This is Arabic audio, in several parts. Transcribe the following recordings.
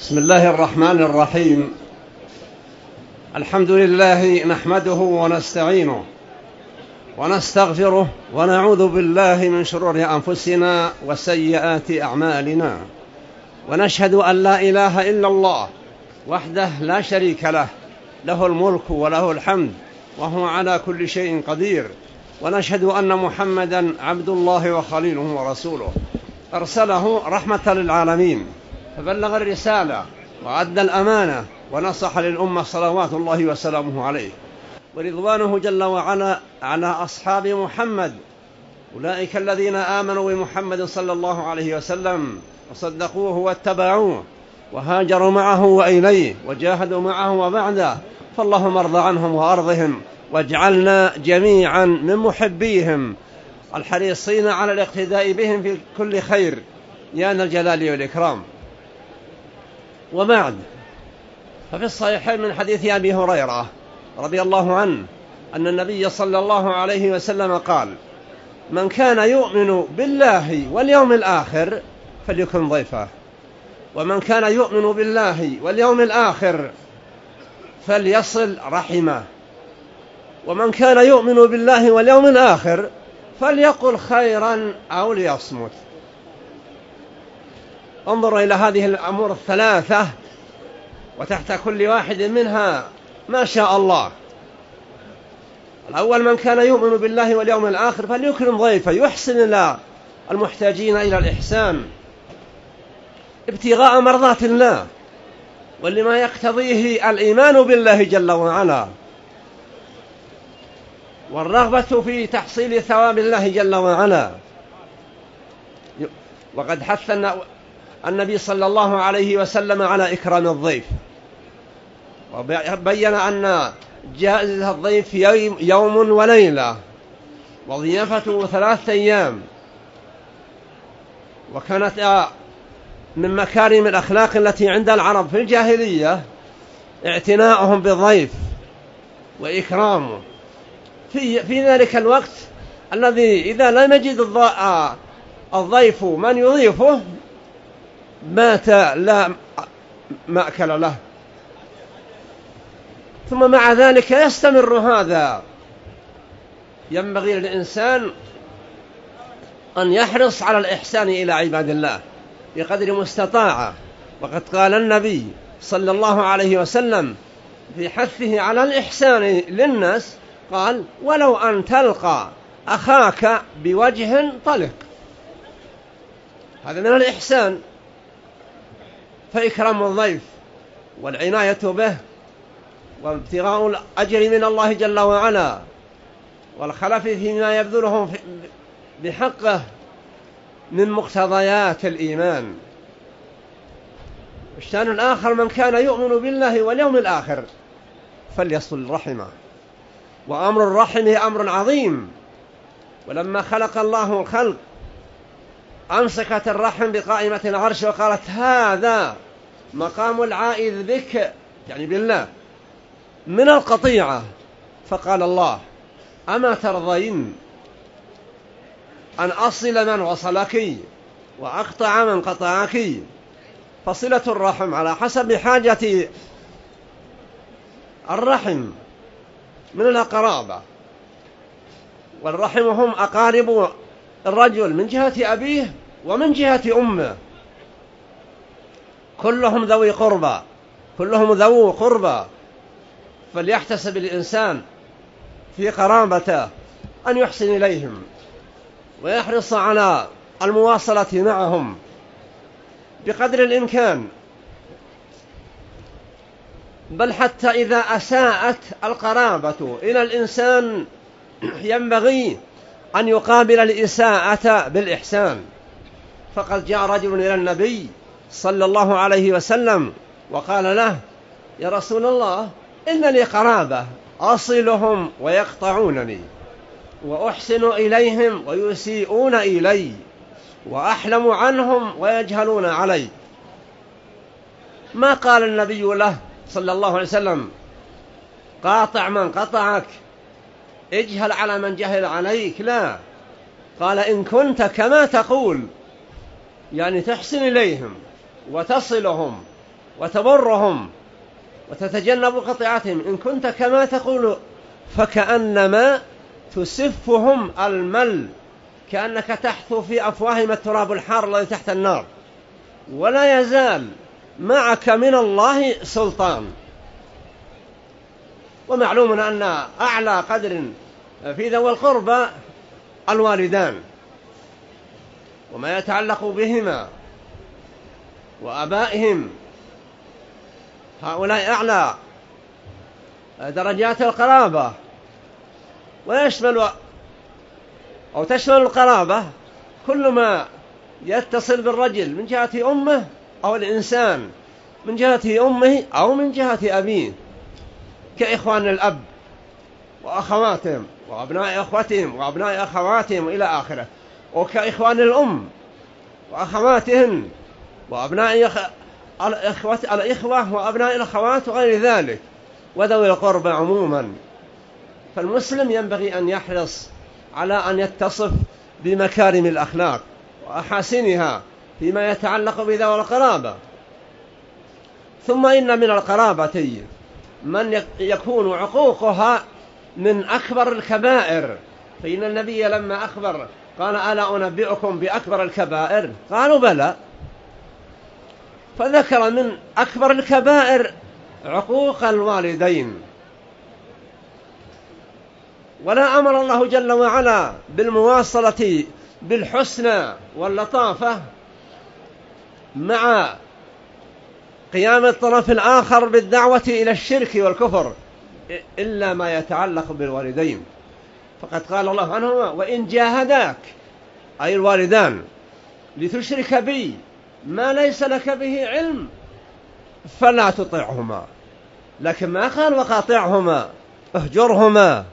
بسم الله الرحمن الرحيم. الحمد لله نحمده ونستعينه ونستغفره ونعوذ بالله من شرور أنفسنا وسيئات أعمالنا، ونشهد أن لا إله إلا الله وحده لا شريك له، له الملك وله الحمد وهو على كل شيء قدير، ونشهد أن محمدا عبد الله وخليله ورسوله، أرسله رحمة للعالمين، فبلغ الرسالة وأدى الأمانة ونصح للأمة صلوات الله وسلامه عليه، ورضوانه جل وعلا على أصحاب محمد، أولئك الذين آمنوا بمحمد صلى الله عليه وسلم وصدقوه واتبعوه وهاجروا معه وإليه وجاهدوا معه وبعده، فاللهم ارض عنهم وأرضهم، واجعلنا جميعا من محبيهم الحريصين على الاقتداء بهم في كل خير يا ذا الجلال والإكرام. وبعد، ففي الصحيحين من حديث أبي هريرة رضي الله عنه أن النبي صلى الله عليه وسلم قال: من كان يؤمن بالله واليوم الآخر فليكن ضيفه، ومن كان يؤمن بالله واليوم الآخر فليصل رحمه، ومن كان يؤمن بالله واليوم الآخر فليقل خيرا أو ليصمت. انظروا إلى هذه الأمور الثلاثة، وتحت كل واحد منها ما شاء الله. الأول: من كان يؤمن بالله واليوم الآخر فليكرم ضيفه، يحسن إلى المحتاجين إلى الإحسان ابتغاء مرضات الله ولما يقتضيه الإيمان بالله جل وعلا والرغبة في تحصيل ثواب الله جل وعلا. وقد حث النبي صلى الله عليه وسلم على إكرام الضيف، وبين أن جائزة الضيف يوم وليلة، وضيافته 3 أيام، وكانت من مكارم الأخلاق التي عند العرب في الجاهلية اعتناؤهم بالضيف وإكرامه في ذلك الوقت الذي إذا لم يجد الضيف من يضيفه مات لا مأكل له. ثم مع ذلك يستمر هذا. ينبغي للإنسان أن يحرص على الإحسان إلى عباد الله بقدر مستطاعه، وقد قال النبي صلى الله عليه وسلم في حثه على الإحسان للناس، قال: ولو أن تلقى أخاك بوجه طلق. هذا من الإحسان. فإكرام الضيف والعناية به وابتغاء الأجر من الله جل وعلا والخلف فيما يبذله بحقه من مقتضيات الإيمان. الشأن الآخر: من كان يؤمن بالله واليوم الآخر فليصل رحمه. وأمر الرحم أمر عظيم، ولما خلق الله الخلق أمسكت الرحم بقائمة العرش وقالت: هذا مقام العائذ بك، يعني بالله، من القطيعة. فقال الله: أما ترضين أن أصل من وصلك وأقطع من قطعك؟ فصلة الرحم على حسب حاجة الرحم من الأقرابة، والرحم هم أقارب الرجل من جهة أبيه ومن جهة أمه، كلهم ذوي قربى، كلهم ذو قربى. فليحتسب الإنسان في قرابته أن يحسن إليهم ويحرص على المواصلة معهم بقدر الإمكان، بل حتى إذا أساءت القرابة إلى الإنسان ينبغي أن يقابل الإساءة بالإحسان. فقد جاء رجل إلى النبي صلى الله عليه وسلم وقال له: يا رسول الله، إن لي قرابة أصلهم ويقطعونني، وأحسن إليهم ويسيئون إلي، وأحلم عنهم ويجهلون علي. ما قال النبي له صلى الله عليه وسلم: قاطع من قطعك، اجهل على من جهل عليك. لا، قال: إن كنت كما تقول، يعني تحسن إليهم وتصلهم وتبرهم وتتجنب قطيعتهم. إن كنت كما تقول فكأنما تسفهم المل، كأنك تحثو في أفواههم التراب الحار الذي تحت النار، ولا يزال معك من الله سلطان. ومعلوم أن أعلى قدر في ذوي القربى الوالدان وما يتعلق بهما وأبائهم، هؤلاء أعلى درجات القرابة، ويشمل أو تشمل القرابة كل ما يتصل بالرجل من جهة أمه أو الإنسان من جهة أمه أو من جهة أبيه، كإخوان الأب وأخواتهم وأبناء أخوتهم وأبناء أخواتهم إلى آخره، وكإخوان الأم وأخواتهن وأبناء الإخوة وأبناء الأخوات وغير ذلك، وذوي القربى عموما. فالمسلم ينبغي أن يحرص على أن يتصف بمكارم الأخلاق وأحاسنها فيما يتعلق بذوي القرابة. ثم إن من القرابة من يكون عقوقها من أكبر الكبائر، فإن النبي لما أخبر قال: ألا أنبئكم بأكبر الكبائر؟ قالوا: بلى. فذكر من أكبر الكبائر عقوق الوالدين. ولا أمر الله جل وعلا بالمواصلة بالحسنى واللطافة مع قيام الطرف الآخر بالدعوة إلى الشرك والكفر إلا ما يتعلق بالوالدين. فقد قال الله عنهما: وإن جاهداك، أي الوالدان، لتشرك بي ما ليس لك به علم فلا تطعهما. لكن ما قال وقاطعهما، اهجرهما،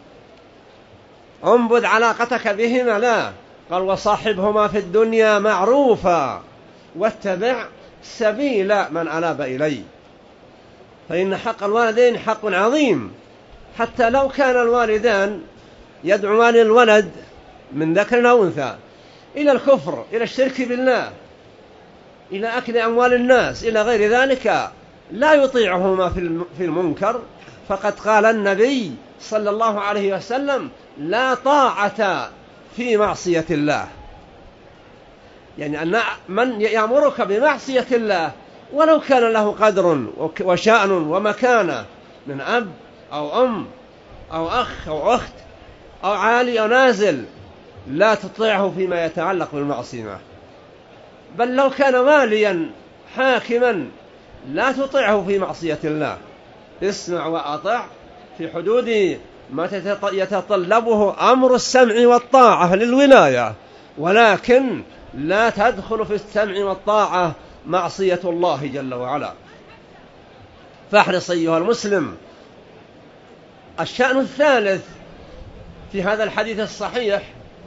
انبذ علاقتك بهما، لا، قال: وصاحبهما في الدنيا معروفا واتبع سبيل من أناب إلي. فإن حق الوالدين حق عظيم، حتى لو كان الوالدان يدعوان الولد من ذكر أو أنثى إلى الكفر، إلى الشرك بالله، إلى أكل أموال الناس، إلى غير ذلك، لا يطيعهما في المنكر. فقد قال النبي صلى الله عليه وسلم: لا طاعة في معصية الله. يعني أن من يأمرك بمعصية الله ولو كان له قدر وشأن ومكانة من أب أو أم أو أخ أو أخت أو عالي أو نازل، لا تطيعه فيما يتعلق بالمعصية. بل لو كان واليا حاكما لا تطيعه في معصية الله. اسمع وأطع في حدود ما يتطلبه أمر السمع والطاعة للولاية، ولكن لا تدخل في السمع والطاعة معصية الله جل وعلا. فاحرص أيها المسلم. الشأن الثالث في هذا الحديث الصحيح: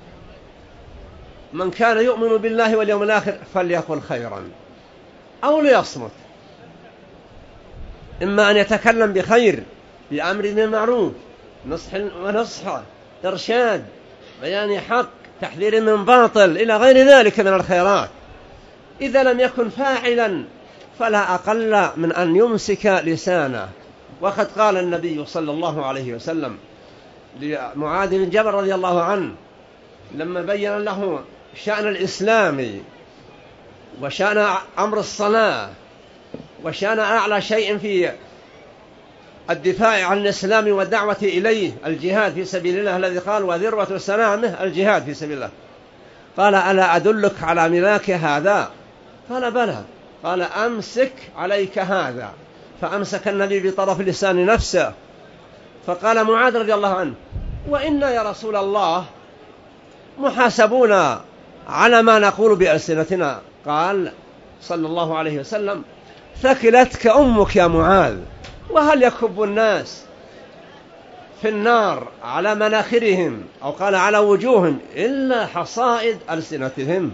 من كان يؤمن بالله واليوم الآخر فليقل خيرا أو ليصمت. إما أن يتكلم بخير، بأمر بالمعروف، نصح، إرشاد، بيان حق، تحذير من باطل، إلى غير ذلك من الخيرات. إذا لم يكن فاعلا فلا أقل من أن يمسك لسانه. وقد قال النبي صلى الله عليه وسلم لمعاذ بن جبل رضي الله عنه لما بين له شأن الإسلام وشأن أمر الصلاة وشأن أعلى شيء في الدفاع عن الإسلام والدعوة إليه الجهاد في سبيل الله، الذي قال: وذروة سنامه الجهاد في سبيل الله. قال: ألا أدلك على ملاك هذا؟ قال: بلى. قال: أمسك عليك هذا. فأمسك النبي بطرف لسان نفسه. فقال معاذ رضي الله عنه: وإنا يا رسول الله محاسبون على ما نقول بألسنتنا. قال صلى الله عليه وسلم: ثكلتك أمك يا معاذ. وهل يكب الناس في النار على مناخرهم، أو قال على وجوههم، إلا حصائد ألسنتهم.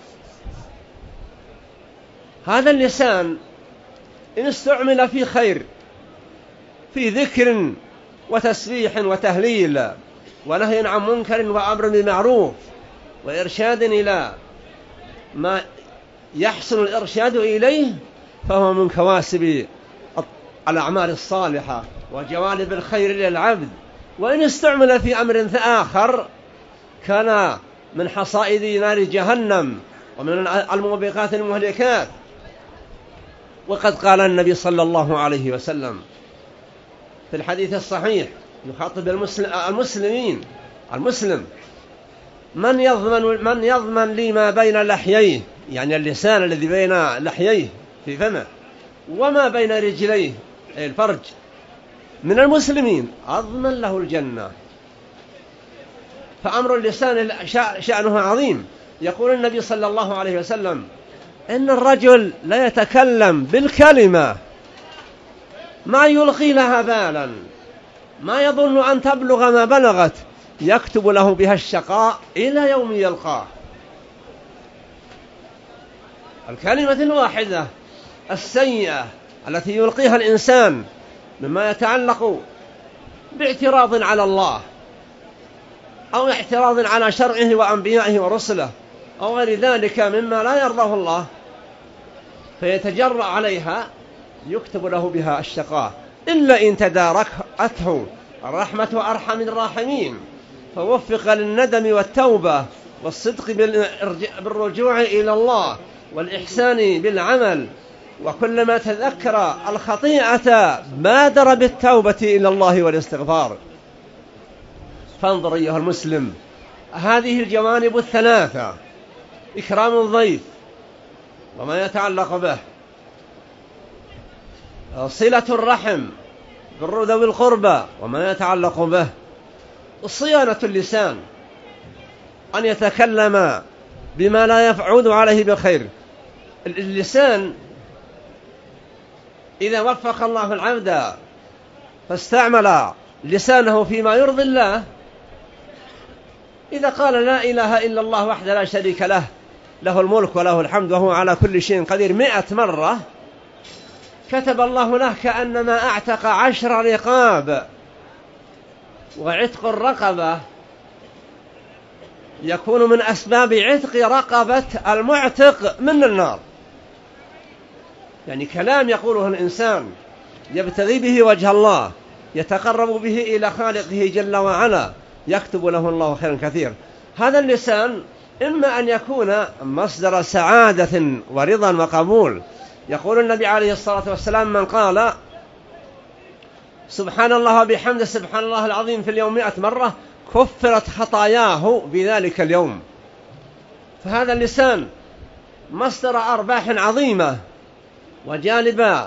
هذا اللسان إن استعمل في خير، في ذكر وتسبيح وتهليل ونهي عن منكر وأمر بمعروف وإرشاد إلى ما يحسن الإرشاد إليه، فهو من كواسب الأعمال الصالحة وجوانب الخير للعبد. وإن استعمل في أمر آخر كان من حصائد نار جهنم ومن الموبقات المهلكات. وقد قال النبي صلى الله عليه وسلم في الحديث الصحيح يخاطب المسلم: من يضمن لي ما بين لحييه، يعني اللسان الذي بين لحييه في فمه، وما بين رجليه الفرج، من المسلمين أضمن له الجنة. فأمر اللسان شأنه عظيم. يقول النبي صلى الله عليه وسلم: إن الرجل لا يتكلم بالكلمة ما يلقي لها بالا، ما يظن أن تبلغ ما بلغت، يكتب له بها الشقاء إلى يوم يلقاه. الكلمة الواحدة السيئة التي يلقيها الإنسان مما يتعلق باعتراض على الله أو اعتراض على شرعه وأنبيائه ورسله أو غير ذلك مما لا يرضاه الله، فيتجرأ عليها، يكتب له بها الشقاء، إلا إن تداركته الرحمة أرحم الراحمين، فوفق للندم والتوبة والصدق بالرجوع إلى الله والإحسان بالعمل. وكلما تذكر الخطيئة بادر بالتوبة إلى الله والاستغفار. فانظر أيها المسلم، هذه الجوانب الثلاثة: إكرام الضيف وما يتعلق به، صلة الرحم بر ذوي القربى وما يتعلق به، صيانة اللسان أن يتكلم بما لا يفعود عليه بخير. اللسان إذا وفق الله العبد فاستعمل لسانه فيما يرضي الله، إذا قال لا إله إلا الله وحده لا شريك له، له الملك وله الحمد وهو على كل شيء قدير 100 مرة، كتب الله له كأنما أعتق 10 رقاب. وعتق الرقبة يكون من أسباب عتق رقبة المعتق من النار. يعني كلام يقوله الإنسان يبتغي به وجه الله، يتقرب به إلى خالقه جل وعلا، يكتب له الله خيرا كثير. هذا اللسان إما أن يكون مصدر سعادة ورضا وقبول. يقول النبي عليه الصلاة والسلام: من قال سبحان الله وبحمده سبحان الله العظيم في اليوم 100 مرة كفرت خطاياه بذلك اليوم. فهذا اللسان مصدر أرباح عظيمة وجانب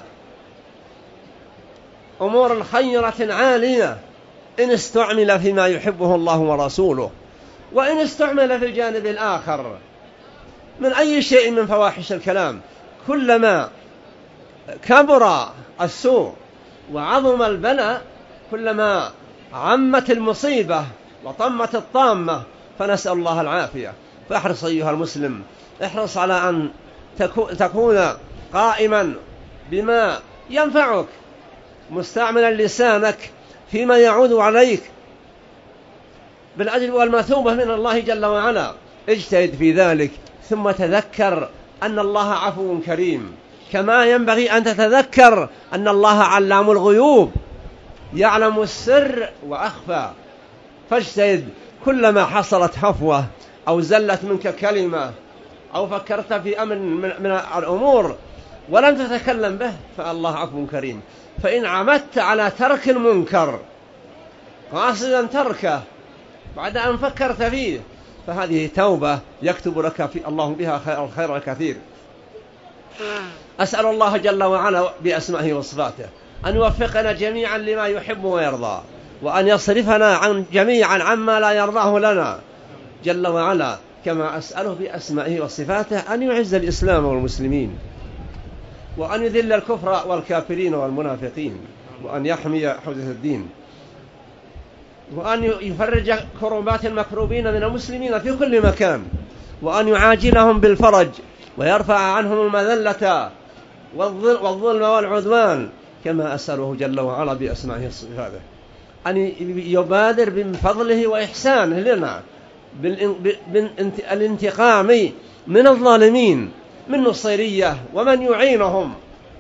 أمور خيرة عالية إن استعمل فيما يحبه الله ورسوله، وإن استعمل في الجانب الآخر من أي شيء من فواحش الكلام. كلما كبر السوء وعظم البلاء كلما عمت المصيبة وطمت الطامة، فنسأل الله العافية. فاحرص أيها المسلم، احرص على أن تكون قائما بما ينفعك، مستعملا لسانك فيما يعود عليك بالأجر والمثوبة من الله جل وعلا. اجتهد في ذلك، ثم تذكر أن الله عفو كريم، كما ينبغي أن تتذكر أن الله علام الغيوب يعلم السر وأخفى. فاجتهد كلما حصلت هفوة أو زلت منك كلمة أو فكرت في أمر من الأمور ولم تتكلم به، فالله عفو كريم. فإن عمدت على ترك المنكر قاصدا تركه بعد أن فكرت فيه، فهذه توبة يكتب لك في الله بها الخير الكثير. أسأل الله جل وعلا بأسمائه وصفاته أن يوفقنا جميعا لما يحب ويرضى، وأن يصرفنا جميعا عما لا يرضاه لنا جل وعلا، كما أسأله بأسمائه وصفاته أن يعز الإسلام والمسلمين، وأن يذل الكفر والكافرين والمنافقين، وأن يحمي حوزة الدين، وأن يفرج كربات المكروبين من المسلمين في كل مكان، وأن يعاجلهم بالفرج ويرفع عنهم المذلة والظلم والعدوان، كما أسأله جل وعلا بأسمائه وصفاته أن يبادر بفضله وإحسانه لنا بالانتقام من الظالمين من نصيرية ومن يعينهم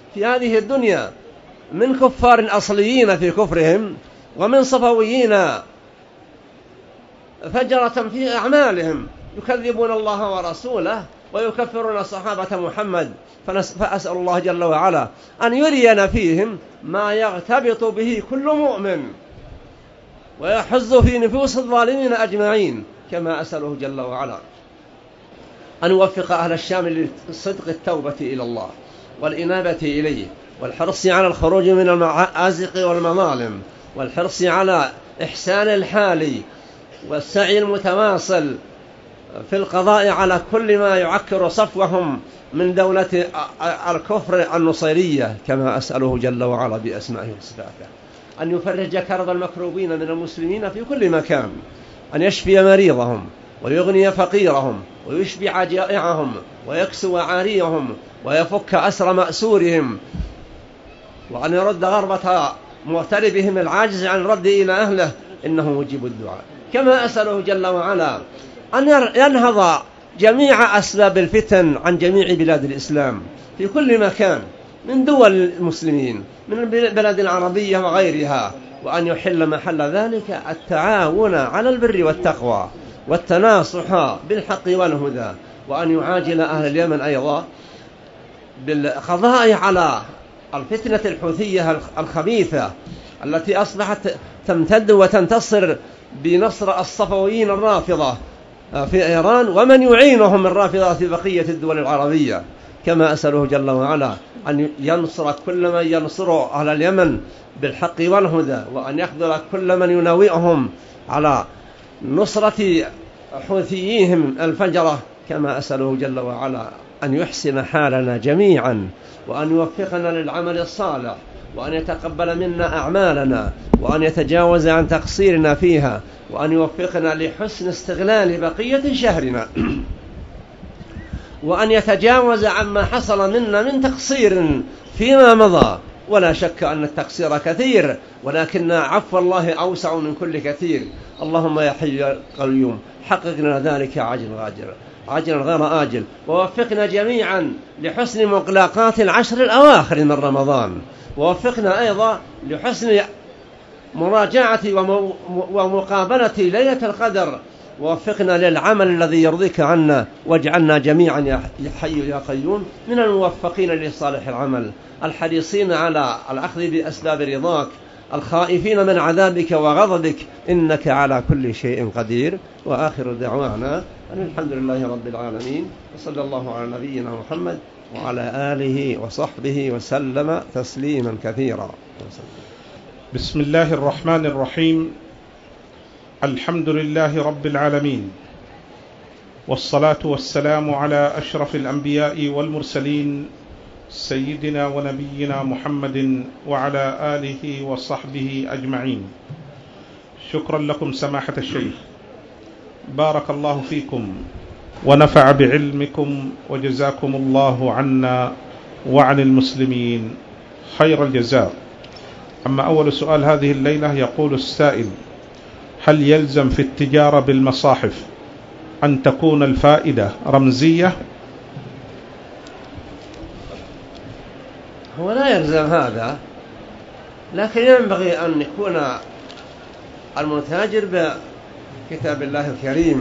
في هذه الدنيا من كفار أصليين في كفرهم ومن صفويين فجرة في أعمالهم يكذبون الله ورسوله ويكفرون صحابة محمد. فأسأل الله جل وعلا أن يرينا فيهم ما يغتبط به كل مؤمن ويحز في نفوس الظالمين أجمعين، كما أسأله جل وعلا أن يوفق أهل الشام لصدق التوبة إلى الله والإنابة إليه والحرص على الخروج من المآزق والمظالم والحرص على إحسان الحال والسعي المتواصل في القضاء على كل ما يعكر صفوهم من دولة الكفر النصيرية، كما أسأله جل وعلا بأسمائه وصفاته أن يفرج كرب المكروبين من المسلمين في كل مكان، أن يشفي مريضهم ويغني فقيرهم ويشبع جائعهم ويكسو عاريهم ويفك أسر مأسورهم، وأن يرد غربة مغتربهم العاجز عن الرد إلى أهله، إنه مجيب الدعاء. كما أسأله جل وعلا أن ينهض جميع أسباب الفتن عن جميع بلاد الإسلام في كل مكان من دول المسلمين من البلاد العربية وغيرها، وأن يحل محل ذلك التعاون على البر والتقوى والتناصح بالحق والهدى، وأن يعاجل أهل اليمن أيضا بالقضاء على الفتنة الحوثية الخبيثة التي أصبحت تمتد وتنتصر بنصر الصفويين الرافضة في إيران ومن يعينهم من الرافضة في بقية الدول العربية. كما أسأله جل وعلا أن ينصر كل من ينصر أهل اليمن بالحق والهدى، وأن يخذل كل من يناوئهم على نصرة حوثيهم الفجرة. كما أسأله جل وعلا أن يحسن حالنا جميعا وأن يوفقنا للعمل الصالح وأن يتقبل منا أعمالنا وأن يتجاوز عن تقصيرنا فيها وأن يوفقنا لحسن استغلال بقية شهرنا وأن يتجاوز عما حصل منا من تقصير فيما مضى. ولا شك أن التقصير كثير ولكن عفو الله أوسع من كل كثير. اللهم يا حي يا قيوم حقق لنا ذلك عاجلا غير آجل، ووفقنا جميعا لحسن مقلاقات العشر الأواخر من رمضان، ووفقنا أيضا لحسن مراجعة ومقابلة ليلة القدر، ووفقنا للعمل الذي يرضيك عنا، واجعلنا جميعا يا حي يا قيوم من الموفقين لصالح العمل الحريصين على الأخذ بأسباب رضاك الخائفين من عذابك وغضبك، إنك على كل شيء قدير. وآخر دعوانا أن الحمد لله رب العالمين، وصلى الله على نبينا محمد وعلى آله وصحبه وسلم تسليما كثيرا. بسم الله الرحمن الرحيم. الحمد لله رب العالمين، والصلاة والسلام على أشرف الأنبياء والمرسلين سيدنا ونبينا محمد وعلى آله وصحبه أجمعين. شكرا لكم سماحة الشيخ، بارك الله فيكم ونفع بعلمكم وجزاكم الله عنا وعن المسلمين خير الجزاء. أما أول سؤال هذه الليلة، يقول السائل: هل يلزم في التجارة بالمصاحف أن تكون الفائدة رمزية؟ هو لا يلزم هذا، لكن ينبغي أن يكون المتاجر بكتاب الله الكريم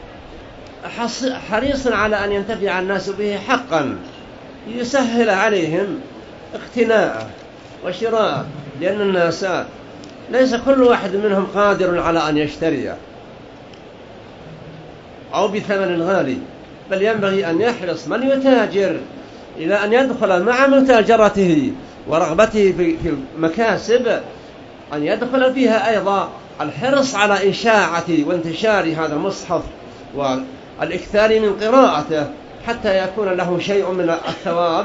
حريصا على أن ينتفع الناس به حقا، يسهل عليهم اقتناءه وشراءه، لأن الناس ليس كل واحد منهم قادر على أن يشتريه أو بثمن غالي، بل ينبغي أن يحرص من يتاجر إلى أن يدخل مع متاجرته ورغبته في المكاسب أن يدخل فيها أيضا الحرص على إشاعة وانتشار هذا المصحف والإكثار من قراءته حتى يكون له شيء من الثواب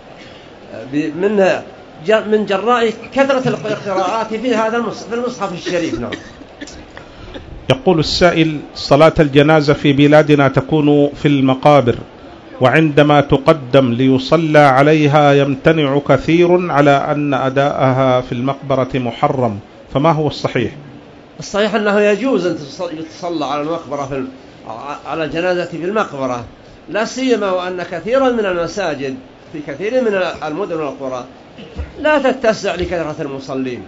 من جراء كثرة القراءات في هذا في المصحف الشريف. نعم. يقول السائل: صلاة الجنازة في بلادنا تكون في المقابر، وعندما تقدم ليصلى عليها يمتنع كثير على أن أداءها في المقبرة محرم، فما هو الصحيح؟ الصحيح أنه يجوز أن تصلى على المقبرة على الجنازة في المقبرة، لا سيما وأن كثيرا من المساجد في كثير من المدن والقرى لا تتسع لكثرة المصلين،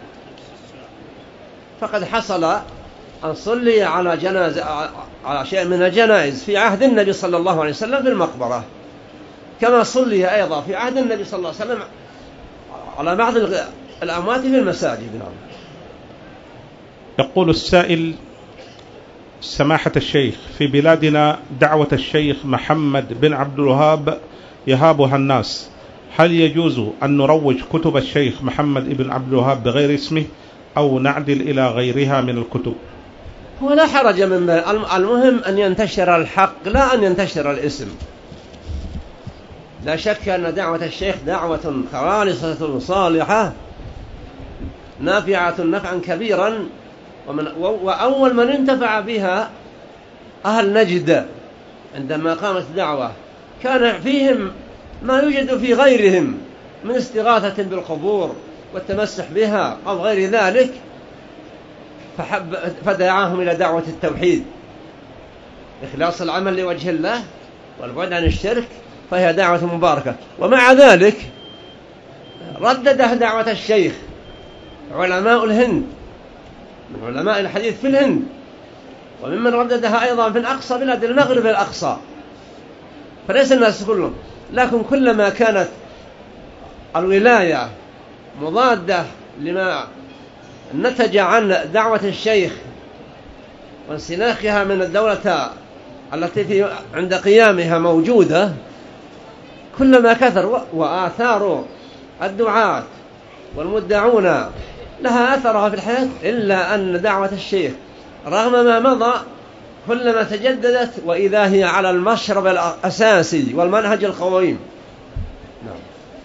فقد حصل أن صلي على جنازة على شيء من الجنائز في عهد النبي صلى الله عليه وسلم في المقبرة، كما صلي أيضا في عهد النبي صلى الله عليه وسلم على بعض الأموات في المساجد. يقول السائل: سماحة الشيخ، في بلادنا دعوة الشيخ محمد بن عبد الوهاب يهابها الناس، هل يجوز أن نروج كتب الشيخ محمد بن عبد الوهاب بغير اسمه أو نعدل إلى غيرها من الكتب؟ هو لا حرج من المهم أن ينتشر الحق لا أن ينتشر الاسم. لا شك أن دعوة الشيخ دعوة خالصة صالحة نافعة نفعا كبيرا، وأول من انتفع بها أهل نجد عندما قامت الدعوة، كان فيهم ما يوجد في غيرهم من استغاثة بالقبور والتمسح بها أو غير ذلك، فدعاهم إلى دعوة التوحيد، إخلاص العمل لوجه الله والبعد عن الشرك، فهي دعوة مباركة. ومع ذلك ردده دعوة الشيخ علماء الهند من علماء الحديث في الهند، وممن رددها أيضا في الأقصى بلاد المغرب الأقصى، فليس الناس كلهم، لكن كلما كانت الولاية مضادة لما نتج عن دعوة الشيخ وانسلاخها من الدولة التي عند قيامها موجودة، كلما كثر، وآثار الدعاة والمدعون لها أثرها في الحياة، إلا أن دعوة الشيخ رغم ما مضى كلما تجددت، وإذا هي على المشرب الأساسي والمنهج القويم. نعم.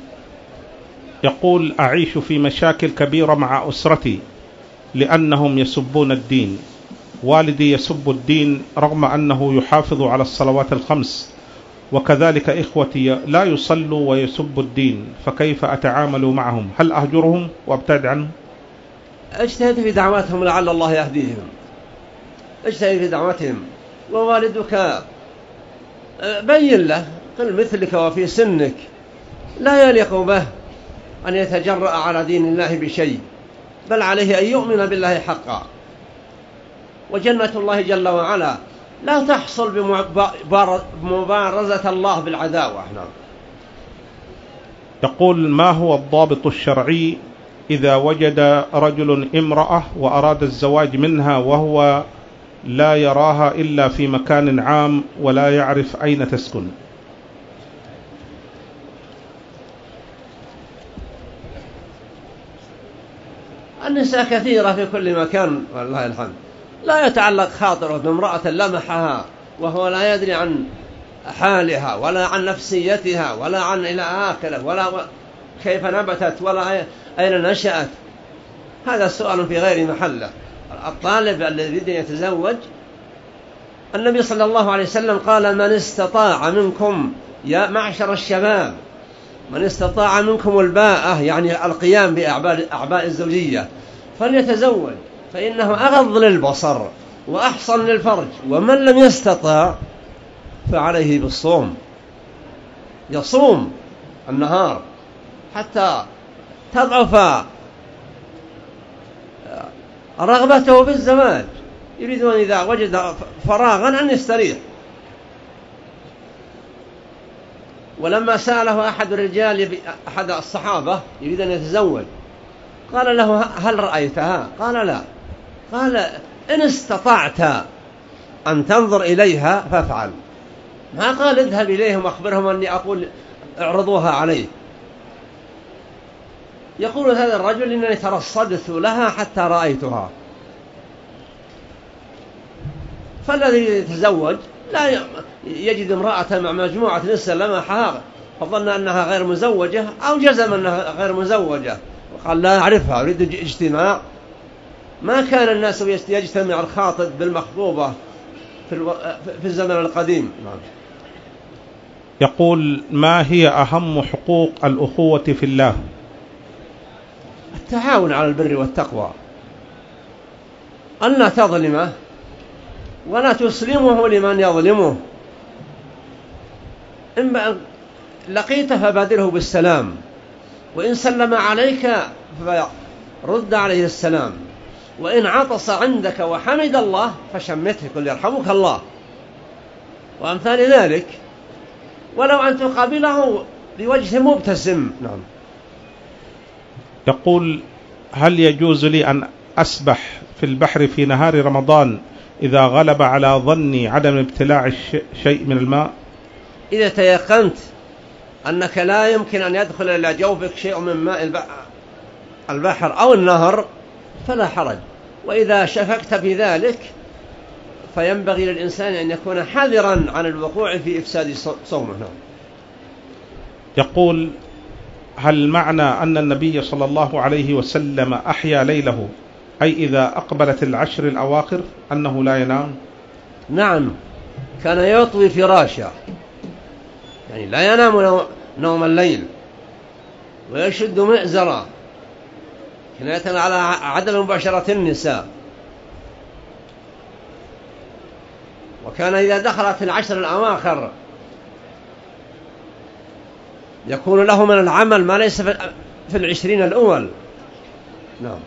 يقول: أعيش في مشاكل كبيرة مع أسرتي لأنهم يسبون الدين، والدي يسب الدين رغم أنه يحافظ على الصلوات الخمس، وكذلك إخوتي لا يصلوا ويسب الدين، فكيف أتعامل معهم؟ هل أهجرهم وأبتعد عنهم؟ اجتهد في دعواتهم لعل الله يهديهم، اجتهد في دعوتهم، ووالدك بين له قل مثلك وفي سنك لا يليق به أن يتجرأ على دين الله بشيء، بل عليه أن يؤمن بالله حقا، وجنة الله جل وعلا لا تحصل بمبارزة الله بالعداوة. يقول: ما هو الضابط الشرعي إذا وجد رجل امرأة وأراد الزواج منها وهو لا يراها إلا في مكان عام ولا يعرف أين تسكن؟ النساء كثيرة في كل مكان والله الحمد، لا يتعلق خاطره بامرأة لمحها وهو لا يدري عن حالها ولا عن نفسيتها ولا عن إلى آخره ولا كيف نبتت ولا أين نشأت. هذا سؤال في غير محله. الطالب الذي يريد أن يتزوج، النبي صلى الله عليه وسلم قال: من استطاع منكم يا معشر الشباب، من استطاع منكم الباءة يعني القيام بأعباء الزوجية فليتزوج، فإنه أغض للبصر وأحصن للفرج، ومن لم يستطع فعليه بالصوم، يصوم النهار حتى تضعف رغبته في الزواج، يريد أن إذا وجد فراغا أن يستريح. ولما سأله أحد الرجال أحد الصحابة يريد أن يتزوج، قال له: هل رأيتها؟ قال: لا. قال: إن استطعت أن تنظر إليها فافعل. ما قال اذهب إليهم وأخبرهم أني أقول اعرضوها عليه. يقول هذا الرجل: إنني ترصدت لها حتى رأيتها. فالذي يتزوج لا يجد امرأة مع مجموعة نساء لمحها فظن أنها غير مزوجة أو جزم أنها غير مزوجة وقال لا أعرفها أريد اجتماع. ما كان الناس يجتمع الخاطب بالمخطوبة في الزمن القديم. يقول: ما هي أهم حقوق الأخوة في الله؟ التعاون على البر والتقوى، أن لا تظلمه ولا تسلمه لمن يظلمه، لقيته فبادره بالسلام، وإن سلم عليك فرد عليه السلام، وإن عطس عندك وحمد الله فشمته، قل يرحمك الله، وأمثال ذلك، ولو أن تقابله بوجه مبتسم. نعم. يقول: هل يجوز لي أن أسبح في البحر في نهار رمضان إذا غلب على ظني عدم ابتلاع شيء من الماء؟ إذا تيقنت أنك لا يمكن أن يدخل إلى جوفك شيء من ماء البحر أو النهر فلا حرج، وإذا شككت في ذلك فينبغي للإنسان أن يكون حذرا عن الوقوع في إفساد صومه. يقول: هل معنى أن النبي صلى الله عليه وسلم أحيا ليله أي إذا أقبلت العشر الأواخر أنه لا ينام؟ نعم، كان يطوي فراشه، يعني لا ينام نوم الليل، ويشد مئزرة كناية على عدم مباشرة النساء. وكان إذا دخلت العشر الأواخر يكون له من العمل ما ليس في 20 الأول. نعم.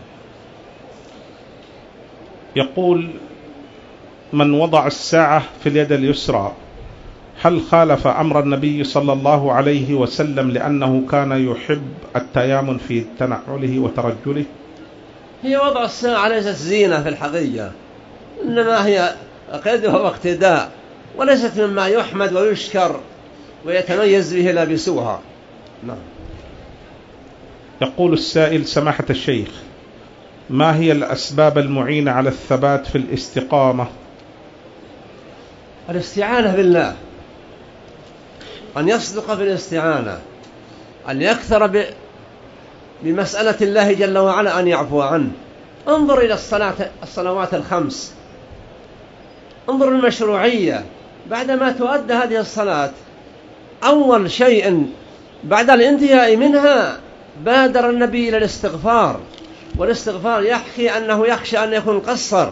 يقول: من وضع الساعة في اليد اليسرى هل خالف أمر النبي صلى الله عليه وسلم لأنه كان يحب التيامن في تنعله وترجله؟ هي وضع الساعة ليست زينة في الحقيقة، إنما هي قيدها واقتداء، وليست مما يحمد ويشكر ويتميز به لابسوها. نعم. يقول السائل: سماحة الشيخ، ما هي الأسباب المعينة على الثبات في الاستقامة؟ الاستعانة بالله، أن يصدق في الاستعانة، أن يكثر بمسألة الله جل وعلا أن يعفو عنه. انظر إلى الصلوات الخمس، انظر المشروعية. بعدما تؤدى هذه الصلاة أول شيء بعد الانتهاء منها بادر النبي إلى الاستغفار، والاستغفار يحكي أنه يخشى أن يكون قصر.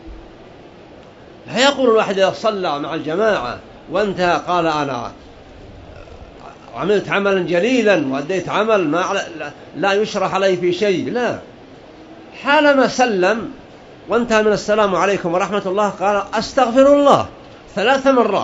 لا يقول الواحد إذا صلى مع الجماعة وانتهى قال أنا عملت عملا جليلا وأديت عمل ما لا يشرح عليه في شيء، لا، حالما سلم وانتهى من السلام عليكم ورحمة الله قال أستغفر الله 3 مرات.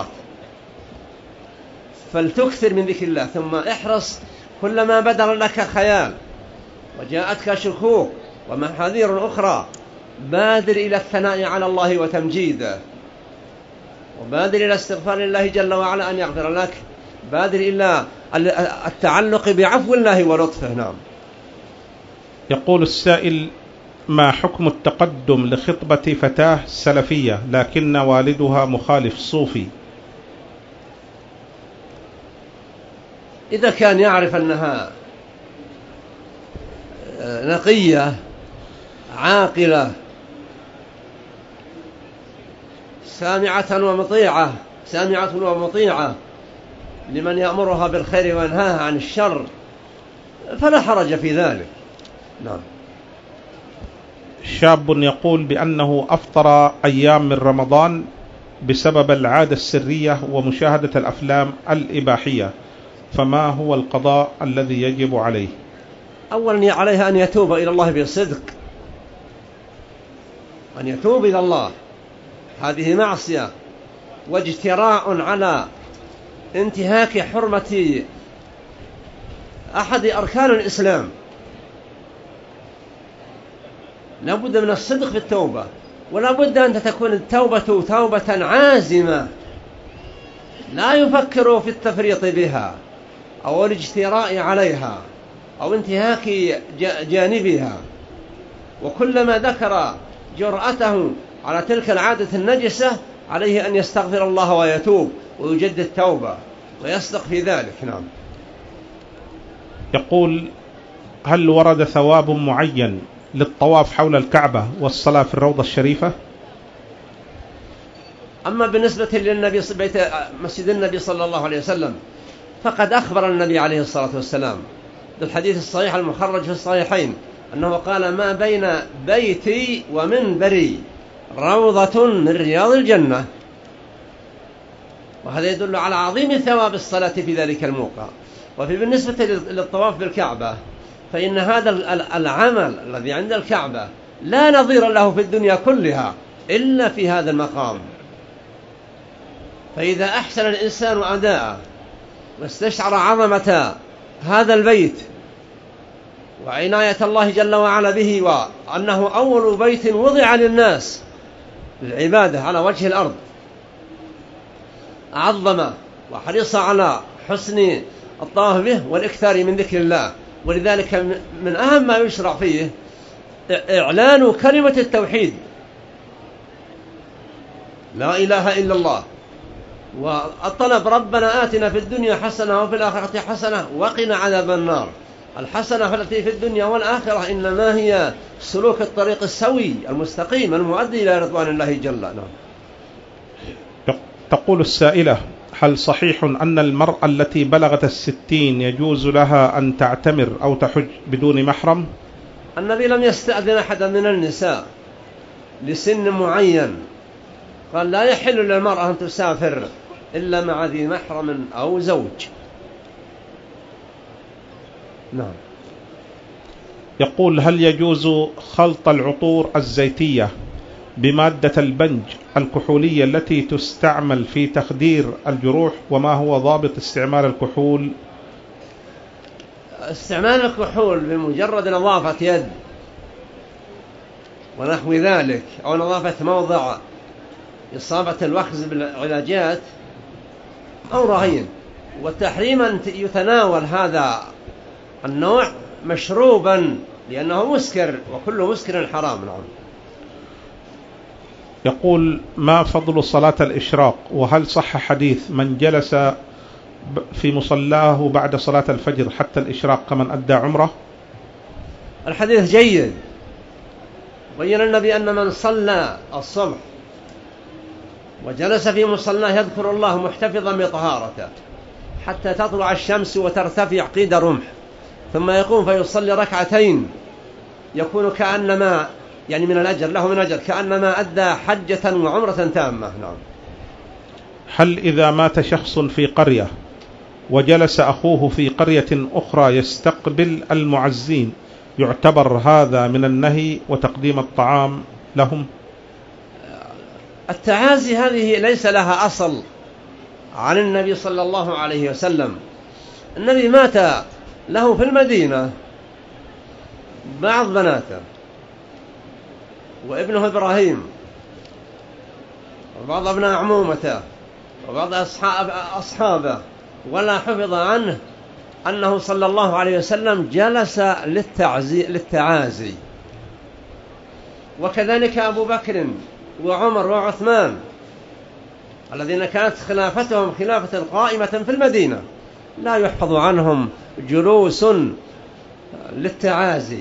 فلتكثر من ذكر الله، ثم احرص كلما بدر لك خيال وجاءتك شكوك ومحاذير أخرى بادر إلى الثناء على الله وتمجيده، وبادر إلى استغفار الله جل وعلا أن يغفر لك، بادر إلى التعلق بعفو الله ولطفه. نعم. يقول السائل: ما حكم التقدم لخطبة فتاة سلفية لكن والدها مخالف صوفي؟ إذا كان يعرف أنها نقية عاقلة سامعة ومطيعة لمن يأمرها بالخير وينهاها عن الشر فلا حرج في ذلك. نعم. شاب يقول بأنه أفطر أيام من رمضان بسبب العادة السرية ومشاهدة الأفلام الإباحية، فما هو القضاء الذي يجب عليه؟ أولا عليها أن يتوب إلى الله بصدق، أن يتوب إلى الله، هذه معصية واجتراء على انتهاك حرمة أحد أركان الإسلام. لا بد من الصدق في التوبة، ولا بد أن تكون التوبة توبة عازمة لا يفكر في التفريط بها أو الاجتراء عليها أو انتهاك جانبها. وكلما ذكر جرأته على تلك العادة النجسة عليه أن يستغفر الله ويتوب ويجدد التوبة ويصدق في ذلك. نعم. يقول: هل ورد ثواب معين للطواف حول الكعبة والصلاة في الروضة الشريفة؟ أما بالنسبة للنبي مسجد النبي صلى الله عليه وسلم فقد أخبر النبي عليه الصلاة والسلام بالحديث الصحيح المخرج في الصحيحين أنه قال: ما بين بيتي ومنبري روضة من رياض الجنة. وهذا يدل على عظيم ثواب الصلاة في ذلك الموقع. وفي بالنسبة للطواف بالكعبة فإن هذا العمل الذي عند الكعبة لا نظير له في الدنيا كلها إلا في هذا المقام. فإذا أحسن الإنسان أداءه واستشعر عظمة هذا البيت وعناية الله جل وعلا به وأنه أول بيت وضع للناس للعبادة على وجه الأرض عظم وحرص على حسن الطواف به والإكثار من ذكر الله. ولذلك من أهم ما يشرع فيه إعلان كلمة التوحيد لا إله إلا الله، والطلب ربنا آتنا في الدنيا حسنة وفي الآخرة حسنة وقنا عذاب النار. الحسنة التي في الدنيا والآخرة إنما هي سلوك الطريق السوي المستقيم المؤدي إلى رضوان الله جل وعلا. تقول السائلة: هل صحيح أن المرأة التي بلغت 60 يجوز لها أن تعتمر أو تحج بدون محرم؟ النبي لم يستأذن أحدا من النساء لسن معين، قال لا يحل للمرأة أن تسافر إلا مع ذي محرم أو زوج. نعم. يقول: هل يجوز خلط العطور الزيتية بمادة البنج الكحولية التي تستعمل في تخدير الجروح، وما هو ضابط استعمال الكحول؟ استعمال الكحول بمجرد نظافة يد ونحو ذلك أو نظافة موضع إصابة الوخز بالعلاجات أمر غين، والتحريم أن يتناول هذا النوع مشروبا لأنه مسكر وكل مسكر حرام. نعم. يقول: ما فضل صلاة الإشراق؟ وهل صح حديث من جلس في مصلاه بعد صلاة الفجر حتى الإشراق كمن أدى عمره؟ الحديث جيد. بين النبي أن من صلى الصبح وجلس في مصلاه يذكر الله محتفظا بطهارته حتى تطلع الشمس وترتفع قيد رمح، ثم يقوم فيصلي ركعتين يكون كأنما يعني من الأجر له من أجر كأنما أدى حجة وعمرة تامة. نعم. هل إذا مات شخص في قرية وجلس أخوه في قرية أخرى يستقبل المعزين يعتبر هذا من النهي وتقديم الطعام لهم؟ التعازي هذه ليس لها أصل عن النبي صلى الله عليه وسلم. النبي مات له في المدينة بعض بناته وابنه إبراهيم وبعض أبناء عمومته وبعض أصحابه، ولا حفظ عنه أنه صلى الله عليه وسلم جلس للتعازي. وكذلك أبو بكر وعمر وعثمان الذين كانت خلافتهم خلافة قائمة في المدينة لا يحفظ عنهم جلوس للتعازي.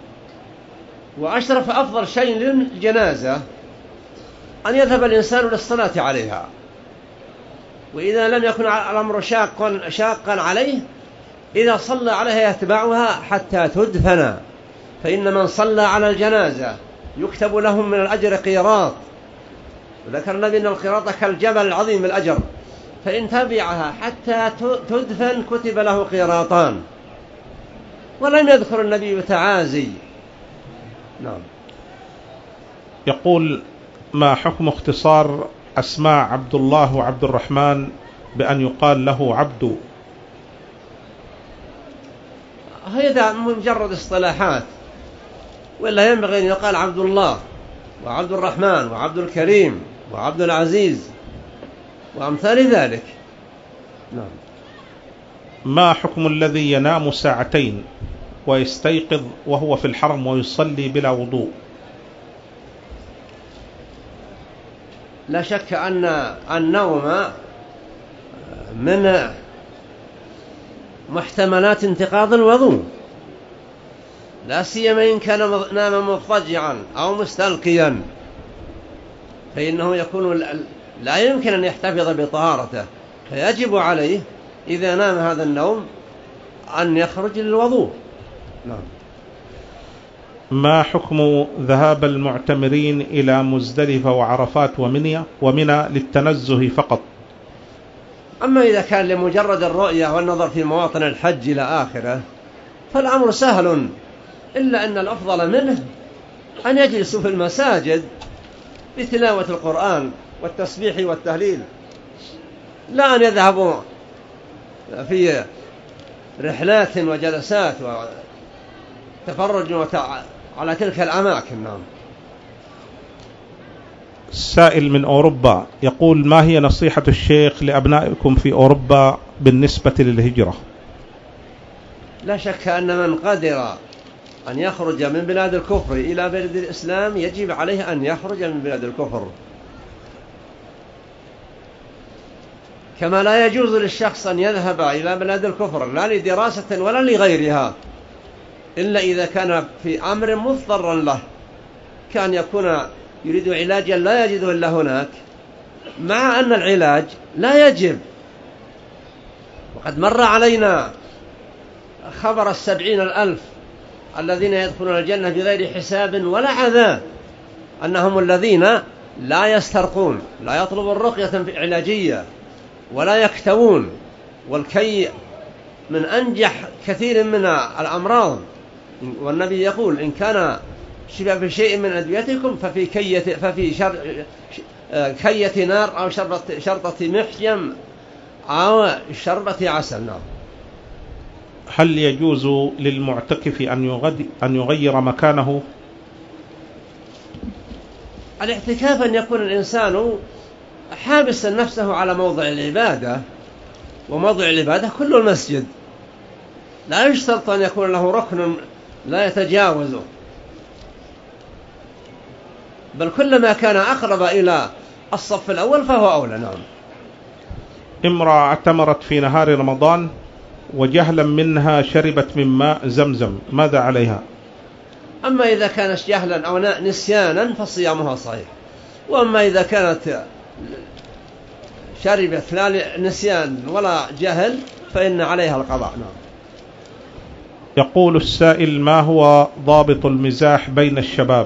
وأشرف أفضل شيء للجنازة أن يذهب الإنسان للصلاة عليها، وإذا لم يكن الأمر شاقا عليه إذا صلى عليها يتبعها حتى تدفن، فإن من صلى على الجنازة يكتب لهم من الأجر قيراط. وذكر النبي أن القيراط كالجبل العظيم الأجر، فإن تبعها حتى تدفن كتب له قيراطان. ولم يذكر النبي تعازي. نعم. يقول: ما حكم اختصار أسماء عبد الله وعبد الرحمن بأن يقال له عبد؟ هذا مجرد اصطلاحات، ولا ينبغي أن يقال عبد الله وعبد الرحمن وعبد الكريم وعبد العزيز وأمثال ذلك. نعم. ما حكم الذي ينام ساعتين ويستيقظ وهو في الحرم ويصلي بلا وضوء؟ لا شك أن النوم من محتملات انتقاض الوضوء، لا سيما إن كان نام مضطجعا أو مستلقيا، فإنه يكون لا يمكن أن يحتفظ بطهارته، فيجب عليه إذا نام هذا النوم أن يخرج للوضوء. نعم. ما حكم ذهاب المعتمرين إلى مزدلفة وعرفات ومنى للتنزه فقط؟ أما إذا كان لمجرد الرؤية والنظر في مواطن الحج إلى آخره فالأمر سهل، إلا أن الأفضل منه أن يجلسوا في المساجد بتلاوة القرآن والتسبيح والتهليل، لا أن يذهبوا في رحلات وجلسات وتفرج على تلك الأماكن. نعم. السائل من أوروبا يقول: ما هي نصيحة الشيخ لأبنائكم في أوروبا بالنسبة للهجرة؟ لا شك أن من قدر أن يخرج من بلاد الكفر إلى بلاد الإسلام يجب عليه أن يخرج من بلاد الكفر، كما لا يجوز للشخص أن يذهب إلى بلاد الكفر لا لدراسة ولا لغيرها، إلا إذا كان في أمر مضطر له، كان يكون يريد علاجا لا يجده إلا هناك، مع أن العلاج لا يجب. وقد مر علينا خبر 70,000 الذين يدخلون الجنة بغير حساب ولا عذاب، أنهم الذين لا يسترقون، لا يطلبون رقية علاجية ولا يكتوون، والكي من أنجح كثير من الأمراض. والنبي يقول: إن كان شبه في شيء من أدويتكم ففي كية نار أو شرطة محجم أو شربة عسل. نار. هل يجوز للمعتكف أن يغير مكانه؟ الاعتكاف أن يكون الإنسان حابسا نفسه على موضع العبادة، وموضع العبادة كل المسجد، لا يشترط أن يكون له ركن لا يتجاوزه، بل كلما كان أقرب إلى الصف الأول فهو أولى. نعم. امرأة اعتمرت في نهار رمضان وجهلا منها شربت من ماء زمزم، ماذا عليها؟ أما إذا كانت جهلا أو نسيانا فصيامها صحيح، وأما إذا كانت شربت لا نسيان ولا جهل فإن عليها القضاء. نعم. يقول السائل: ما هو ضابط المزاح بين الشباب؟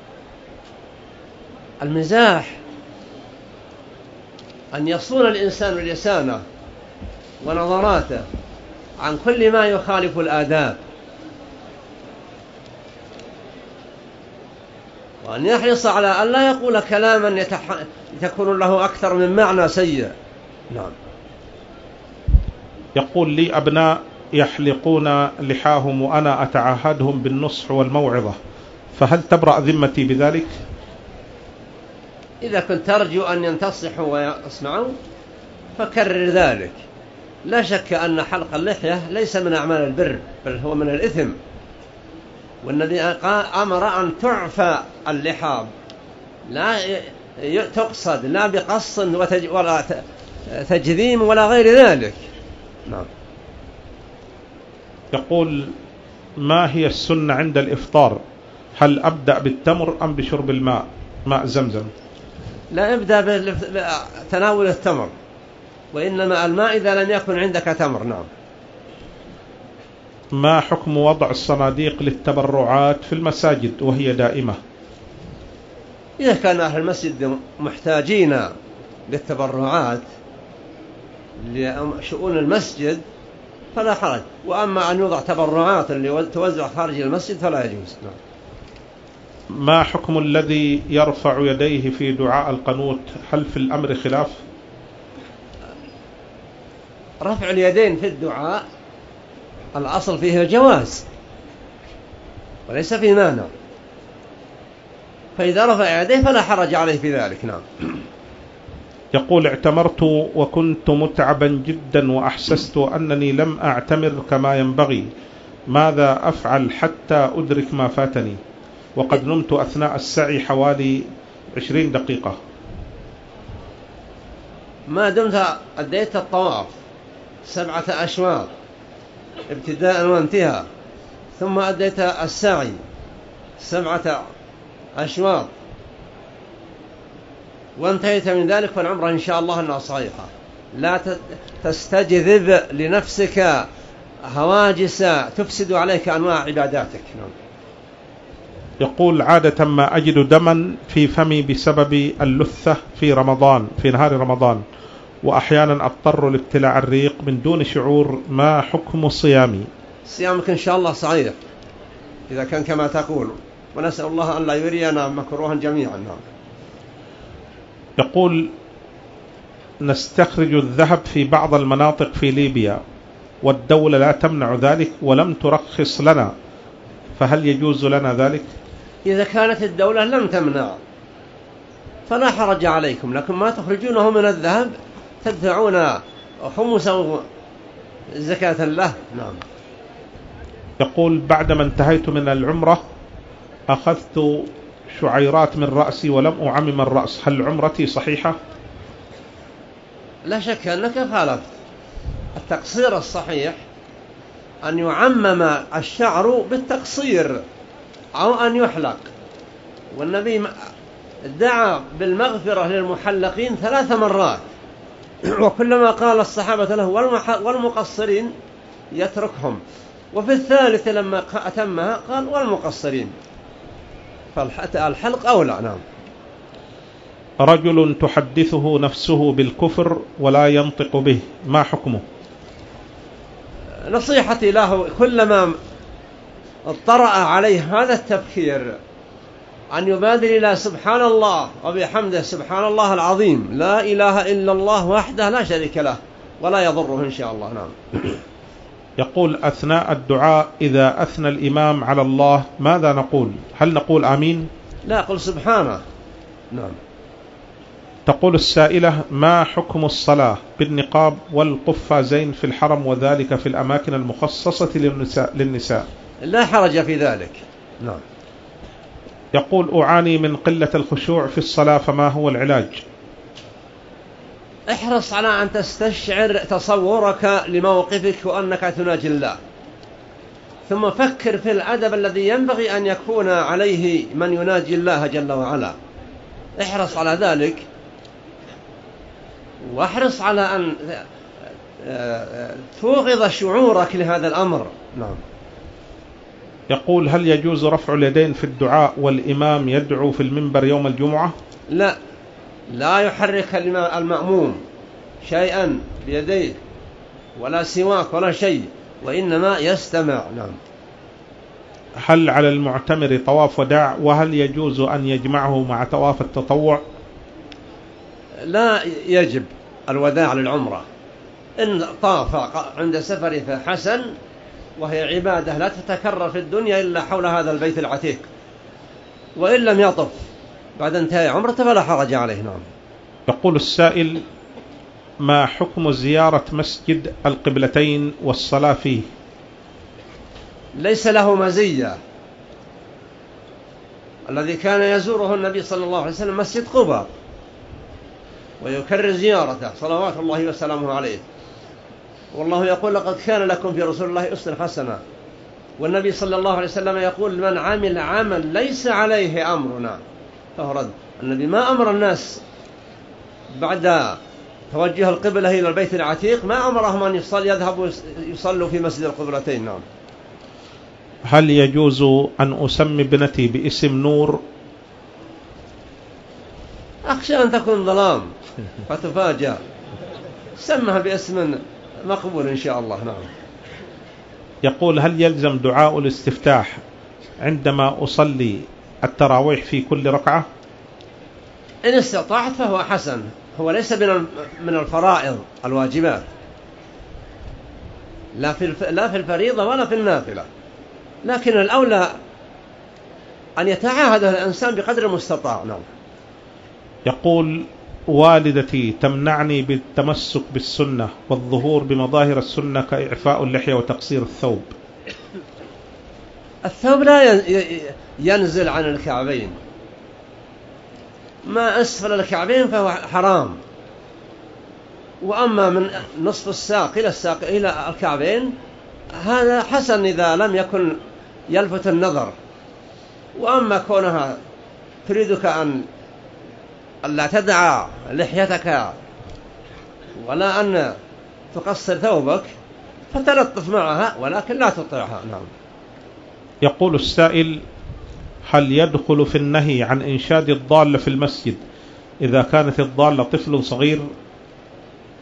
المزاح أن يصون الإنسان لسانه ونظراته عن كل ما يخالف الآداب، وأن يحرص على أن لا يقول كلاما تكون له أكثر من معنى سيء. نعم. يقول: لي أبناء يحلقون لحاهم وأنا أتعهدهم بالنصح والموعظة، فهل تبرأ ذمتي بذلك؟ إذا كنت ترجو أن ينتصحوا ويسمعوا فكرر ذلك. لا شك أن حلق اللحية ليس من أعمال البر، بل هو من الإثم، والنبي أمر أن تعفى اللحاب، لا تقصد، لا بقص ولا تجذيم ولا غير ذلك. نعم. يقول: ما هي السنة عند الإفطار؟ هل أبدأ بالتمر أم بشرب الماء، ماء زمزم؟ لا أبدأ بتناول التمر، وإنما الماء إذا لم يكن عندك تمر. نعم. ما حكم وضع الصناديق للتبرعات في المساجد وهي دائمة؟ إذا كان أهل المسجد محتاجين للتبرعات لشؤون المسجد فلا حرج، وأما أن يوضع تبرعات اللي توزع خارج المسجد فلا يجوز. نعم. ما حكم الذي يرفع يديه في دعاء القنوت؟ هل في الأمر خلاف؟ رفع اليدين في الدعاء الأصل فيه الجواز وليس فيه مانع، فإذا رفع يديه فلا حرج عليه في ذلك. نعم. يقول: اعتمرت وكنت متعبا جدا وأحسست أنني لم أعتمر كما ينبغي، ماذا أفعل حتى أدرك ما فاتني؟ وقد نمت أثناء السعي حوالي 20 دقيقة. ما دمت أديت الطواف 7 أشواط ابتداء وانتهاء، ثم أديت السعي 7 أشواط وانتهيت من ذلك، فالعمرة إن شاء الله أنها صحيحة. لا تستجذب لنفسك هواجس تفسد عليك أنواع عباداتك. يقول: عادة ما أجد دما في فمي بسبب اللثة في رمضان، في نهار رمضان، وأحيانا أضطر لابتلاع الريق من دون شعور، ما حكم صيامي؟ صيامك إن شاء الله صحيح إذا كان كما تقول، ونسأل الله أن لا يرينا مكروها جميعا. يقول: نستخرج الذهب في بعض المناطق في ليبيا والدولة لا تمنع ذلك ولم ترخص لنا، فهل يجوز لنا ذلك؟ إذا كانت الدولة لم تمنع فلا حرج عليكم، لكن ما تخرجونه من الذهب تدفعون خمسا زكاة له. نعم. يقول: بعدما انتهيت من العمرة أخذت شعيرات من رأسي ولم أعمم الرأس، هل عمرتي صحيحة؟ لا شك أنك خالفت. التقصير الصحيح أن يعمم الشعر بالتقصير أو أن يحلق، والنبي دعا بالمغفرة للمحلقين 3 مرات، وكلما قال الصحابة له والمقصرين يتركهم، وفي الثالث لما أتمها قال والمقصرين، فالحلق أولى. نعم. رجل تحدثه نفسه بالكفر ولا ينطق به، ما حكمه؟ نصيحتي له كلما اطرأ عليه هذا التفكير أن يبادر إلى سبحان الله وبحمده سبحان الله العظيم، لا إله إلا الله وحده لا شريك له، ولا يضره إن شاء الله. نعم. يقول: أثناء الدعاء إذا أثنى الإمام على الله ماذا نقول؟ هل نقول آمين؟ لا، قل سبحانه. نعم. تقول السائلة: ما حكم الصلاة بالنقاب والقفازين في الحرم وذلك في الأماكن المخصصة للنساء؟ لا حرج في ذلك. نعم. يقول: أعاني من قلة الخشوع في الصلاة، فما هو العلاج؟ احرص على أن تستشعر تصورك لموقفك وأنك تناجي الله، ثم فكر في الأدب الذي ينبغي أن يكون عليه من يناجي الله جل وعلا. احرص على ذلك، واحرص على أن توغض شعورك لهذا الأمر. نعم. يقول: هل يجوز رفع اليدين في الدعاء والإمام يدعو في المنبر يوم الجمعة؟ لا يحرك المأموم شيئا بيديه ولا سواك ولا شيء، وإنما يستمع. نعم. هل على المعتمر طواف وداع، وهل يجوز أن يجمعه مع طواف التطوع؟ لا يجب الوداع للعمرة، إن طاف عند سفره فحسن، وهي عبادة لا تتكرر في الدنيا إلا حول هذا البيت العتيق، وإن لم يطف بعد انتهاء عمرته فلا حرج عليه. نعم. يقول السائل: ما حكم زيارة مسجد القبلتين والصلاة فيه؟ ليس له مزية. الذي كان يزوره النبي صلى الله عليه وسلم مسجد قباء ويكرر زيارته صلوات الله وسلامه عليه، والله يقول: لقد كان لكم في رسول الله أسوة حسنة، والنبي صلى الله عليه وسلم يقول: من عمل عمل ليس عليه أمرنا فهو رد. النبي ما أمر الناس بعد توجه القبلة إلى البيت العتيق، ما أمرهم أن يذهبوا يصلوا في مسجد القبلتين. نعم. هل يجوز أن أسمي ابنتي باسم نور؟ أخشى أن تكون ظلام فتفاجأ، سمها باسم مقبول إن شاء الله. نعم. يقول: هل يلزم دعاء الاستفتاح عندما أصلي التراويح في كل ركعة؟ إن استطعت فهو حسن، هو ليس من الفرائض الواجبات، لا في الفريضة ولا في النافلة، لكن الأولى أن يتعاهد الإنسان بقدر المستطاع. نعم. يقول: والدتي تمنعني بالتمسك بالسنة والظهور بمظاهر السنة كإعفاء اللحية وتقصير الثوب. الثوب لا ينزل عن الكعبين، ما أسفل الكعبين فهو حرام، وأما من نصف الساق إلى الكعبين هذا حسن إذا لم يكن يلفت النظر. وأما كونها تريدك أن لا تدع لحيتك ولا أن تقصر ثوبك فتلطف معها ولكن لا تطيعها. نعم. يقول السائل: هل يدخل في النهي عن إنشاد الضالة في المسجد إذا كانت الضالة طفل صغير؟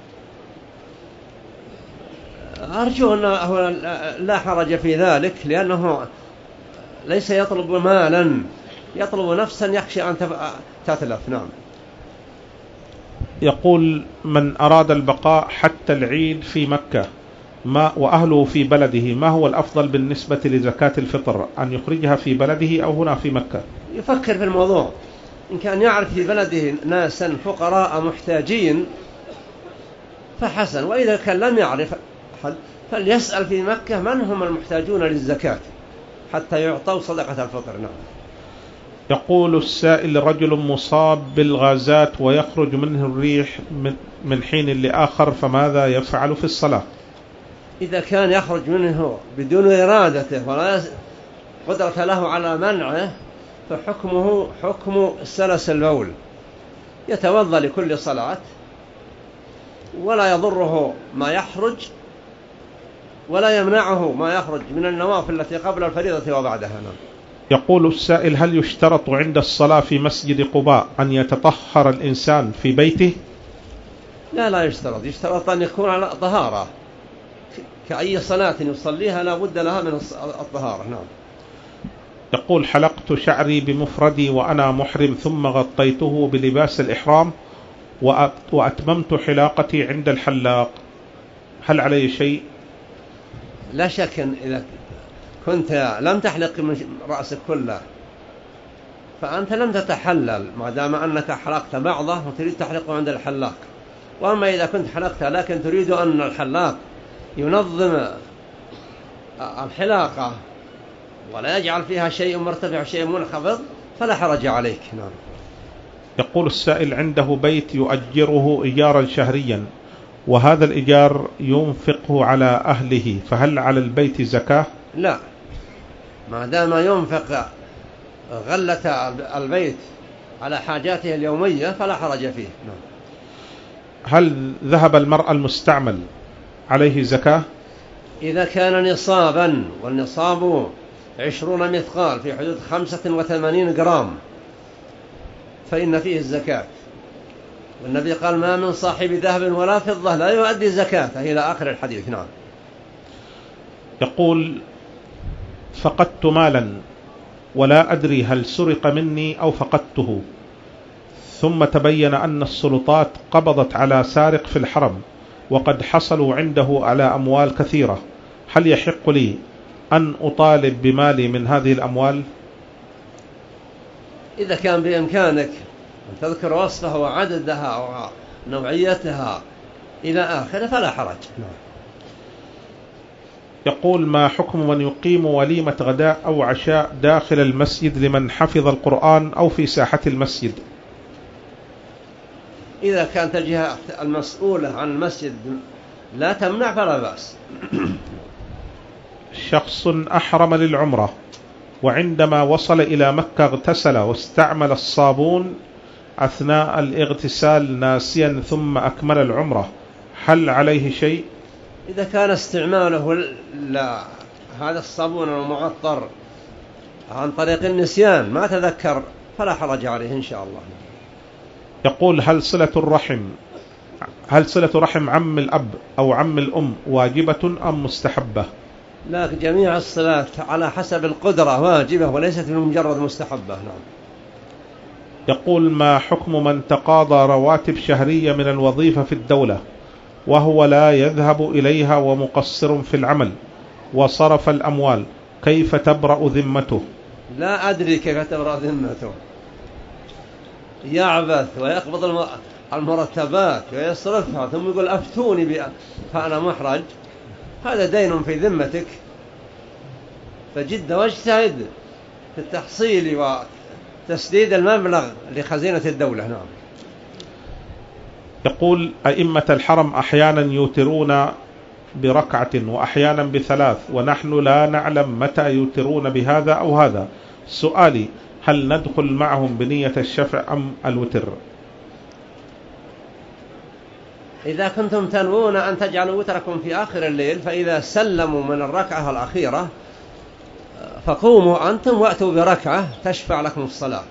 أرجو أنه لا حرج في ذلك، لأنه ليس يطلب مالا، يطلب نفسا يخشى أن تتلف. نعم. يقول: من أراد البقاء حتى العيد في مكة وأهله في بلده، ما هو الأفضل بالنسبة لزكاة الفطر، أن يخرجها في بلده أو هنا في مكة؟ يفكر في الموضوع، إن كان يعرف في بلده ناسا فقراء محتاجين فحسن، وإذا كان لم يعرف فليسأل في مكة من هم المحتاجون للزكاة حتى يعطوا صدقة الفطر. نعم. يقول السائل: رجل مصاب بالغازات ويخرج منه الريح من حين لآخر، فماذا يفعل في الصلاة؟ إذا كان يخرج منه بدون إرادته ولا قدرة له على منعه فحكمه حكم سلس البول، يتوضأ لكل صلاة ولا يضره ما يخرج ولا يمنعه ما يخرج من النوافل التي قبل الفريضة وبعدها. يقول السائل: هل يشترط عند الصلاة في مسجد قباء أن يتطهر الإنسان في بيته؟ لا يشترط، يشترط أن يكون على طهارة، كأي صلاة يصليها لا بد لها من الطهارة. نعم. يقول: حلقت شعري بمفردي وأنا محرم، ثم غطيته بلباس الإحرام وأتممت حلاقتي عند الحلاق، هل علي شيء؟ لا شك إذا كنت لم تحلق من رأسك كله فأنت لم تتحلل، ما دام أنك حلقت بعضه وتريد تحلقه عند الحلاق. وأما إذا كنت حلقت لكن تريد أن الحلاق ينظم الحلاقة ولا يجعل فيها شيء مرتفع شيء منخفض فلا حرج عليك. نعم. يقول السائل: عنده بيت يؤجره إيجارا شهريا وهذا الإيجار ينفقه على أهله، فهل على البيت زكاة؟ لا، ما دام ينفق غلة البيت على حاجاته اليومية فلا حرج فيه. نعم. هل ذهب المرأة المستعمل عليه زكاة؟ إذا كان نصابا، والنصاب 20 مثقال في حدود 85 جرام فإن فيه الزكاة، والنبي قال: ما من صاحب ذهب ولا فضة لا يؤدي زكاة، إلى آخر الحديث. نعم. يقول: فقدت مالا ولا أدري هل سرق مني أو فقدته، ثم تبين أن السلطات قبضت على سارق في الحرم وقد حصلوا عنده على أموال كثيرة، هل يحق لي أن أطالب بمالي من هذه الأموال؟ إذا كان بإمكانك أن تذكر وصفها وعددها ونوعيتها إلى آخره فلا حرج. يقول: ما حكم من يقيم وليمة غداء أو عشاء داخل المسجد لمن حفظ القرآن أو في ساحة المسجد؟ إذا كانت الجهة المسؤولة عن المسجد لا تمنع فلا بأس. شخص أحرم للعمرة وعندما وصل إلى مكة اغتسل واستعمل الصابون أثناء الاغتسال ناسيا ثم أكمل العمرة، هل عليه شيء؟ إذا كان استعماله هذا الصابون المعطر عن طريق النسيان ما تذكر فلا حرج عليه إن شاء الله. يقول: هل صلة رحم عم الأب أو عم الأم واجبة أم مستحبة؟ لا، جميع الصلاة على حسب القدرة واجبة وليست بمجرد مستحبة. نعم. يقول: ما حكم من تقاضى رواتب شهرية من الوظيفة في الدولة وهو لا يذهب إليها ومقصر في العمل وصرف الأموال، كيف تبرأ ذمته؟ لا أدري كيف تبرأ ذمته، يعبث ويقبض المرتبات ويصرفها ثم يقول أفتوني فأنا محرج، هذا دين في ذمتك، فجد واجتهد في التحصيل وتسديد المبلغ لخزينة الدولة. نعم. يقول: أئمة الحرم أحيانا يوترون بركعة وأحيانا بثلاث ونحن لا نعلم متى يوترون بهذا أو هذا، سؤالي: هل ندخل معهم بنية الشفع أم الوتر؟ إذا كنتم تنوون أن تجعلوا وتركم في آخر الليل فإذا سلموا من الركعة الأخيرة فقوموا أنتم وأتوا بركعة تشفع لكم الصلاة.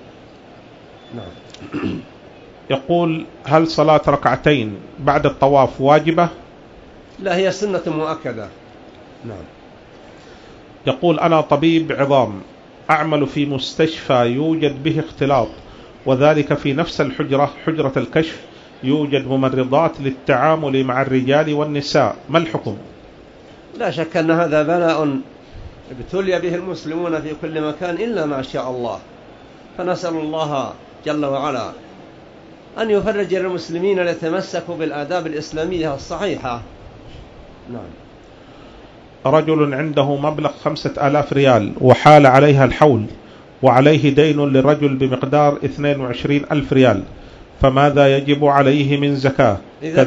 نعم. يقول: هل صلاة ركعتين بعد الطواف واجبة؟ لا، هي سنة مؤكدة. نعم. يقول أنا طبيب عظام أعمل في مستشفى يوجد به اختلاط، وذلك في نفس الحجرة، حجرة الكشف، يوجد ممرضات للتعامل مع الرجال والنساء، ما الحكم؟ لا شك أن هذا بلاء ابتلي به المسلمون في كل مكان إلا ما شاء الله، فنسأل الله جل وعلا أن يفرج للمسلمين ليتمسكوا بالآداب الإسلامية الصحيحة. نعم. رجل عنده مبلغ 5000 ريال وحال عليها الحول، وعليه دين للرجل بمقدار 22,000 ريال، فماذا يجب عليه من زكاة؟ إذا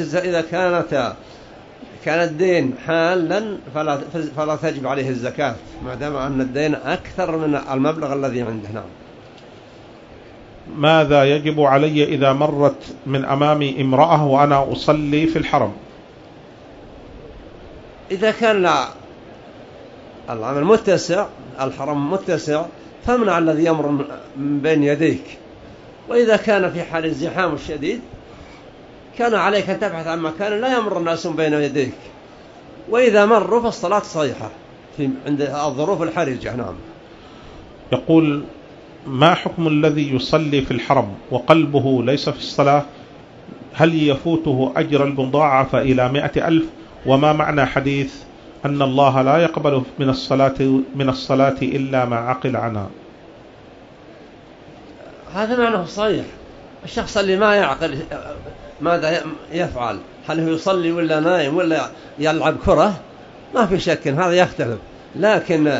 كان الدين حالا فلا تجب عليه الزكاة، ما دام أن الدين أكثر من المبلغ الذي عنده. نعم. ماذا يجب علي إذا مرت من أمامي امرأة وأنا أصلي في الحرم؟ إذا كان العمل متسع، الحرم متسع، فامنع الذي يمر من بين يديك. وإذا كان في حال الزحام الشديد كان عليك أن تبحث عن مكان لا يمر الناس بين يديك، وإذا مروا فالصلاة صحيحة عند الظروف الحرجة. نعم. يقول ما حكم الذي يصلي في الحرم وقلبه ليس في الصلاة؟ هل يفوته أجر المضاعفة إلى 100,000؟ وما معنى حديث أن الله لا يقبل من الصلاة إلا ما عقل عنها؟ هذا معناه صحيح. الشخص اللي ما يعقل ماذا يفعل، هل هو يصلي ولا نايم ولا يلعب كرة، ما في شك هذا يختلف. لكن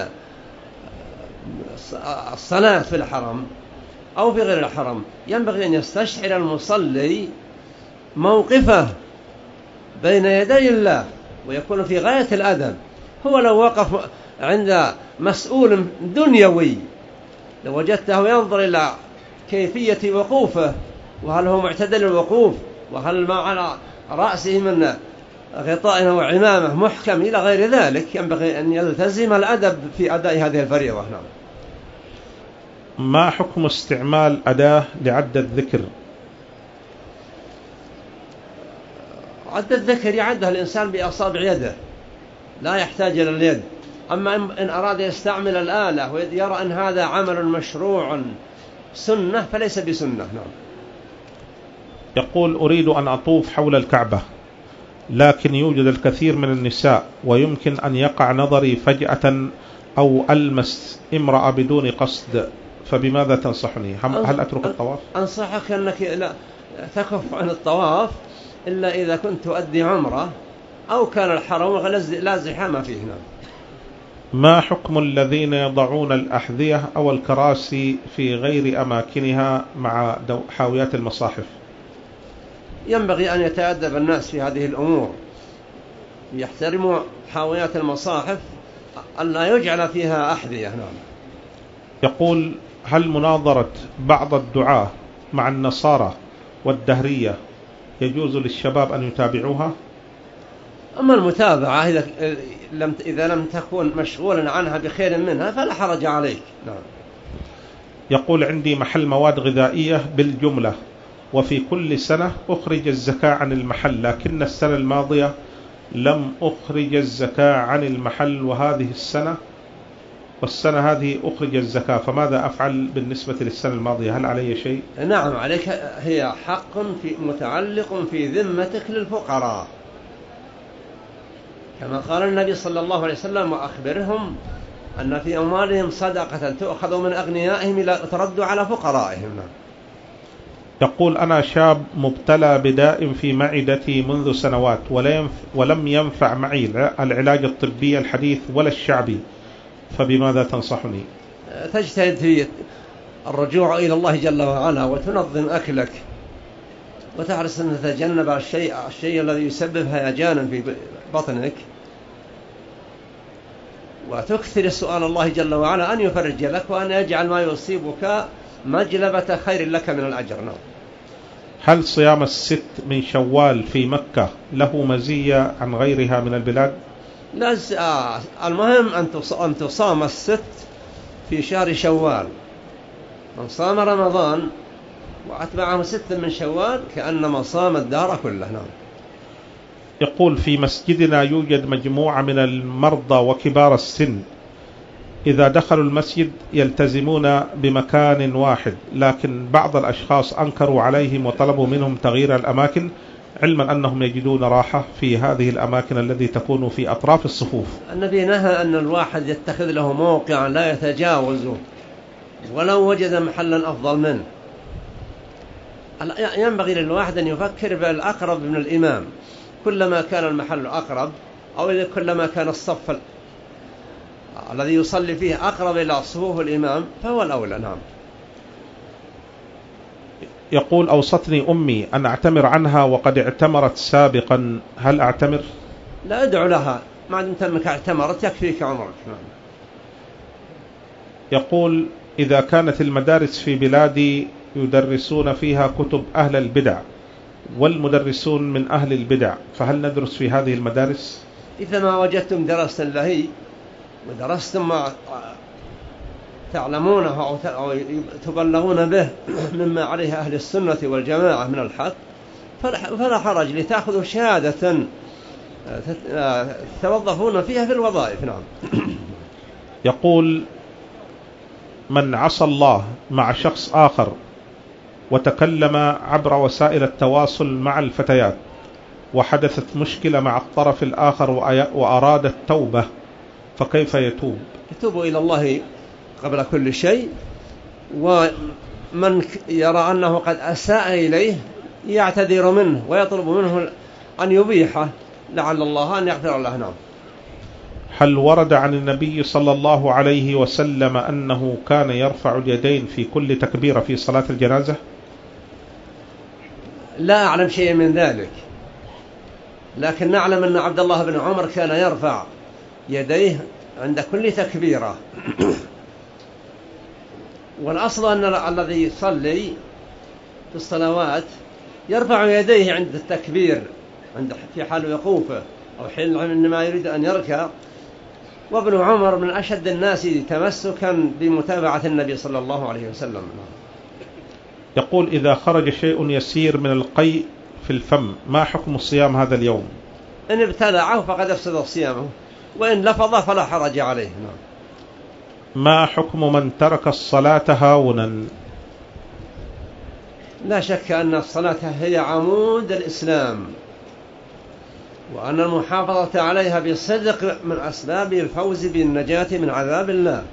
الصلاة في الحرم أو في غير الحرم ينبغي أن يستشعر المصلي موقفه بين يدي الله ويكون في غاية الأدب. هو لو وقف عند مسؤول دنيوي لو وجدته ينظر إلى كيفية وقوفه، وهل هو معتدل الوقوف، وهل ما على رأسه من غطاء وعمامة محكم إلى غير ذلك، ينبغي أن يلتزم الأدب في أداء هذه الفريضة. نعم. ما حكم استعمال أداة لعد الذكر؟ عد الذكر يعدها الإنسان بأصابع يده، لا يحتاج إلى اليد. أما إن أراد يستعمل الآلة ويرى أن هذا عمل مشروع سنة فليس بسنة. نعم. يقول أريد أن أطوف حول الكعبة، لكن يوجد الكثير من النساء ويمكن أن يقع نظري فجأة أو ألمس امرأة بدون قصد، فبماذا تنصحني؟ هل أترك الطواف؟ أنصحك أنك لا تكف عن الطواف إلا إذا كنت تؤدي عمرة أو كان الحرم لا زحام فيه. نعم. ما حكم الذين يضعون الأحذية أو الكراسي في غير أماكنها مع حاويات المصاحف؟ ينبغي أن يتأدب الناس في هذه الأمور، يحترموا حاويات المصاحف أن لا يجعل فيها أحذية. نعم. يقول هل مناظرة بعض الدعاة مع النصارى والدهرية يجوز للشباب أن يتابعوها؟ أما المتابعة إذا لم تكن مشغولا عنها بخير منها فلا حرج عليك. نعم. يقول عندي محل مواد غذائية بالجملة، وفي كل سنة أخرج الزكاة عن المحل، لكن السنة الماضية لم أخرج الزكاة عن المحل، وهذه السنة والسنة هذه أخرج الزكاة، فماذا أفعل بالنسبة للسنة الماضية؟ هل علي شيء؟ نعم عليك، هي حق متعلق في ذمتك للفقراء، كما قال النبي صلى الله عليه وسلم وأخبرهم أن في أموالهم صدقة تؤخذ من أغنيائهم ترد على فقرائهم. يقول أنا شاب مبتلى بداء في معدتي منذ سنوات ولم ينفع معي العلاج الطبي الحديث ولا الشعبي، فبماذا تنصحني؟ تجتهد في الرجوع إلى الله جل وعلا وتنظم أكلك وتحرص أن تتجنب الشيء الذي يسبب هيجانا في بطنك، وتكثر سؤال الله جل وعلا أن يفرج لك وأن يجعل ما يصيبك مجلبة خير لك من الأجر. هل صيام الست من شوال في مكة له مزية عن غيرها من البلاد؟ لا، المهم أن تصام الست في شهر شوال. من صام رمضان وأتبعه 6 من شوال كأنما صام الدهر كله. نعم. يقول في مسجدنا يوجد مجموعة من المرضى وكبار السن، إذا دخلوا المسجد يلتزمون بمكان واحد، لكن بعض الأشخاص أنكروا عليهم وطلبوا منهم تغيير الأماكن، علما أنهم يجدون راحة في هذه الأماكن التي تكون في أطراف الصفوف. النبي نهى أن الواحد يتخذ له موقعا لا يتجاوزه ولو وجد محلا أفضل منه. ينبغي للواحد أن يفكر بالأقرب من الإمام، كلما كان المحل أقرب أو كلما كان الصف الذي يصلي فيه أقرب إلى صفوف الإمام فهو الأولى. نعم. يقول أوصتني أمي أن أعتمر عنها وقد اعتمرت سابقا، هل أعتمر؟ لا، أدعو لها، ما دمت أنك اعتمرت يكفيك عمرك. نعم. يقول إذا كانت المدارس في بلادي يدرسون فيها كتب أهل البدع والمدرسون من أهل البدع، فهل ندرس في هذه المدارس؟ إذا ما وجدتم درست لهي ودرستم ما تعلمونه أو تبلغون به مما عليه أهل السنة والجماعة من الحق فلا حرج لتأخذوا شهادة توظفون فيها في الوظائف. نعم. يقول من عصى الله مع شخص آخر وتكلم عبر وسائل التواصل مع الفتيات وحدثت مشكلة مع الطرف الآخر وأراد التوبة، فكيف يتوب؟ يتوب إلى الله قبل كل شيء، ومن يرى أنه قد أساء إليه يعتذر منه ويطلب منه أن يبيحه لعل الله أن يغفر له. نعم. هل ورد عن النبي صلى الله عليه وسلم أنه كان يرفع اليدين في كل تكبيرة في صلاة الجنازة؟ لا أعلم شيء من ذلك، لكن نعلم أن عبد الله بن عمر كان يرفع يديه عند كل تكبيرة. والأصل أن الذي يصلي في الصلوات يرفع يديه عند التكبير في حال وقوفه أو حين عندما يريد أن يركع. وابن عمر من أشد الناس تمسكا بمتابعة النبي صلى الله عليه وسلم. يقول إذا خرج شيء يسير من القيء في الفم ما حكم الصيام هذا اليوم؟ إن ابتلعه فقد أفسد صيامه، وإن لفظ فلا حرج عليه. ما حكم من ترك الصلاة هاونا؟ لا شك أن الصلاة هي عمود الإسلام، وأن المحافظة عليها بصدق من أسباب الفوز بالنجاة من عذاب الله.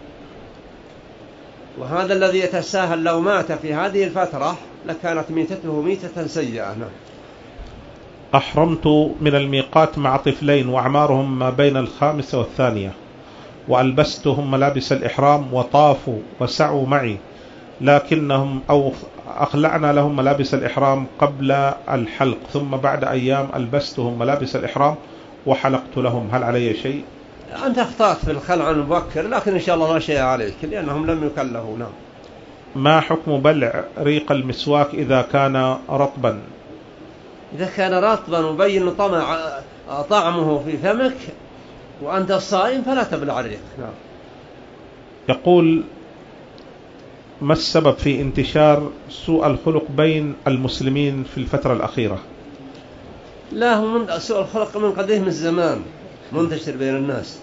وهذا الذي يتساهل لو مات في هذه الفترة لكانت ميتته ميتة سيئة. أحرمت من الميقات مع طفلين وأعمارهم ما بين 5 و8، وألبستهم ملابس الإحرام وطافوا وسعوا معي، لكنهم أخلعنا لهم ملابس الإحرام قبل الحلق، ثم بعد أيام ألبستهم ملابس الإحرام وحلقت لهم، هل علي شيء؟ أنت اخطأت في الخلع المبكر، لكن إن شاء الله لا شيء عليك لأنهم لم يكلفوا. نعم. ما حكم بلع ريق المسواك إذا كان رطبا؟ إذا كان رطبا وبين طعمه في فمك وأنت الصائم فلا تبلع الريق. نعم. يقول ما السبب في انتشار سوء الخلق بين المسلمين في الفترة الأخيرة؟ لا، هو من سوء الخلق من قديم الزمان منتشر بين الناس.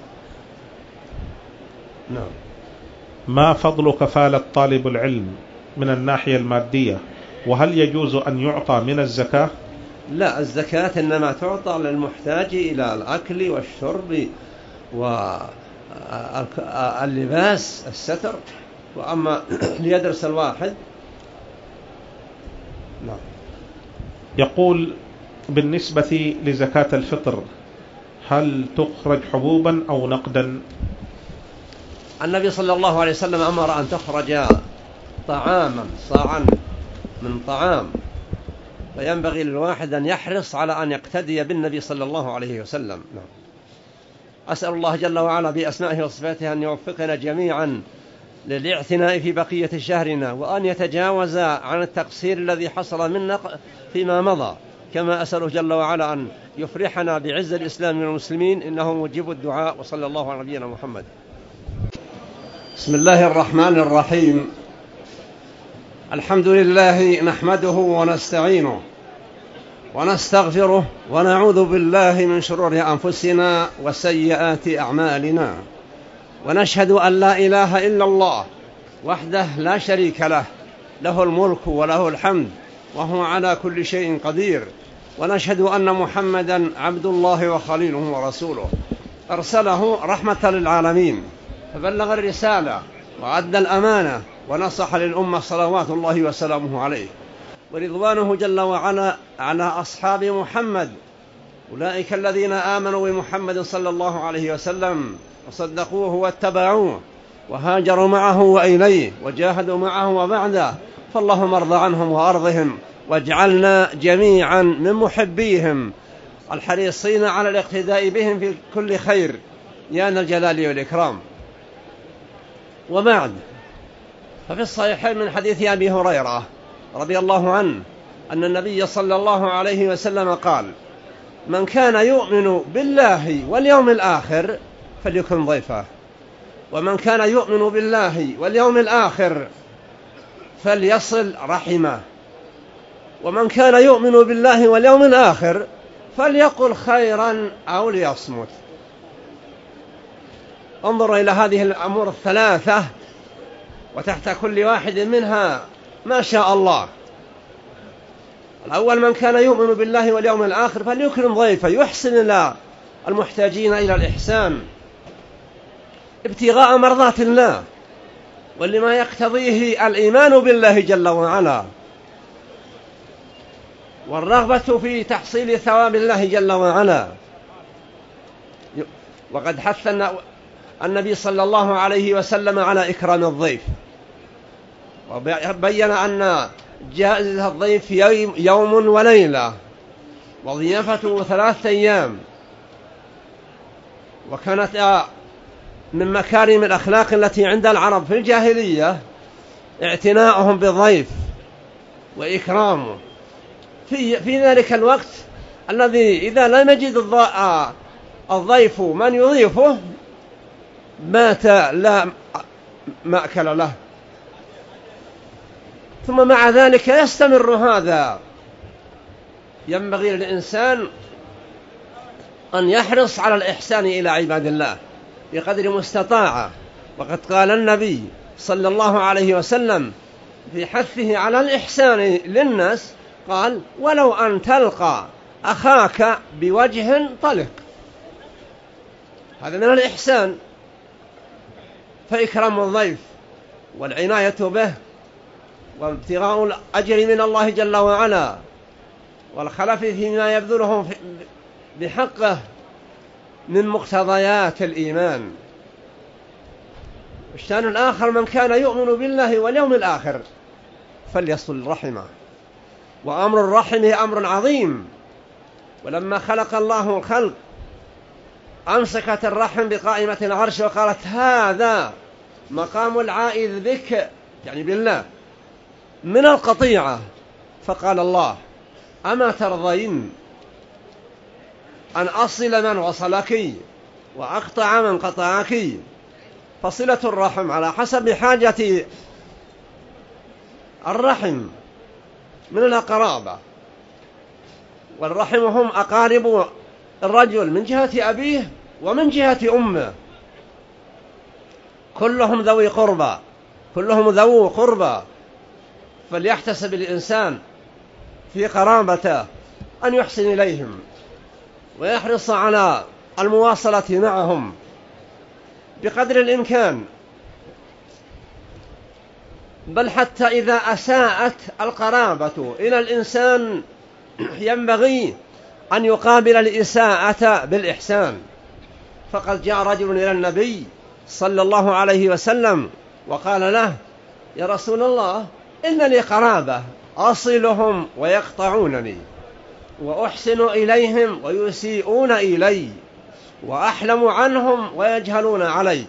نعم. ما فضل كفالة طالب العلم من الناحية المادية، وهل يجوز أن يعطى من الزكاة؟ لا، الزكاة إنما تعطى للمحتاج إلى الأكل والشرب واللباس الستر، وأما ليدرس الواحد. نعم. يقول بالنسبة لزكاة الفطر هل تخرج حبوبا أو نقدا؟ النبي صلى الله عليه وسلم أمر أن تخرج طعاما صاعا من طعام، فينبغي للواحد أن يحرص على أن يقتدي بالنبي صلى الله عليه وسلم. نعم. أسأل الله جل وعلا بأسمائه وصفاته أن يوفقنا جميعا للاعتناء في بقية شهرنا، وأن يتجاوز عن التقصير الذي حصل منا فيما مضى، كما أسأله جل وعلا أن يفرحنا بعز الإسلام والمسلمين إنه مجيب الدعاء. وصلى الله على نبينا محمد. بسم الله الرحمن الرحيم. الحمد لله نحمده ونستعينه ونستغفره ونعوذ بالله من شرور أنفسنا وسيئات أعمالنا، ونشهد أن لا إله إلا الله وحده لا شريك له، له الملك وله الحمد وهو على كل شيء قدير، ونشهد أن محمدا عبد الله وخليله ورسوله، أرسله رحمة للعالمين، فبلغ الرسالة وأدى الأمانة ونصح للأمة صلوات الله وسلامه عليه، ورضوانه جل وعلا على أصحاب محمد، أولئك الذين آمنوا بمحمد صلى الله عليه وسلم وصدقوه واتبعوه وهاجروا معه وإليه وجاهدوا معه وبعده، فاللهم ارض عنهم وأرضهم، واجعلنا جميعا من محبيهم الحريصين على الاقتداء بهم في كل خير يا ذا الجلال والإكرام. وبعد، ففي الصحيحين من حديث أبي هريرة رضي الله عنه أن النبي صلى الله عليه وسلم قال: من كان يؤمن بالله واليوم الآخر فليكن ضيفه، ومن كان يؤمن بالله واليوم الآخر فليصل رحمه، ومن كان يؤمن بالله واليوم الآخر فليقل خيرا أو ليصمت. انظر إلى هذه الأمور الثلاثة، وتحت كل واحد منها ما شاء الله. الأول: من كان يؤمن بالله واليوم الآخر فليكرم ضيفه، يحسن إلى المحتاجين إلى الإحسان ابتغاء مرضات الله ولما يقتضيه الإيمان بالله جل وعلا والرغبة في تحصيل ثواب الله جل وعلا. وقد حث النبي صلى الله عليه وسلم على إكرام الضيف، وبين أن جائزة الضيف يوم وليلة، وضيافته 3 أيام، وكانت من مكارم الأخلاق التي عند العرب في الجاهلية اعتناؤهم بالضيف وإكرامه في ذلك الوقت الذي إذا لم يجد الضيف من يضيفه مات لا مأكل له. ثم مع ذلك يستمر هذا. ينبغي للإنسان أن يحرص على الإحسان إلى عباد الله بقدر مستطاعه، وقد قال النبي صلى الله عليه وسلم في حثه على الإحسان للناس، قال: ولو أن تلقى أخاك بوجه طلق. هذا من الإحسان. فإكرام الضيف والعناية به وابتغاء الأجر من الله جل وعلا والخلف فيما يبذله بحقه من مقتضيات الإيمان. الشأن الآخر: من كان يؤمن بالله واليوم الآخر فليصل رحمه. وأمر الرحم أمر عظيم، ولما خلق الله الخلق أمسكت الرحم بقائمة العرش وقالت: هذا مقام العائذ بك، يعني بالله، من القطيعة. فقال الله: أما ترضين أن أصل من وصلك وأقطع من قطعك؟ فصلة الرحم على حسب حاجة الرحم من الأقرابة، والرحم هم أقارب الرجل من جهة أبيه ومن جهة أمه، كلهم ذوي قربى، كلهم ذو قربى. فليحتسب الإنسان في قرابته أن يحسن إليهم ويحرص على المواصلة معهم بقدر الإمكان، بل حتى إذا أساءت القرابة إلى الإنسان ينبغي أن يقابل الإساءة بالإحسان. فقد جاء رجل إلى النبي صلى الله عليه وسلم وقال له: يا رسول الله، إن لي قرابة أصلهم ويقطعونني، وأحسن إليهم ويسيئون إلي، وأحلم عنهم ويجهلون علي.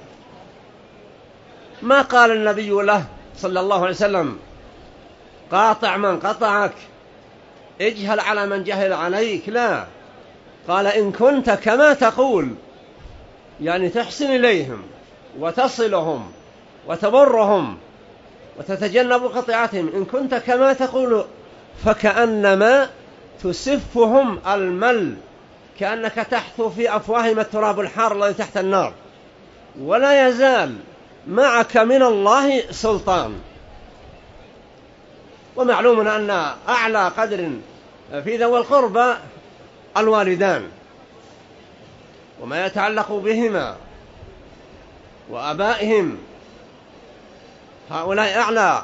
ما قال النبي له صلى الله عليه وسلم: قاطع من قطعك، اجهل على من جهل عليك. لا، قال: إن كنت كما تقول، يعني تحسن إليهم وتصلهم وتبرهم وتتجنب قطيعتهم، إن كنت كما تقول فكأنما تسفهم المل كأنك تحثو في أفواههم التراب الحار الذي تحت النار، ولا يزال معك من الله سلطان. ومعلوم أن أعلى قدر في ذوي القربى الوالدان وما يتعلق بهما وآبائهم، هؤلاء أعلى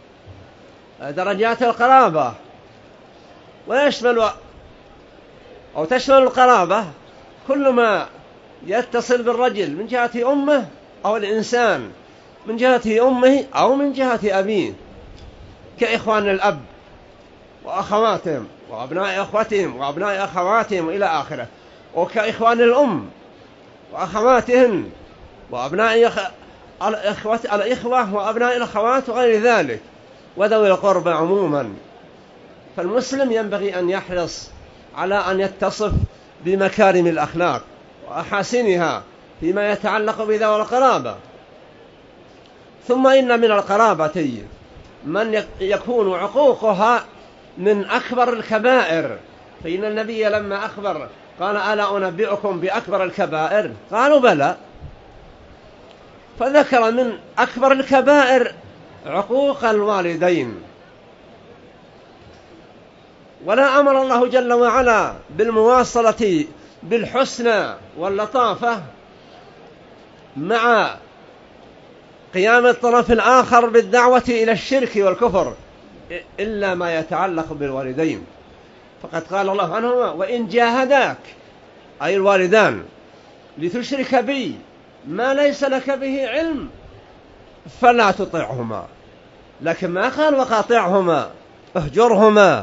درجات القرابة، ويشمل أو تشمل القرابة كل ما يتصل بالرجل من جهة أمه، أو الإنسان من جهة أمه أو من جهة أبيه، كإخوان الأب وأخواتهم وأبناء أخوتهم وأبناء أخواتهم وإلى آخره، وكإخوان الأم وأخواتهن وأبناء الإخوة وأبناء الأخوات وغير ذلك، وذوي القربى عموما. فالمسلم ينبغي أن يحرص على أن يتصف بمكارم الأخلاق وأحاسنها فيما يتعلق بذوي القرابة. ثم إن من القرابة من يكون عقوقها من أكبر الكبائر، فإن النبي لما أخبر قال: ألا أنبئكم بأكبر الكبائر؟ قالوا: بلى. فذكر من أكبر الكبائر عقوق الوالدين. ولا أمر الله جل وعلا بالمواصلة بالحسنى واللطافة مع قيام الطرف الآخر بالدعوة إلى الشرك والكفر إلا ما يتعلق بالوالدين، فقد قال الله عنهما: وإن جاهداك، أي الوالدان، لتشرك بي ما ليس لك به علم فلا تطعهما. لكن ما قال وقاطعهما، اهجرهما،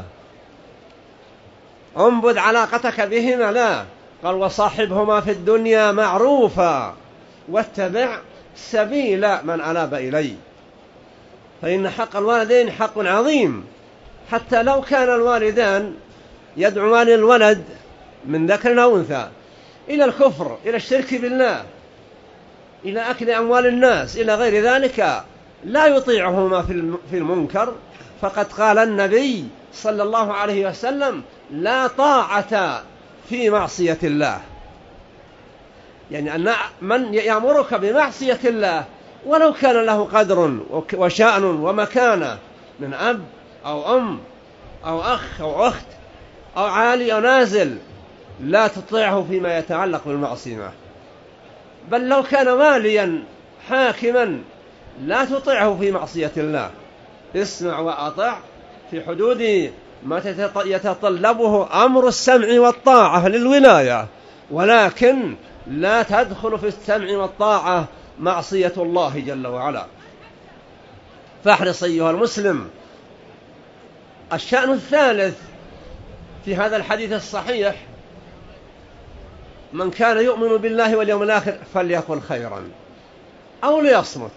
انبذ علاقتك بهما، لا، قال: وصاحبهما في الدنيا معروفا واتبع سبيل من أناب إلي. فإن حق الوالدين حق عظيم، حتى لو كان الوالدان يدعوان الولد من ذكر أو أنثى إلى الكفر، إلى الشرك بالله، إلى أكل أموال الناس، إلى غير ذلك، لا يطيعهما في المنكر. فقد قال النبي صلى الله عليه وسلم: لا طاعة في معصية الله. يعني أن من يأمرك بمعصية الله ولو كان له قدر وشأن ومكانة من أب أو أم أو أخ أو أخت أو عالي أو نازل، لا تطيعه فيما يتعلق بالمعصية. بل لو كان واليا حاكما لا تطيعه في معصية الله. اسمع وأطع في حدود ما يتطلبه أمر السمع والطاعة للولاية، ولكن لا تدخل في السمع والطاعة معصية الله جل وعلا. فاحرص أيها المسلم. الشأن الثالث في هذا الحديث الصحيح: من كان يؤمن بالله واليوم الآخر فليقل خيرا أو ليصمت.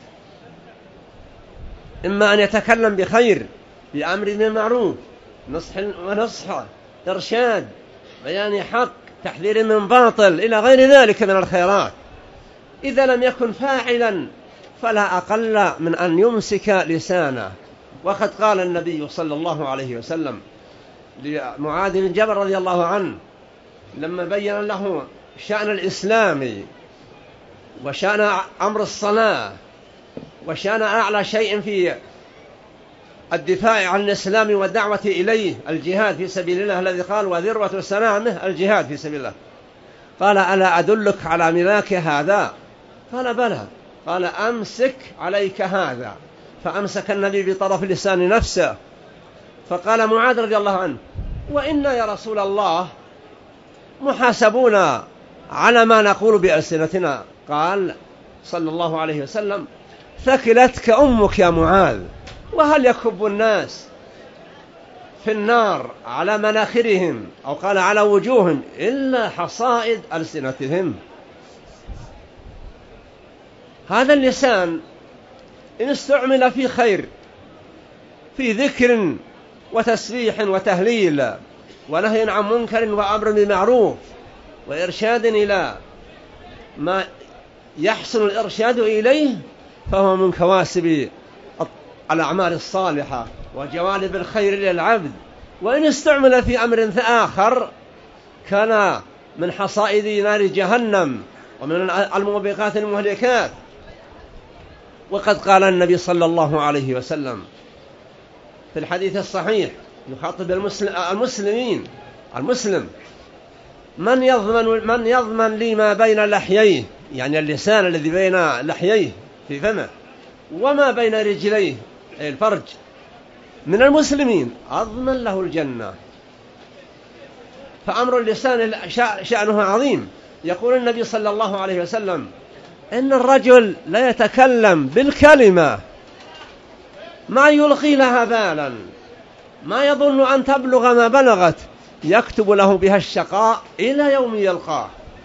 إما أن يتكلم بخير، بأمر بالمعروف، نصح ونصح، إرشاد، بيان حق، تحذير من باطل، إلى غير ذلك من الخيرات. إذا لم يكن فاعلا فلا أقل من أن يمسك لسانه. وقد قال النبي صلى الله عليه وسلم لمعاذ بن جبل رضي الله عنه لما بين له شأن الإسلام وشأن أمر الصلاة وشأن أعلى شيء في الدفاع عن الإسلام والدعوة إليه، الجهاد في سبيل الله، الذي قال: وذروة سنامه الجهاد في سبيل الله. قال: ألا أدلك على ملاك هذا؟ قال: بلى. قال: أمسك عليك هذا. فأمسك النبي بطرف لسان نفسه. فقال معاذ رضي الله عنه: وإنا يا رسول الله محاسبون على ما نقول بألسنتنا. قال صلى الله عليه وسلم: ثكلتك أمك يا معاذ. وهل يكب الناس في النار على مناخرهم، أو قال على وجوههم، إلا حصائد ألسنتهم؟ هذا اللسان إن استعمل في خير، في ذكر وتسبيح وتهليل ونهي عن منكر وأمر بالمعروف وإرشاد إلى ما يحسن الإرشاد إليه، فهو من كواسب الأعمال الصالحة وجوانب الخير للعبد. وإن استعمل في أمر آخر كان من حصائد نار جهنم ومن الموبقات المهلكات. وقد قال النبي صلى الله عليه وسلم في الحديث الصحيح يخاطب المسلم من يضمن لي ما بين لحييه، يعني اللسان الذي بين لحييه في فمه وما بين رجليه أي الفرج من المسلمين أضمن له الجنة. فأمر اللسان شأنه عظيم. يقول النبي صلى الله عليه وسلم إن الرجل لا يتكلم بالكلمة ما يلقي لها بالا، ما يظن أن تبلغ ما بلغت، يكتب له بها الشقاء إلى يوم يلقاه.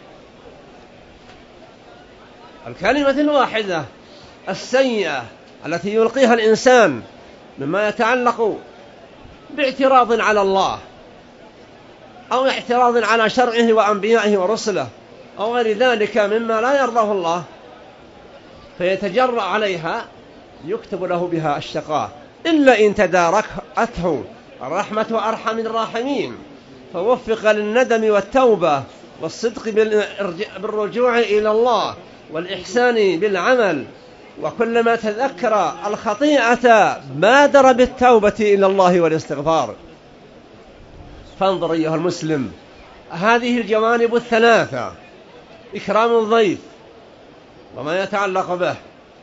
الكلمة الواحدة السيئة التي يلقيها الإنسان مما يتعلق باعتراض على الله أو اعتراض على شرعه وأنبيائه ورسله أو غير ذلك مما لا يرضاه الله فيتجرأ عليها، يكتب له بها الشقاء، إلا إن تداركته الرحمة أرحم الراحمين فوفق للندم والتوبة والصدق بالرجوع إلى الله والإحسان بالعمل، وكلما تذكر الخطيئة بادر بالتوبة إلى الله والاستغفار. فانظر أيها المسلم هذه الجوانب الثلاثة: إكرام الضيف وما يتعلق به،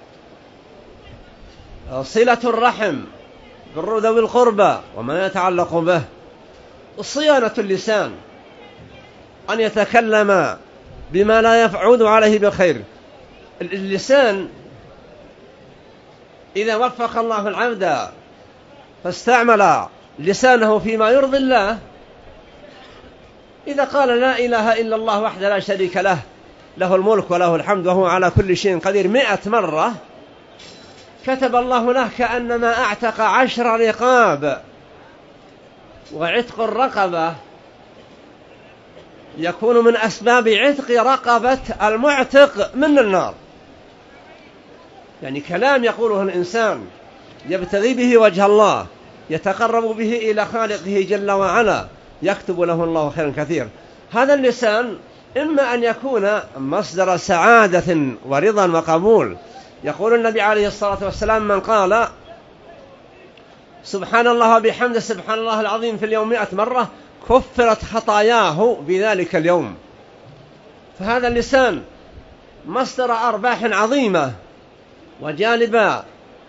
صلة الرحم بر ذوي القربى وما يتعلق به، صيانة اللسان أن يتكلم بما لا يفعل عليه بخير. اللسان إذا وفق الله العبد فاستعمل لسانه فيما يرضي الله، إذا قال لا إله إلا الله وحده لا شريك له، له الملك وله الحمد وهو على كل شيء قدير 100 مرة، كتب الله له كأنما أعتق 10 رقاب. وعتق الرقبة يكون من أسباب عتق رقبة المعتق من النار. يعني كلام يقوله الإنسان يبتغي به وجه الله يتقرب به إلى خالقه جل وعلا يكتب له الله خيرا كثير. هذا اللسان إما أن يكون مصدر سعادة ورضا وقبول. يقول النبي عليه الصلاة والسلام من قال سبحان الله وبحمده سبحان الله العظيم في اليوم 100 مرة كفرت خطاياه بذلك اليوم. فهذا اللسان مصدر أرباح عظيمة وجالب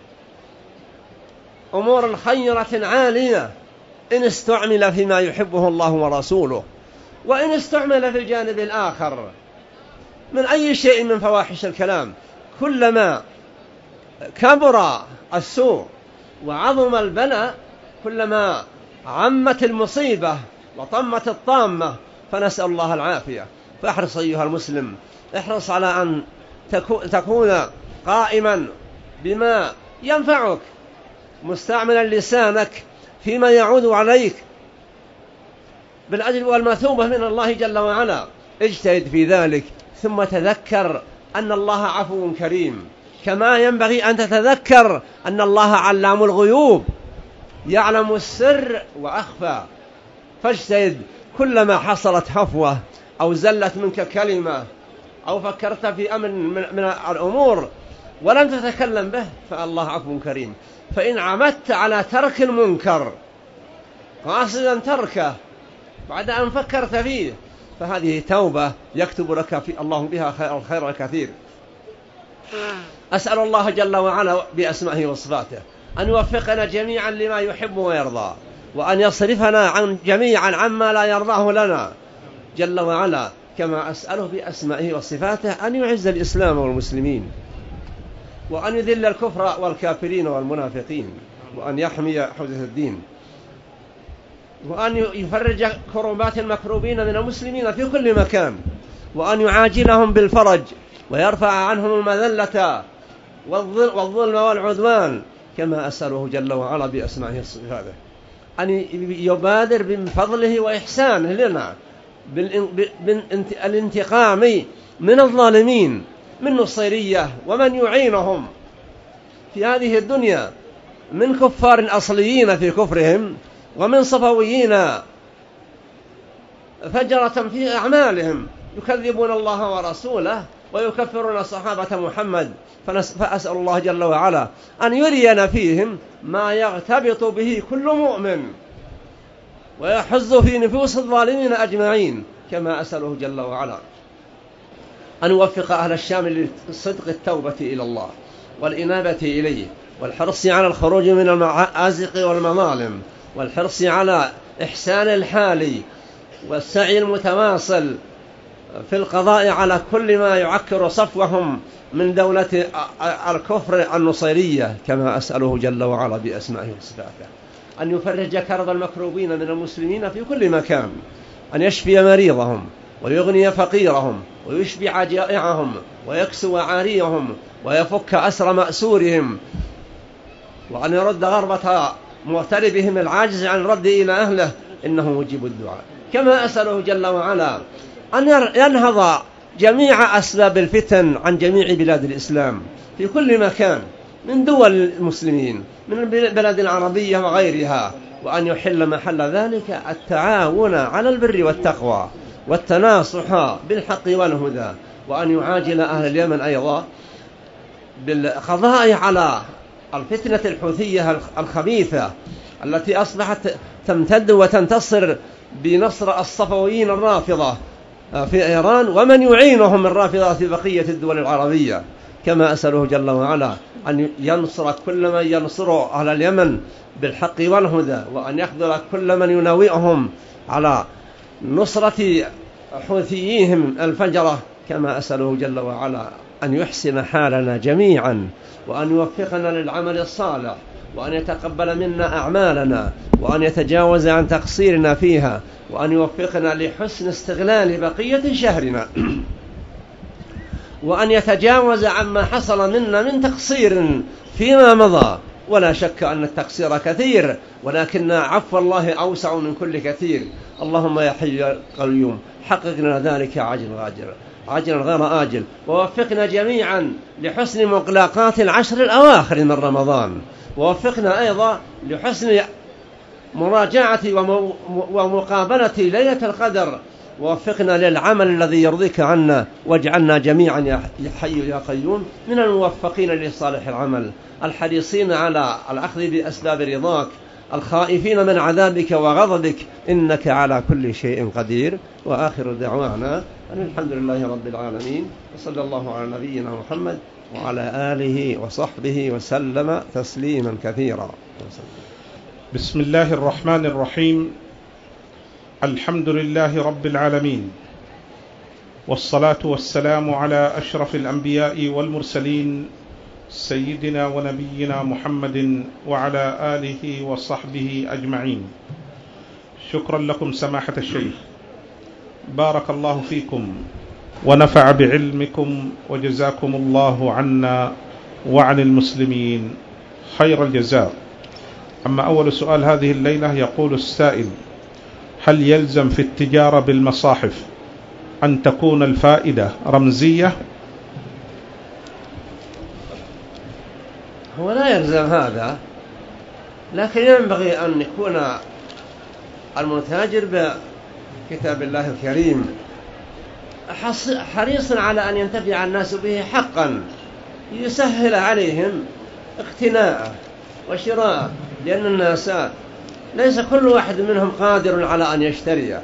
أمور خيرة عالية إن استعمل فيما يحبه الله ورسوله، وإن استعمل في الجانب الآخر من أي شيء من فواحش الكلام. كلما كبر السوء وعظم البلاء كلما عمت المصيبة وطمت الطامة، فنسأل الله العافية. فاحرص أيها المسلم، احرص على أن تكون قائما بما ينفعك، مستعملا لسانك فيما يعود عليك بالأجر والمثوبة من الله جل وعلا. اجتهد في ذلك، ثم تذكر أن الله عفو كريم، كما ينبغي أن تتذكر أن الله علام الغيوب يعلم السر وأخفى. فاجتهد كلما حصلت هفوة أو زلت منك كلمة أو فكرت في أمر من الأمور ولم تتكلم به فالله عفو كريم. فإن عمدت على ترك المنكر قاصدا تركه بعد أن فكرت فيه فهذه توبة يكتب لك في الله بها الخير الكثير. أسأل الله جل وعلا بأسمائه وصفاته أن يوفقنا جميعا لما يحب ويرضى، وأن يصرفنا جميعا عما لا يرضاه لنا جل وعلا، كما أسأله بأسمائه وصفاته أن يعز الإسلام والمسلمين، وأن يذل الكفر والكافرين والمنافقين، وأن يحمي حوزة الدين، وأن يفرج كربات المكروبين من المسلمين في كل مكان، وأن يعاجلهم بالفرج ويرفع عنهم المذلة والظلم والعدوان، كما أسأله جل وعلا بأسمائه وصفاته أن يبادر بفضله وإحسانه لنا بالانتقام من الظالمين من نصيرية ومن يعينهم في هذه الدنيا من كفار أصليين في كفرهم ومن صفويين فجرة في أعمالهم يكذبون الله ورسوله ويكفرون صحابة محمد. فأسأل الله جل وعلا أن يرينا فيهم ما يغتبط به كل مؤمن ويحز في نفوس الظالمين أجمعين، كما أسأله جل وعلا أن يوفق أهل الشام لصدق التوبة إلى الله والإنابة إليه والحرص على الخروج من المآزق والمظالم والحرص على إحسان الحال والسعي المتواصل في القضاء على كل ما يعكر صفوهم من دولة الكفر النصيرية، كما أسأله جل وعلا بأسمائه وصفاته أن يفرج كرب المكروبين من المسلمين في كل مكان، أن يشفي مريضهم ويغني فقيرهم ويشبع جائعهم ويكسو عاريهم ويفك أسر مأسورهم، وأن يرد غربة مغتربهم العاجز عن الرد إلى أهله، إنه مجيب الدعاء. كما أسأله جل وعلا أن ينهض جميع أسباب الفتن عن جميع بلاد الإسلام في كل مكان من دول المسلمين من البلاد العربية وغيرها، وأن يحل محل ذلك التعاون على البر والتقوى والتناصح بالحق والهدى، وأن يعاجل أهل اليمن أيضا بالقضاء على الفتنة الحوثية الخبيثة التي أصبحت تمتد وتنتصر بنصر الصفويين الرافضة في إيران ومن يعينهم من رافضة في بقية الدول العربية. كما أسأله جل وعلا أن ينصر كل من ينصر أهل اليمن بالحق والهدى، وأن يخذل كل من يناوئهم على نصرة حوثيهم الفجرة. كما أسأله جل وعلا أن يحسن حالنا جميعا وأن يوفقنا للعمل الصالح وأن يتقبل منا أعمالنا وأن يتجاوز عن تقصيرنا فيها وأن يوفقنا لحسن استغلال بقية شهرنا وأن يتجاوز عما حصل منا من تقصير فيما مضى. ولا شك أن التقصير كثير، ولكن عفو الله أوسع من كل كثير. اللهم يا حي يا قيوم حققنا ذلك عاجلا غير آجل، ووفقنا جميعا لحسن مقلاقات العشر الأواخر من رمضان، ووفقنا أيضا لحسن مراجعة ومقابلة ليلة القدر، ووفقنا للعمل الذي يرضيك عنا، واجعلنا جميعا يا حي يا قيوم من الموفقين لصالح العمل، الحريصين على الأخذ بأسباب رضاك، الخائفين من عذابك وغضبك، إنك على كل شيء قدير. وآخر دعوانا أن الحمد لله رب العالمين، وصلى الله على نبينا محمد وعلى آله وصحبه وسلم تسليما كثيرا. بسم الله الرحمن الرحيم. الحمد لله رب العالمين، والصلاة والسلام على أشرف الأنبياء والمرسلين سيدنا ونبينا محمد وعلى آله وصحبه أجمعين. شكرا لكم سماحة الشيخ، بارك الله فيكم ونفع بعلمكم، وجزاكم الله عنا وعن المسلمين خير الجزاء. أما أول سؤال هذه الليلة، يقول السائل: هل يلزم في التجارة بالمصاحف أن تكون الفائدة رمزية؟ هو لا يلزم هذا، لكن ينبغي أن يكون المتاجر بكتاب الله الكريم حريصا على أن ينتفع الناس به حقا، يسهل عليهم اقتناءه وشراءه، لأن الناس ليس كل واحد منهم قادر على أن يشتريه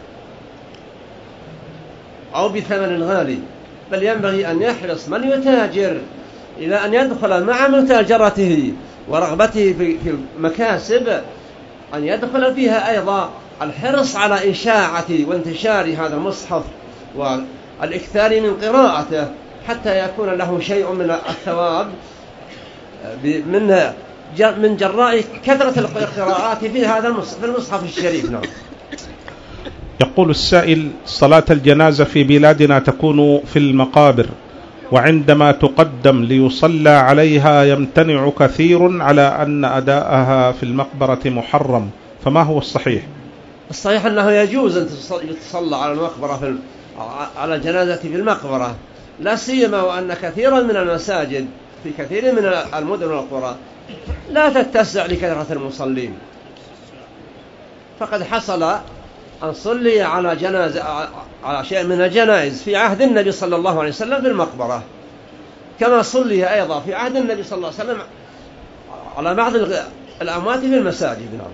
أو بثمن غالي، بل ينبغي أن يحرص من يتاجر إلى أن يدخل مع متاجرته ورغبته في المكاسب أن يدخل فيها أيضا الحرص على إشاعة وانتشار هذا المصحف والإكثار من قراءته، حتى يكون له شيء من الثواب من جراء كثرة القراءات في هذا المصحف الشريف. نعم. يقول السائل: صلاة الجنازة في بلادنا تكون في المقابر، وعندما تقدم ليصلى عليها يمتنع كثير على أن أداءها في المقبرة محرم، فما هو الصحيح؟ الصحيح أنه يجوز أن تصلى على المقبرة على الجنازة في المقبرة، لا سيما وأن كثيرا من المساجد في كثير من المدن والقرى لا تتسع لكثرة المصلين، فقد حصل أن صلي على جنازة على شيء من الجنائز في عهد النبي صلى الله عليه وسلم في المقبرة، كما صلي أيضا في عهد النبي صلى الله عليه وسلم على بعض الأموات في المساجد. نعم.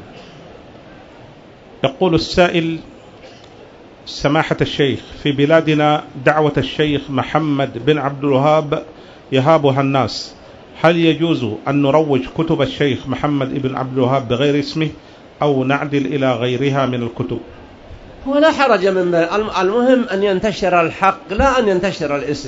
يقول السائل: سماحة الشيخ، في بلادنا دعوة الشيخ محمد بن عبد الوهاب يهابها الناس، هل يجوز أن نروج كتب الشيخ محمد بن عبد الوهاب بغير اسمه أو نعدل إلى غيرها من الكتب؟ هو لا حرج من المهم أن ينتشر الحق لا أن ينتشر الاسم.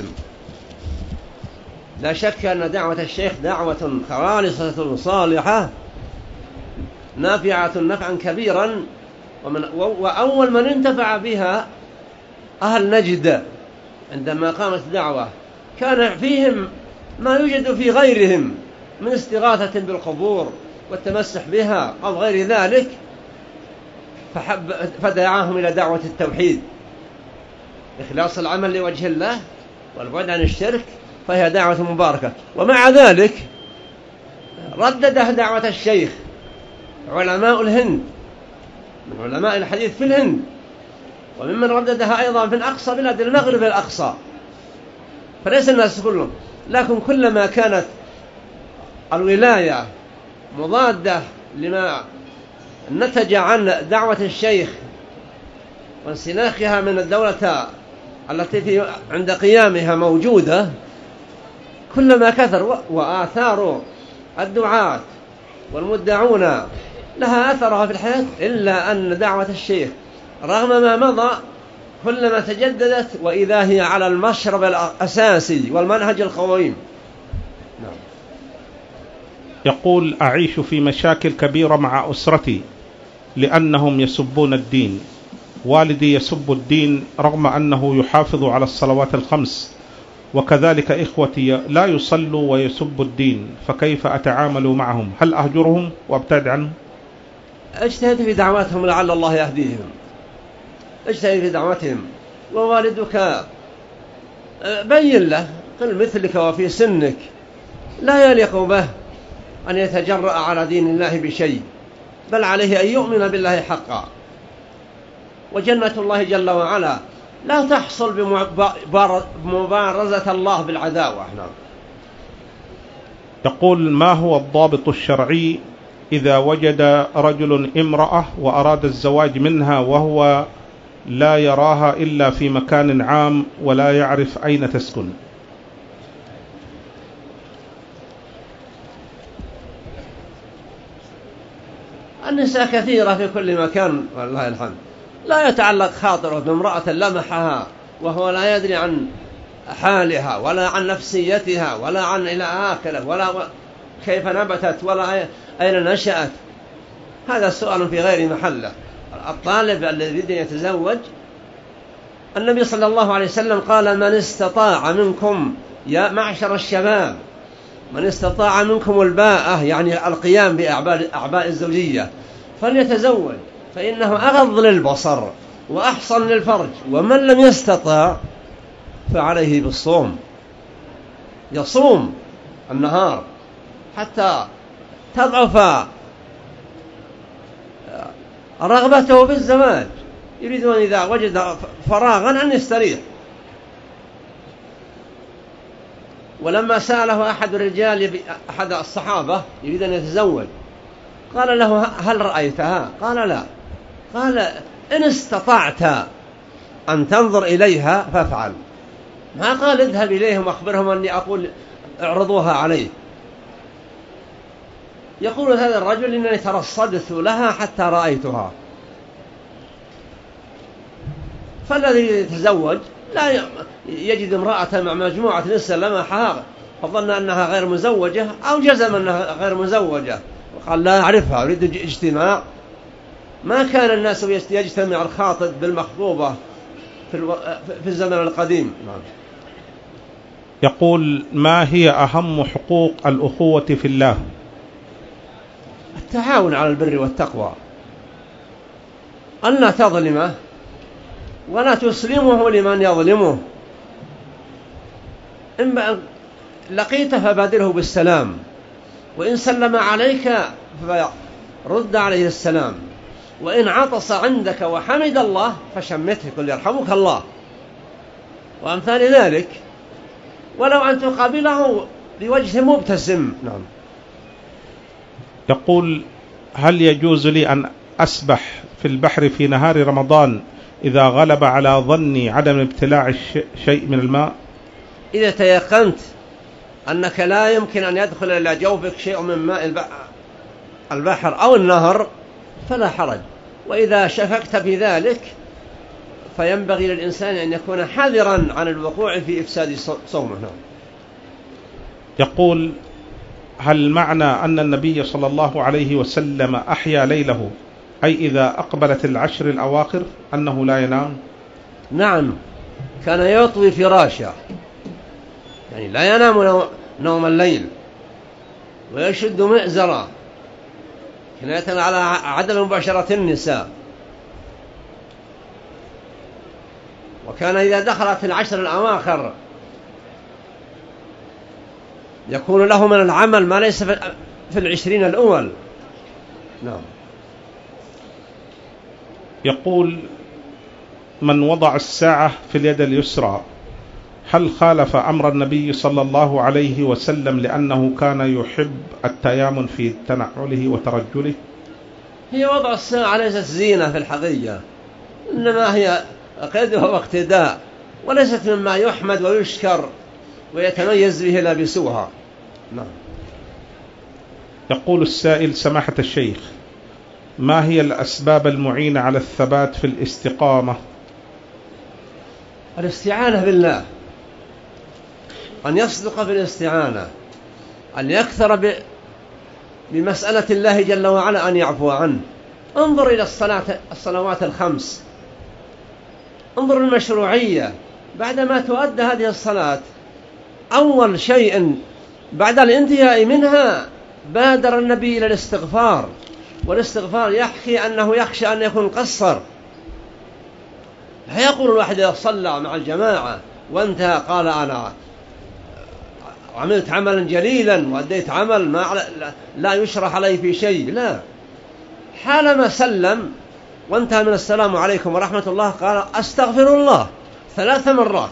لا شك أن دعوة الشيخ دعوة خالصة صالحة نافعة نفعا كبيرا، وأول من انتفع بها أهل نجد عندما قامت الدعوة، كان فيهم ما يوجد في غيرهم من استغاثة بالقبور والتمسح بها أو غير ذلك، فدعاهم إلى دعوة التوحيد، إخلاص العمل لوجه الله والبعد عن الشرك، فهي دعوة مباركة. ومع ذلك ردده دعوة الشيخ علماء الهند من علماء الحديث في الهند، وممن رددها أيضا في الأقصى بلاد المغرب الأقصى، فليس الناس كلهم، لكن كلما كانت الولاية مضادة لما نتج عن دعوة الشيخ وانسلاخها من الدولة التي عند قيامها موجودة، كلما كثر، وآثار الدعاة والمدعون لها أثرها في الحياة، إلا أن دعوة الشيخ رغم ما مضى كلما تجددت، وإذا هي على المشرب الأساسي والمنهج القويم. نعم. يقول: أعيش في مشاكل كبيرة مع أسرتي لأنهم يسبون الدين، والدي يسب الدين رغم أنه يحافظ على الصلوات الخمس، وكذلك إخوتي لا يصلوا ويسب الدين، فكيف أتعامل معهم؟ هل أهجرهم وأبتعد عنهم؟ اجتهد في دعواتهم لعل الله يهديهم، اجتهد في دعوتهم، ووالدك بين له قل مثلك وفي سنك لا يليق به أن يتجرأ على دين الله بشيء، بل عليه أن يؤمن بالله حقا، وجنة الله جل وعلا لا تحصل بمبارزة الله بالعداوة. نعم. يقول: ما هو الضابط الشرعي إذا وجد رجل امرأة وأراد الزواج منها وهو لا يراها إلا في مكان عام ولا يعرف أين تسكن؟ النساء كثيرة في كل مكان والله الحمد، لا يتعلق خاطره بامرأة لمحها وهو لا يدري عن حالها ولا عن نفسيتها ولا عن إلى آخره ولا كيف نبتت ولا أين نشأت. هذا سؤال في غير محله. الطالب الذي يريد أن يتزوج، النبي صلى الله عليه وسلم قال: من استطاع منكم يا معشر الشباب، من استطاع منكم الباءة يعني القيام بأعباء الزوجية فليتزوج، فإنه أغض للبصر وأحصن للفرج، ومن لم يستطع فعليه بالصوم، يصوم النهار حتى تضعف رغبته في الزواج، يريد أن إذا وجد فراغا أن يستريح. ولما سأله أحد الرجال أحد الصحابة يريد أن يتزوج، قال له: هل رأيتها؟ قال: لا. قال: إن استطعت أن تنظر إليها فافعل. ما قال: اذهب إليهم وأخبرهم أني أقول اعرضوها عليه. يقول هذا الرجل: إنني ترصدت لها حتى رأيتها. فالذي يتزوج لا يجد امرأة مع مجموعة نساء لمحها فظن أنها غير مزوجة أو جزم أنها غير مزوجة وقال لا أعرفها أريد اجتماع. ما كان الناس يجتمع الخاطب بالمخطوبة في الزمن القديم. يقول: ما هي أهم حقوق الأخوة في الله؟ التعاون على البر والتقوى، أن لا تظلمه ولا تسلمه لمن يظلمه، إن لقيته فبادره بالسلام، وإن سلم عليك فرد عليه السلام، وإن عطس عندك وحمد الله فشمته، قل يرحمك الله، وأمثال ذلك، ولو أن تقابله بوجه مبتسم. نعم. يقول: هل يجوز لي أن أسبح في البحر في نهار رمضان إذا غلب على ظني عدم ابتلاع شيء من الماء؟ إذا تيقنت أنك لا يمكن أن يدخل إلى جوفك شيء من ماء البحر أو النهر فلا حرج، وإذا شككت في ذلك فينبغي للإنسان أن يكون حذرا عن الوقوع في إفساد صومه. يقول: هل معنى أن النبي صلى الله عليه وسلم أحيا ليله أي إذا أقبلت العشر الأواخر أنه لا ينام؟ نعم، كان يطوي فراشه، يعني لا ينام نوم الليل، ويشد مئزرا كناية على عدم مباشرة النساء. وكان إذا دخلت العشر الأواخر يكون له من العمل ما ليس في 20 الأول. نعم. يقول: من وضع الساعة في اليد اليسرى هل خالف أمر النبي صلى الله عليه وسلم لأنه كان يحب التيامن في تنعله وترجله؟ هي وضع الساعة ليست زينة في الحقيقة، إنما هي قدوة واقتداء، وليست مما يحمد ويشكر ويتميز به لابسوها. نعم. يقول السائل: سماحة الشيخ، ما هي الأسباب المعينة على الثبات في الاستقامة؟ الاستعانة بالله، أن يصدق في الاستعانة، أن يكثر بمسألة الله جل وعلا أن يعفو عنه. انظر إلى الصلوات الخمس، انظر المشروعية. بعدما تؤدى هذه الصلاة أول شيء بعد الانتهاء منها بادر النبي إلى الاستغفار، والاستغفار يحكي أنه يخشى أن يكون قصر. لا يقول الواحد إذا صلى مع الجماعة وانتهى قال أنا عملت عملا جليلا وأديت عمل ما لا يشرح عليه في شيء، لا، حالما سلم وانتهى من السلام عليكم ورحمة الله قال أستغفر الله 3 مرات.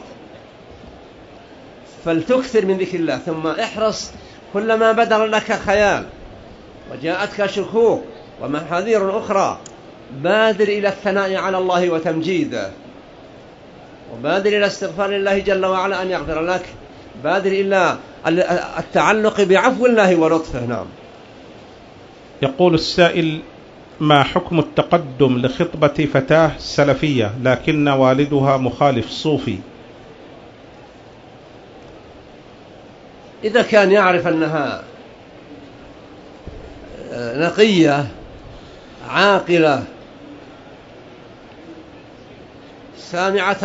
فلتكثر من ذكر الله، ثم احرص كلما بدر لك خيال وجاءتك شكوك ومحاذير أخرى بادر إلى الثناء على الله وتمجيده، وبادر إلى استغفار الله جل وعلا أن يغفر لك، بادر إلى التعلق بعفو الله ولطفه. نعم. يقول السائل: ما حكم التقدم لخطبة فتاة سلفية لكن والدها مخالف صوفي؟ إذا كان يعرف أنها نقية عاقلة سامعة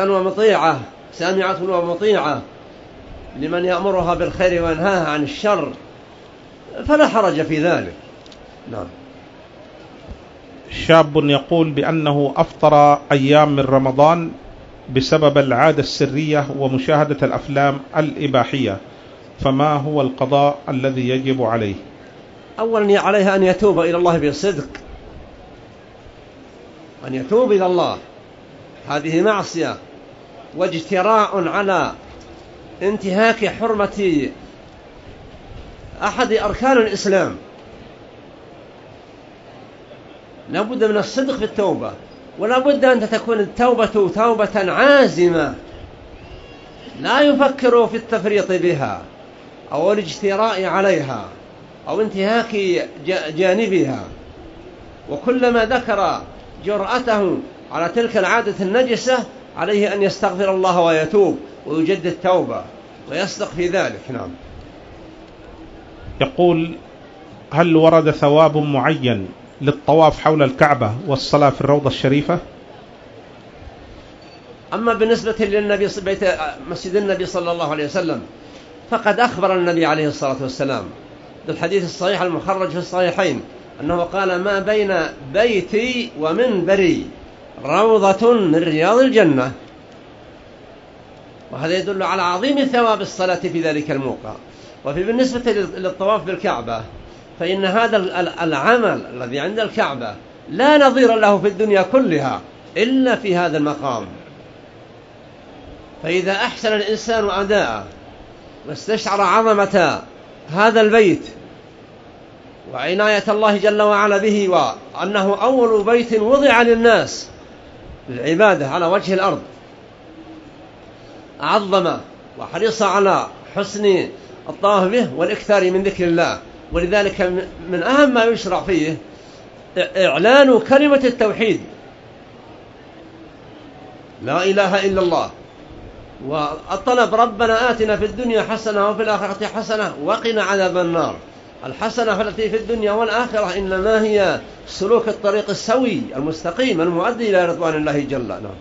ومطيعة لمن يأمرها بالخير وينهاها عن الشر فلا حرج في ذلك. نعم. شاب يقول بأنه أفطر أيام من رمضان بسبب العادة السرية ومشاهدة الأفلام الإباحية، فما هو القضاء الذي يجب عليه؟ أولا عليها أن يتوب إلى الله بصدق، أن يتوب إلى الله، هذه معصية واجتراء على انتهاك حرمة أحد أركان الإسلام. لا بد من الصدق في التوبة، ولا بد أن تكون التوبة توبة عازمة لا يفكر في التفريط بها أو الاجتراء عليها أو انتهاك جانبها. وكلما ذكر جرأته على تلك العادة النجسة عليه أن يستغفر الله ويتوب ويجدد التوبة ويصدق في ذلك. نعم. يقول: هل ورد ثواب معين للطواف حول الكعبة والصلاة في الروضة الشريفة؟ أما بالنسبة للنبي مسجد النبي صلى الله عليه وسلم فقد أخبر النبي عليه الصلاة والسلام بالحديث الصحيح المخرج في الصحيحين أنه قال: ما بين بيتي ومنبري روضة من رياض الجنة. وهذا يدل على عظيم ثواب الصلاة في ذلك الموقع. وفي بالنسبة للطواف بالكعبة فإن هذا العمل الذي عند الكعبة لا نظير له في الدنيا كلها إلا في هذا المقام. فإذا أحسن الإنسان أداءه واستشعر عظمة هذا البيت وعناية الله جل وعلا به، وأنه أول بيت وضع للناس للعبادة على وجه الأرض، عظم وحرص على حسن الطواف به والإكثار من ذكر الله. ولذلك من أهم ما يشرع فيه إعلان كلمة التوحيد، لا إله إلا الله، والطلب ربنا آتنا في الدنيا حسنة وفي الآخرة حسنة وقنا عذاب النار. الحسنة التي في الدنيا والآخرة إنما هي سلوك الطريق السوي المستقيم المؤدي إلى رضوان الله جل وعلا.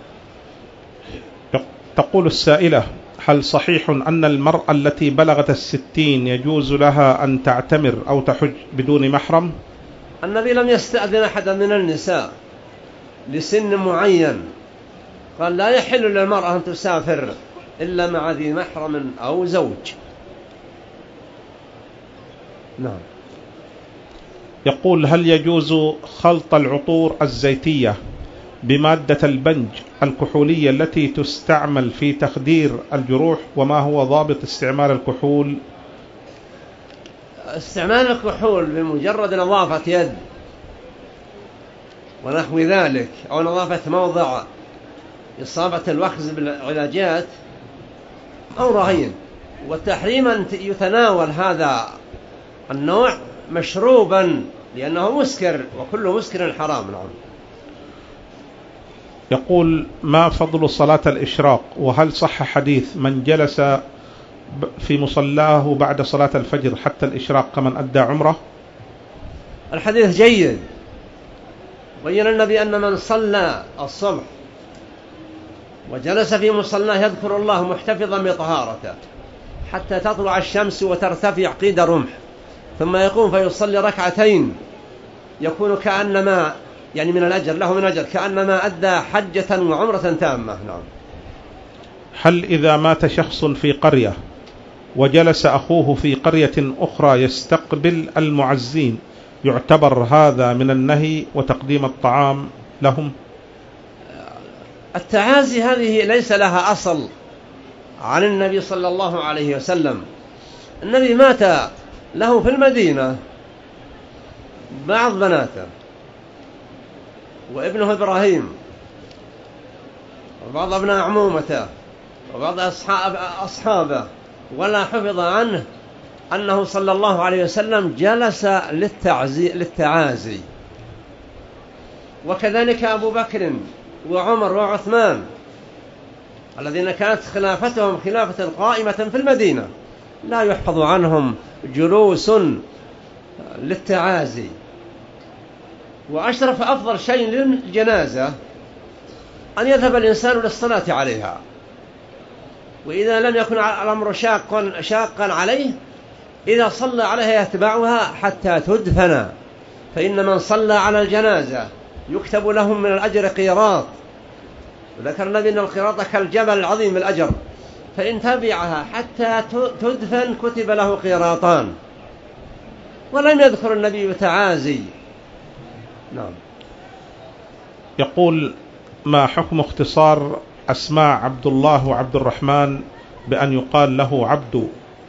تقول السائلة: هل صحيح أن المرأة التي بلغت 60 يجوز لها أن تعتمر أو تحج بدون محرم؟ النبي لم يستأذن أحدا من النساء لسن معين، قال لا يحل للمرأة أن تسافر إلا مع ذي محرم أو زوج. نعم. يقول: هل يجوز خلط العطور الزيتية بمادة البنج الكحولية التي تستعمل في تخدير الجروح؟ وما هو ضابط استعمال الكحول؟ استعمال الكحول بمجرد نظافة يد ونحو ذلك، أو نظافة موضع إصابة الوخز بالعلاجات أو رهين، والتحريم أن يتناول هذا النوع مشروبا لأنه مسكر، وكل مسكر حرام. نعم. يقول: ما فضل صلاة الإشراق؟ وهل صح حديث من جلس في مصلاه بعد صلاة الفجر حتى الإشراق كمن أدى عمره؟ الحديث جيد. بين النبي أن من صلى الصبح وجلس في مصلاه يذكر الله محتفظا بطهارته حتى تطلع الشمس وترتفع قيد رمح، ثم يقوم فيصلي ركعتين، يكون كأنما من الأجر له من أجر كأنما أدى حجة وعمرة تامة. نعم. هل إذا مات شخص في قرية وجلس أخوه في قرية أخرى يستقبل المعزين يعتبر هذا من النهي وتقديم الطعام لهم؟ التعازي هذه ليس لها أصل عن النبي صلى الله عليه وسلم. النبي مات له في المدينة بعض بناته وابنه إبراهيم وبعض أبناء عمومته وبعض أصحابه، ولا حفظ عنه أنه صلى الله عليه وسلم جلس للتعازي. وكذلك أبو بكر وعمر وعثمان الذين كانت خلافتهم خلافة قائمة في المدينة، لا يحفظ عنهم جلوس للتعازي. وأشرف أفضل شيء للجنازة أن يذهب الإنسان للصلاة عليها، وإذا لم يكن الأمر شاقا عليه إذا صلى عليها يتبعها حتى تدفن، فإن من صلى على الجنازة يكتب لهم من الأجر قيراط، وذكر النبي أن القيراط كالجبل العظيم الأجر، فإن تبعها حتى تدفن كتب له قيراطان. ولم يذكر النبي تعازي. نعم. يقول: ما حكم اختصار أسماء عبد الله وعبد الرحمن بأن يقال له عبد؟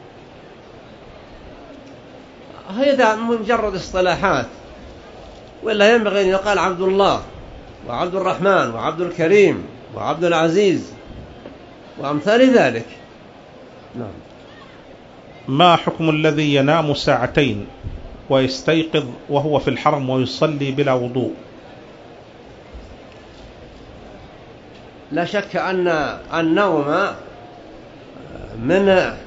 هذا مجرد اصطلاحات، ولا ينبغي أن يقال عبد الله وعبد الرحمن وعبد الكريم وعبد العزيز وأمثال ذلك. نعم. ما حكم الذي ينام ساعتين ويستيقظ وهو في الحرم ويصلي بلا وضوء؟ لا شك أن النوم من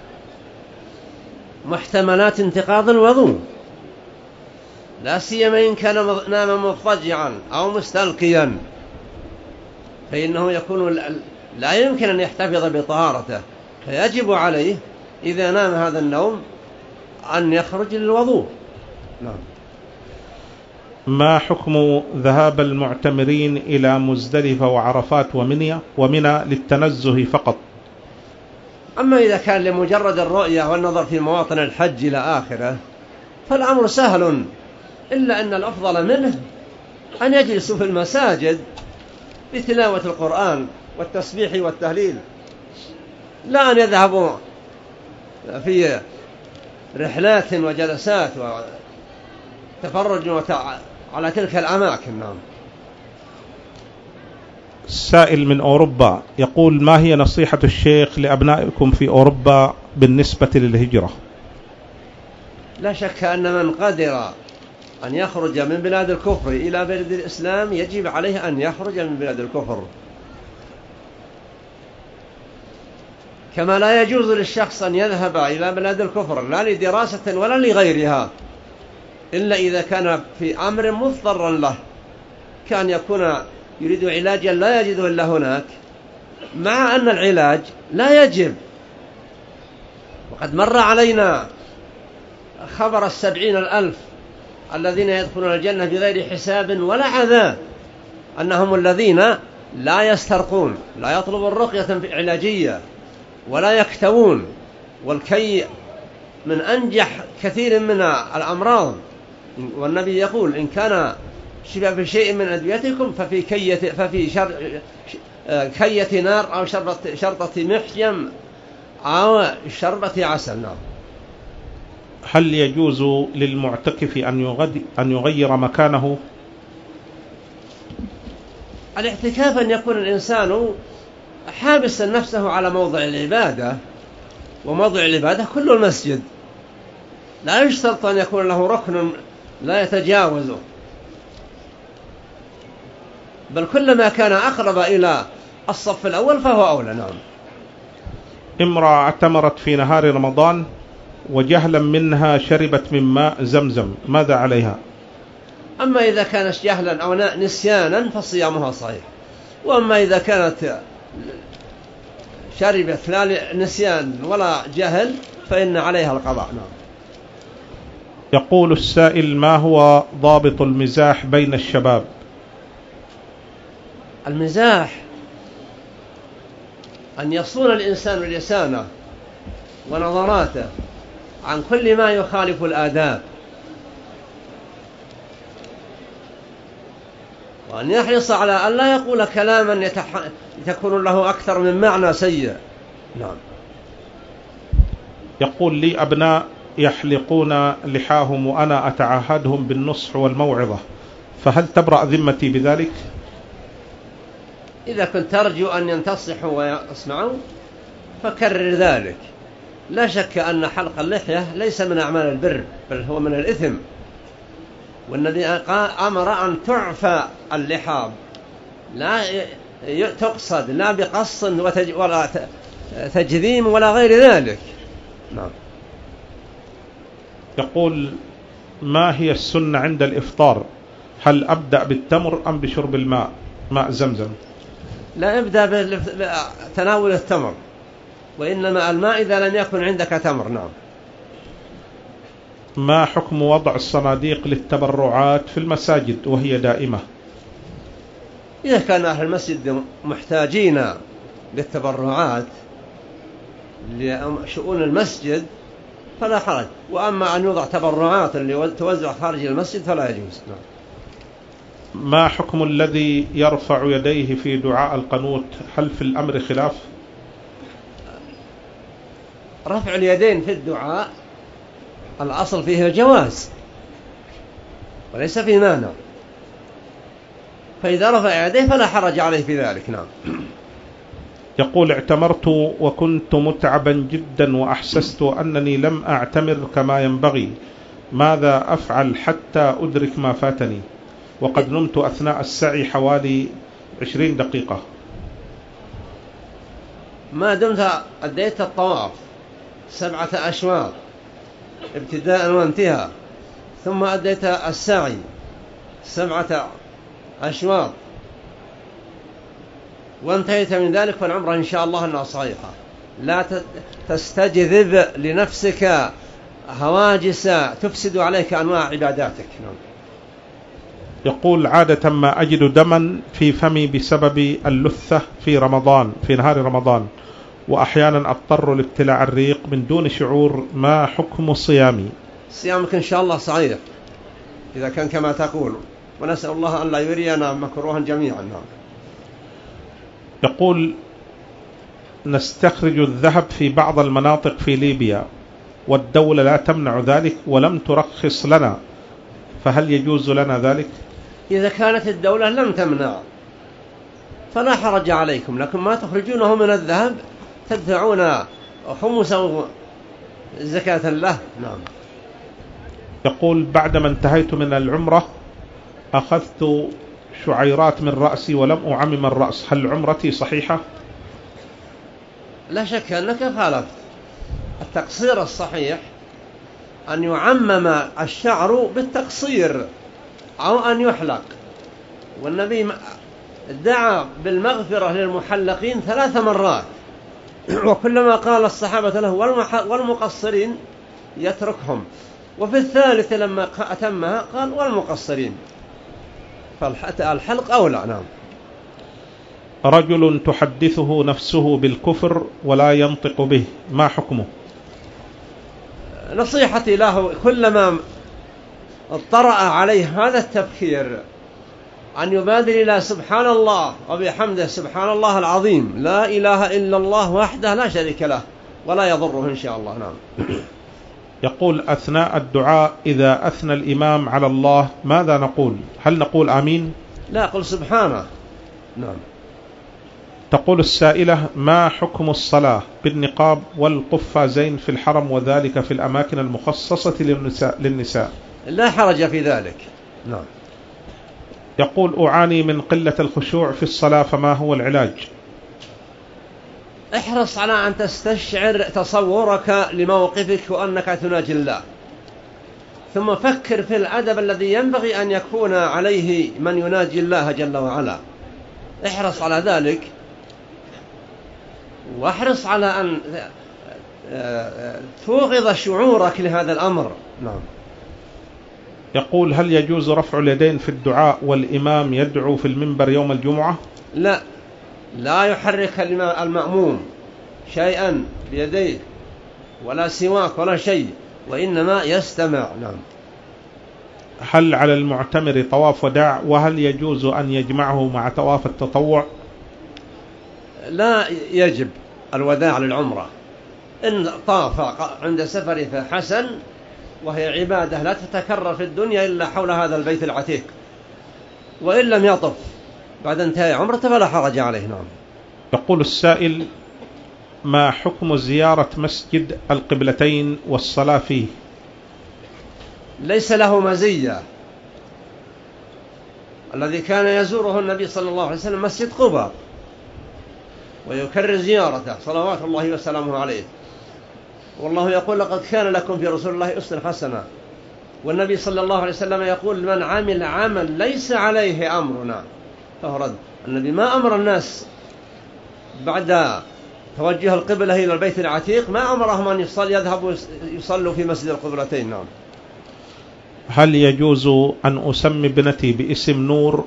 محتملات انتقاض الوضوء، لا سيما إن كان نام مضطجعا أو مستلقيا، فإنه يكون لا يمكن أن يحتفظ بطهارته، فيجب عليه إذا نام هذا النوم أن يخرج للوضوء. نعم. ما حكم ذهاب المعتمرين إلى مزدلفة وعرفات ومنى للتنزه فقط؟ أما إذا كان لمجرد الرؤية والنظر في مواطن الحج إلى آخره فالأمر سهل، إلا أن الأفضل منه أن يجلسوا في المساجد بتلاوة القرآن والتسبيح والتهليل، لا أن يذهبوا في رحلات وجلسات وتفرج على تلك الأماكن. نعم. السائل من أوروبا يقول: ما هي نصيحة الشيخ لأبنائكم في أوروبا بالنسبة للهجرة؟ لا شك أن من قدر أن يخرج من بلاد الكفر إلى بلاد الإسلام يجب عليه أن يخرج من بلاد الكفر، كما لا يجوز للشخص أن يذهب إلى بلاد الكفر لا لدراسة ولا لغيرها إلا إذا كان في أمر مضطر له، كان يكون يريد علاجا لا يجده إلا هناك، مع أن العلاج لا يجب. وقد مر علينا خبر 70,000 الذين يدخلون الجنة بغير حساب ولا عذاب، أنهم الذين لا يسترقون، لا يطلبون رقية علاجية ولا يكتوون، والكي من أنجح كثير من الأمراض. والنبي يقول: إن كان شبه في شيء من أدويتكم ففي كية نار أو شرطة محجم أو شربة عسل. نعم. هل يجوز للمعتكف أن يغير مكانه؟ الاعتكاف أن يكون الإنسان حابسا نفسه على موضع العبادة، وموضع العبادة كل المسجد، لا يشترط أن يكون له ركن لا يتجاوزه، بل كلما كان أقرب إلى الصف الأول فهو أولى. نعم. امرأة اعتمرت في نهار رمضان وجهلا منها شربت من ماء زمزم، ماذا عليها؟ أما إذا كانت جهلا أو نسيانا فصيامها صحيح، وأما إذا كانت شربت لا نسيان ولا جهل فإن عليها القضاء. نعم. يقول السائل: ما هو ضابط المزاح بين الشباب؟ المزاح أن يصون الإنسان لسانه ونظراته عن كل ما يخالف الآداب، وأن يحرص على أن لا يقول كلاما تكون له أكثر من معنى سيء. نعم. يقول لي أبناء يحلقون لحاهم وأنا أتعهدهم بالنصح والموعظة، فهل تبرأ ذمتي بذلك؟ إذا كنت ترجو أن ينتصحوا ويسمعوا فكرر ذلك. لا شك أن حلق اللحية ليس من أعمال البر، بل هو من الإثم، والنبي أمر أن تعفى اللحاب، لا تقصد، لا بقص ولا تجذيم ولا غير ذلك. نعم. يقول: ما هي السنة عند الإفطار؟ هل أبدأ بالتمر أم بشرب ماء زمزم؟ لا، ابدأ بتناول التمر، وإنما الماء إذا لم يكن عندك تمر. نعم. ما حكم وضع الصناديق للتبرعات في المساجد وهي دائمة؟ إذا كان أهل المسجد محتاجين للتبرعات لشؤون المسجد فلا حرج، وأما أن يوضع تبرعات اللي توزع خارج المسجد فلا يجوز. نعم. ما حكم الذي يرفع يديه في دعاء القنوت؟ هل في الأمر خلاف؟ رفع اليدين في الدعاء الأصل فيه الجواز وليس فيه مانع، فإذا رفع يديه فلا حرج عليه في ذلك. نعم. يقول: اعتمرت وكنت متعبا جدا وأحسست أنني لم أعتمر كما ينبغي، ماذا أفعل حتى أدرك ما فاتني؟ وقد نمت أثناء السعي حوالي 20 دقيقة. ما دمت أديت الطواف 7 أشواط ابتداء وانتهاء، ثم أديت السعي 7 أشواط وانتهيت من ذلك، فالعمرة إن شاء الله أنها صحيحة. لا تستجذب لنفسك هواجس تفسد عليك أنواع عباداتك. نعم. يقول: عادة ما أجد دما في فمي بسبب اللثة في نهار رمضان، وأحيانا أضطر لابتلاع الريق من دون شعور، ما حكم صيامي؟ صيامك إن شاء الله صحيح إذا كان كما تقول، ونسأل الله أن لا يرينا مكروها جميعا. نعم. يقول: نستخرج الذهب في بعض المناطق في ليبيا والدولة لا تمنع ذلك ولم ترخص لنا، فهل يجوز لنا ذلك؟ إذا كانت الدولة لم تمنع فلا حرج عليكم، لكن ما تخرجونه من الذهب تدفعون خمسا زكاة له. نعم. يقول: بعدما انتهيت من العمرة أخذت شعيرات من رأسي ولم أعمم الرأس، هل عمرتي صحيحة؟ لا شك أنك خالفت. التقصير الصحيح أن يعمم الشعر بالتقصير أو أن يحلق، والنبي دعا بالمغفرة للمحلقين 3 مرات، وكلما قال الصحابة له والمقصرين يتركهم، وفي الثالث لما أتمها قال والمقصرين، فالحلق أولى. نعم. رجل تحدثه نفسه بالكفر ولا ينطق به، ما حكمه؟ نصيحتي له كلما اطرأ عليه هذا التفكير أن يبادر إلى سبحان الله وبحمده سبحان الله العظيم، لا إله إلا الله وحده لا شريك له، ولا يضره إن شاء الله. نعم. يقول: أثناء الدعاء إذا أثنى الإمام على الله ماذا نقول؟ هل نقول آمين؟ لا، قل سبحانه. نعم. تقول السائلة: ما حكم الصلاة بالنقاب والقفازين في الحرم وذلك في الأماكن المخصصة للنساء؟ لا حرج في ذلك. نعم. يقول: أعاني من قلة الخشوع في الصلاة، فما هو العلاج؟ احرص على أن تستشعر تصورك لموقفك وأنك تناجي الله، ثم فكر في الأدب الذي ينبغي أن يكون عليه من يناجي الله جل وعلا. احرص على ذلك، واحرص على أن توغض شعورك لهذا الأمر. نعم. يقول: هل يجوز رفع اليدين في الدعاء والإمام يدعو في المنبر يوم الجمعة؟ لا يحرك المأموم شيئا بيديه ولا سواك ولا شيء، وإنما يستمع. نعم. هل على المعتمر طواف وداع، وهل يجوز أن يجمعه مع طواف التطوع؟ لا يجب الوداع للعمرة، إن طاف عند سفره فحسن، وهي عبادة لا تتكرر في الدنيا إلا حول هذا البيت العتيق، وإن لم يطف بعد انتهاء عمرته فلا حرج عليه. نعم. يقول السائل: ما حكم زيارة مسجد القبلتين والصلاة فيه؟ ليس له مزية. الذي كان يزوره النبي صلى الله عليه وسلم مسجد قباء ويكرر زيارته صلوات الله وسلامه عليه، والله يقول: لقد كان لكم في رسول الله أسوة حسنة. والنبي صلى الله عليه وسلم يقول: من عمل عمل ليس عليه أمرنا فهو رد. النبي ما أمر الناس بعد توجه القبلة إلى البيت العتيق، ما أمرهم أن يذهبوا يصلوا في مسجد القبلتين. نعم. هل يجوز أن أسمي ابنتي باسم نور؟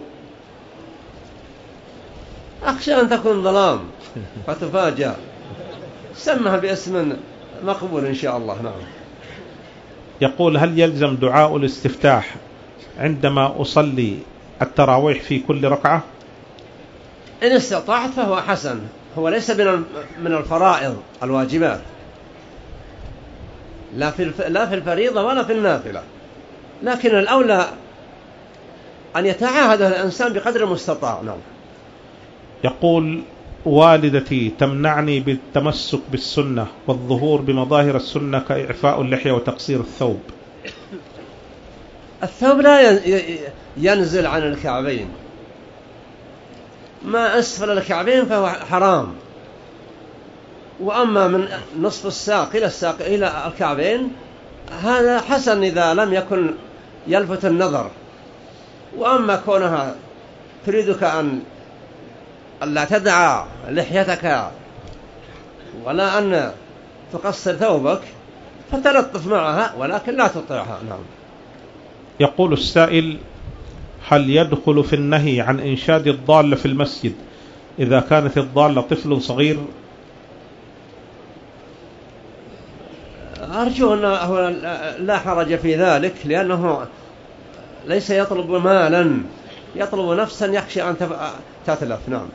أخشى أن تكون ظلام فتفاجأ، سمها باسم مقبول إن شاء الله. نعم. يقول: هل يلزم دعاء الاستفتاح عندما أصلي التراويح في كل ركعة؟ إن استطعت فهو حسن، هو ليس من الفرائض الواجبات، لا في الفريضة ولا في النافلة، لكن الأولى أن يتعاهد الإنسان بقدر المستطاع. نعم. يقول: والدتي تمنعني بالتمسك بالسنة والظهور بمظاهر السنة كإعفاء اللحية وتقصير الثوب. الثوب لا ينزل عن الكعبين، ما أسفل الكعبين فهو حرام، وأما من نصف الساق إلى الكعبين هذا حسن إذا لم يكن يلفت النظر. وأما كونها تريدك أن لا تدع لحيتك ولا أن تقصر ثوبك فتلطف معها، ولكن لا تطيعها. نعم. يقول السائل: هل يدخل في النهي عن إنشاد الضالة في المسجد إذا كانت الضالة طفل صغير؟ أرجو أنه لا حرج في ذلك، لأنه ليس يطلب مالا، يطلب نفسا يخشى أن تتلف. نعم.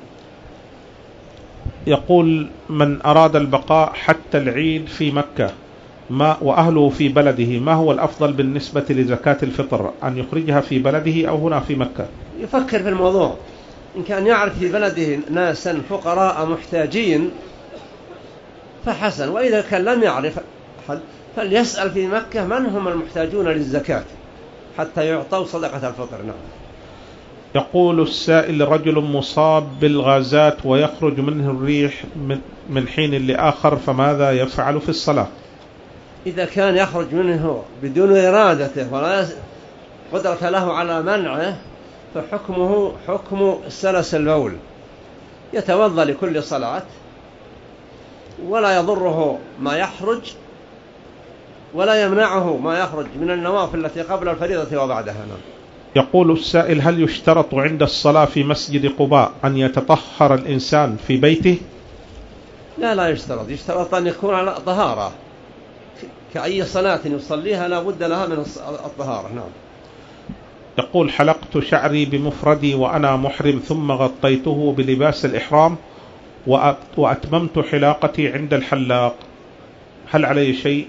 يقول من أراد البقاء حتى العيد في مكة وأهله في بلده، ما هو الأفضل بالنسبة لزكاة الفطر، أن يخرجها في بلده أو هنا في مكة؟ يفكر في الموضوع، إن كان يعرف في بلده ناسا فقراء محتاجين فحسن، وإذا كان لم يعرف أحد فليسأل في مكة من هم المحتاجون للزكاة حتى يعطوا صدقة الفطر. نعم. يقول السائل رجل مصاب بالغازات ويخرج منه الريح من حين لآخر، فماذا يفعل في الصلاة؟ إذا كان يخرج منه بدون إرادته ولا قدرة له على منعه فحكمه حكم سلس البول، يتوضأ لكل صلاة ولا يضره ما يخرج ولا يمنعه ما يخرج من النوافل التي قبل الفريضة وبعدها. يقول السائل هل يشترط عند الصلاة في مسجد قباء أن يتطهر الإنسان في بيته؟ لا يشترط، يشترط أن يكون على طهارة، كأي صلاة يصليها لا بد لها من الطهارة. نعم. يقول حلقت شعري بمفردي وأنا محرم ثم غطيته بلباس الإحرام وأتممت حلاقتي عند الحلاق، هل علي شيء؟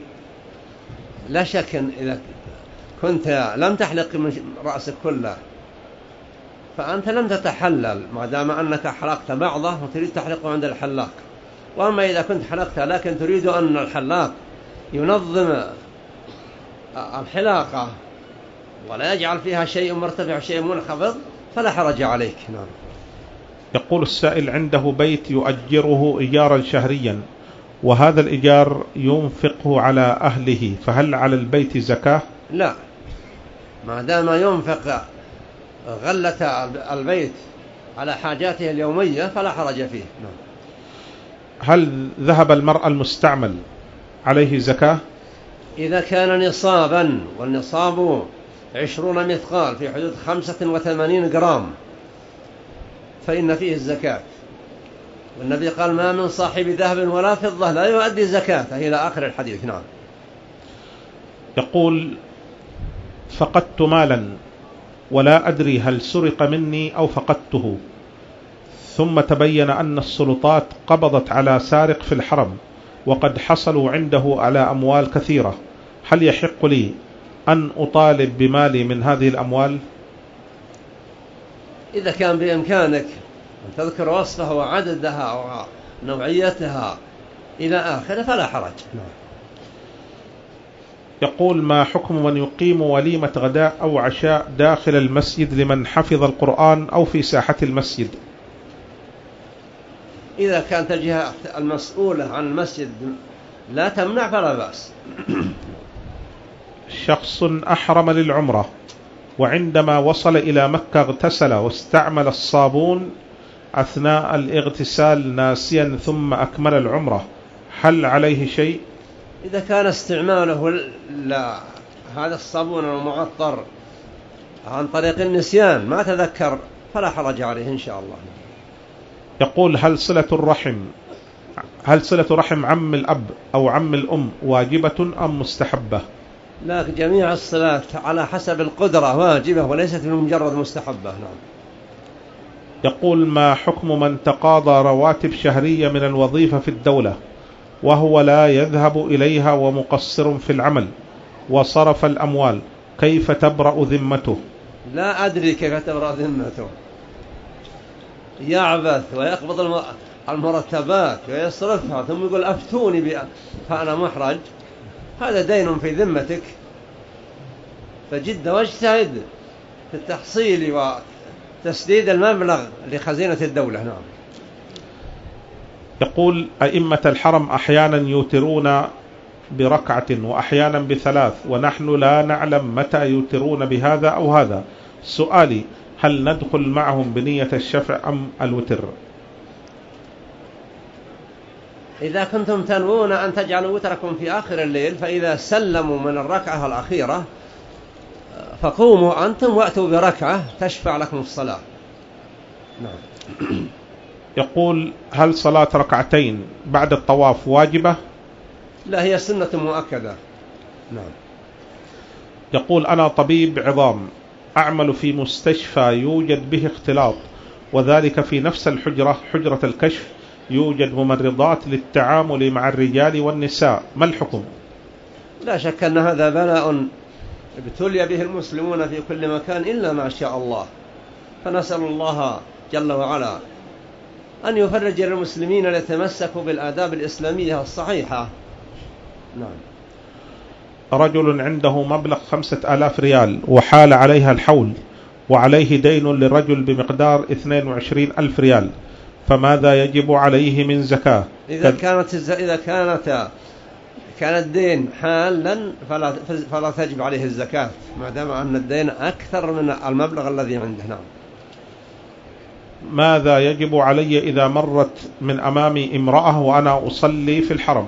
لا شك إذا كنت لم تحلق من رأسك كله فأنت لم تتحلل ما دام أنك حلقت بعضه وتريد تحلقه عند الحلاق. وأما إذا كنت حلقت لكن تريد أن الحلاق ينظم الحلاقة ولا يجعل فيها شيء مرتفع شيء منخفض فلا حرج عليك. نعم. يقول السائل عنده بيت يؤجره إيجارا شهريا وهذا الإيجار ينفقه على أهله، فهل على البيت زكاة؟ لا، ما دام ينفق غلة البيت على حاجاته اليومية فلا حرج فيه. نعم. هل ذهب المرأة المستعمل عليه زكاة؟ إذا كان نصابا، والنصاب 20 مثقال في حدود 85 جرام فإن فيه الزكاة، والنبي قال ما من صاحب ذهب ولا فضة لا يؤدي زكاته إلى آخر الحديث. نعم. يقول فقدت مالا ولا أدري هل سرق مني أو فقدته، ثم تبين أن السلطات قبضت على سارق في الحرم وقد حصلوا عنده على أموال كثيرة، هل يحق لي أن أطالب بمالي من هذه الأموال؟ إذا كان بإمكانك أن تذكر وصفها وعددها ونوعيتها إلى آخره فلا حرج. يقول ما حكم من يقيم وليمة غداء أو عشاء داخل المسجد لمن حفظ القرآن أو في ساحة المسجد؟ إذا كانت الجهة المسؤولة عن المسجد لا تمنع فلا بأس. شخص أحرم للعمرة وعندما وصل إلى مكة اغتسل واستعمل الصابون أثناء الاغتسال ناسيا ثم أكمل العمرة، هل عليه شيء؟ إذا كان استعماله هذا الصابون المعطر عن طريق النسيان ما تذكر فلا حرج عليه إن شاء الله. يقول هل صلة رحم عم الأب أو عم الأم واجبة أم مستحبة؟ لا، جميع الصلاة على حسب القدرة واجبة وليست مجرد مستحبة. نعم. يقول ما حكم من تقاضى رواتب شهرية من الوظيفة في الدولة وهو لا يذهب إليها ومقصر في العمل وصرف الأموال، كيف تبرأ ذمته؟ لا أدري كيف تبرأ ذمته، يعبث ويقبض المرتبات ويصرفها ثم يقول أفتوني فأنا محرج، هذا دين في ذمتك، فجد واجتهد في التحصيل وتسديد المبلغ لخزينة الدولة. نعم. يقول أئمة الحرم أحيانا يوترون بركعة وأحيانا بثلاث ونحن لا نعلم متى يوترون بهذا أو هذا، سؤالي هل ندخل معهم بنية الشفع أم الوتر؟ إذا كنتم تنوون أن تجعلوا وتركم في آخر الليل فإذا سلموا من الركعة الأخيرة فقوموا أنتم وأتوا بركعة تشفع لكم الصلاة. نعم. يقول هل صلاة ركعتين بعد الطواف واجبة؟ لا، هي سنة مؤكدة. نعم. يقول أنا طبيب عظام أعمل في مستشفى يوجد به اختلاط، وذلك في نفس الحجرة، حجرة الكشف، يوجد ممرضات للتعامل مع الرجال والنساء، ما الحكم؟ لا شك أن هذا بلاء ابتلي به المسلمون في كل مكان إلا ما شاء الله، فنسأل الله جل وعلا أن يفرج للمسلمين ليتمسكوا بالآداب الإسلامية الصحيحة. نعم. رجل عنده مبلغ 5000 ريال وحال عليها الحول، وعليه دين للرجل بمقدار 22,000 ريال، فماذا يجب عليه من زكاة؟ إذا كان الدين حالا فلا تجب عليه الزكاة ما دام أن الدين أكثر من المبلغ الذي عنده. نعم. ماذا يجب علي إذا مرت من أمامي امرأة وأنا أصلي في الحرم؟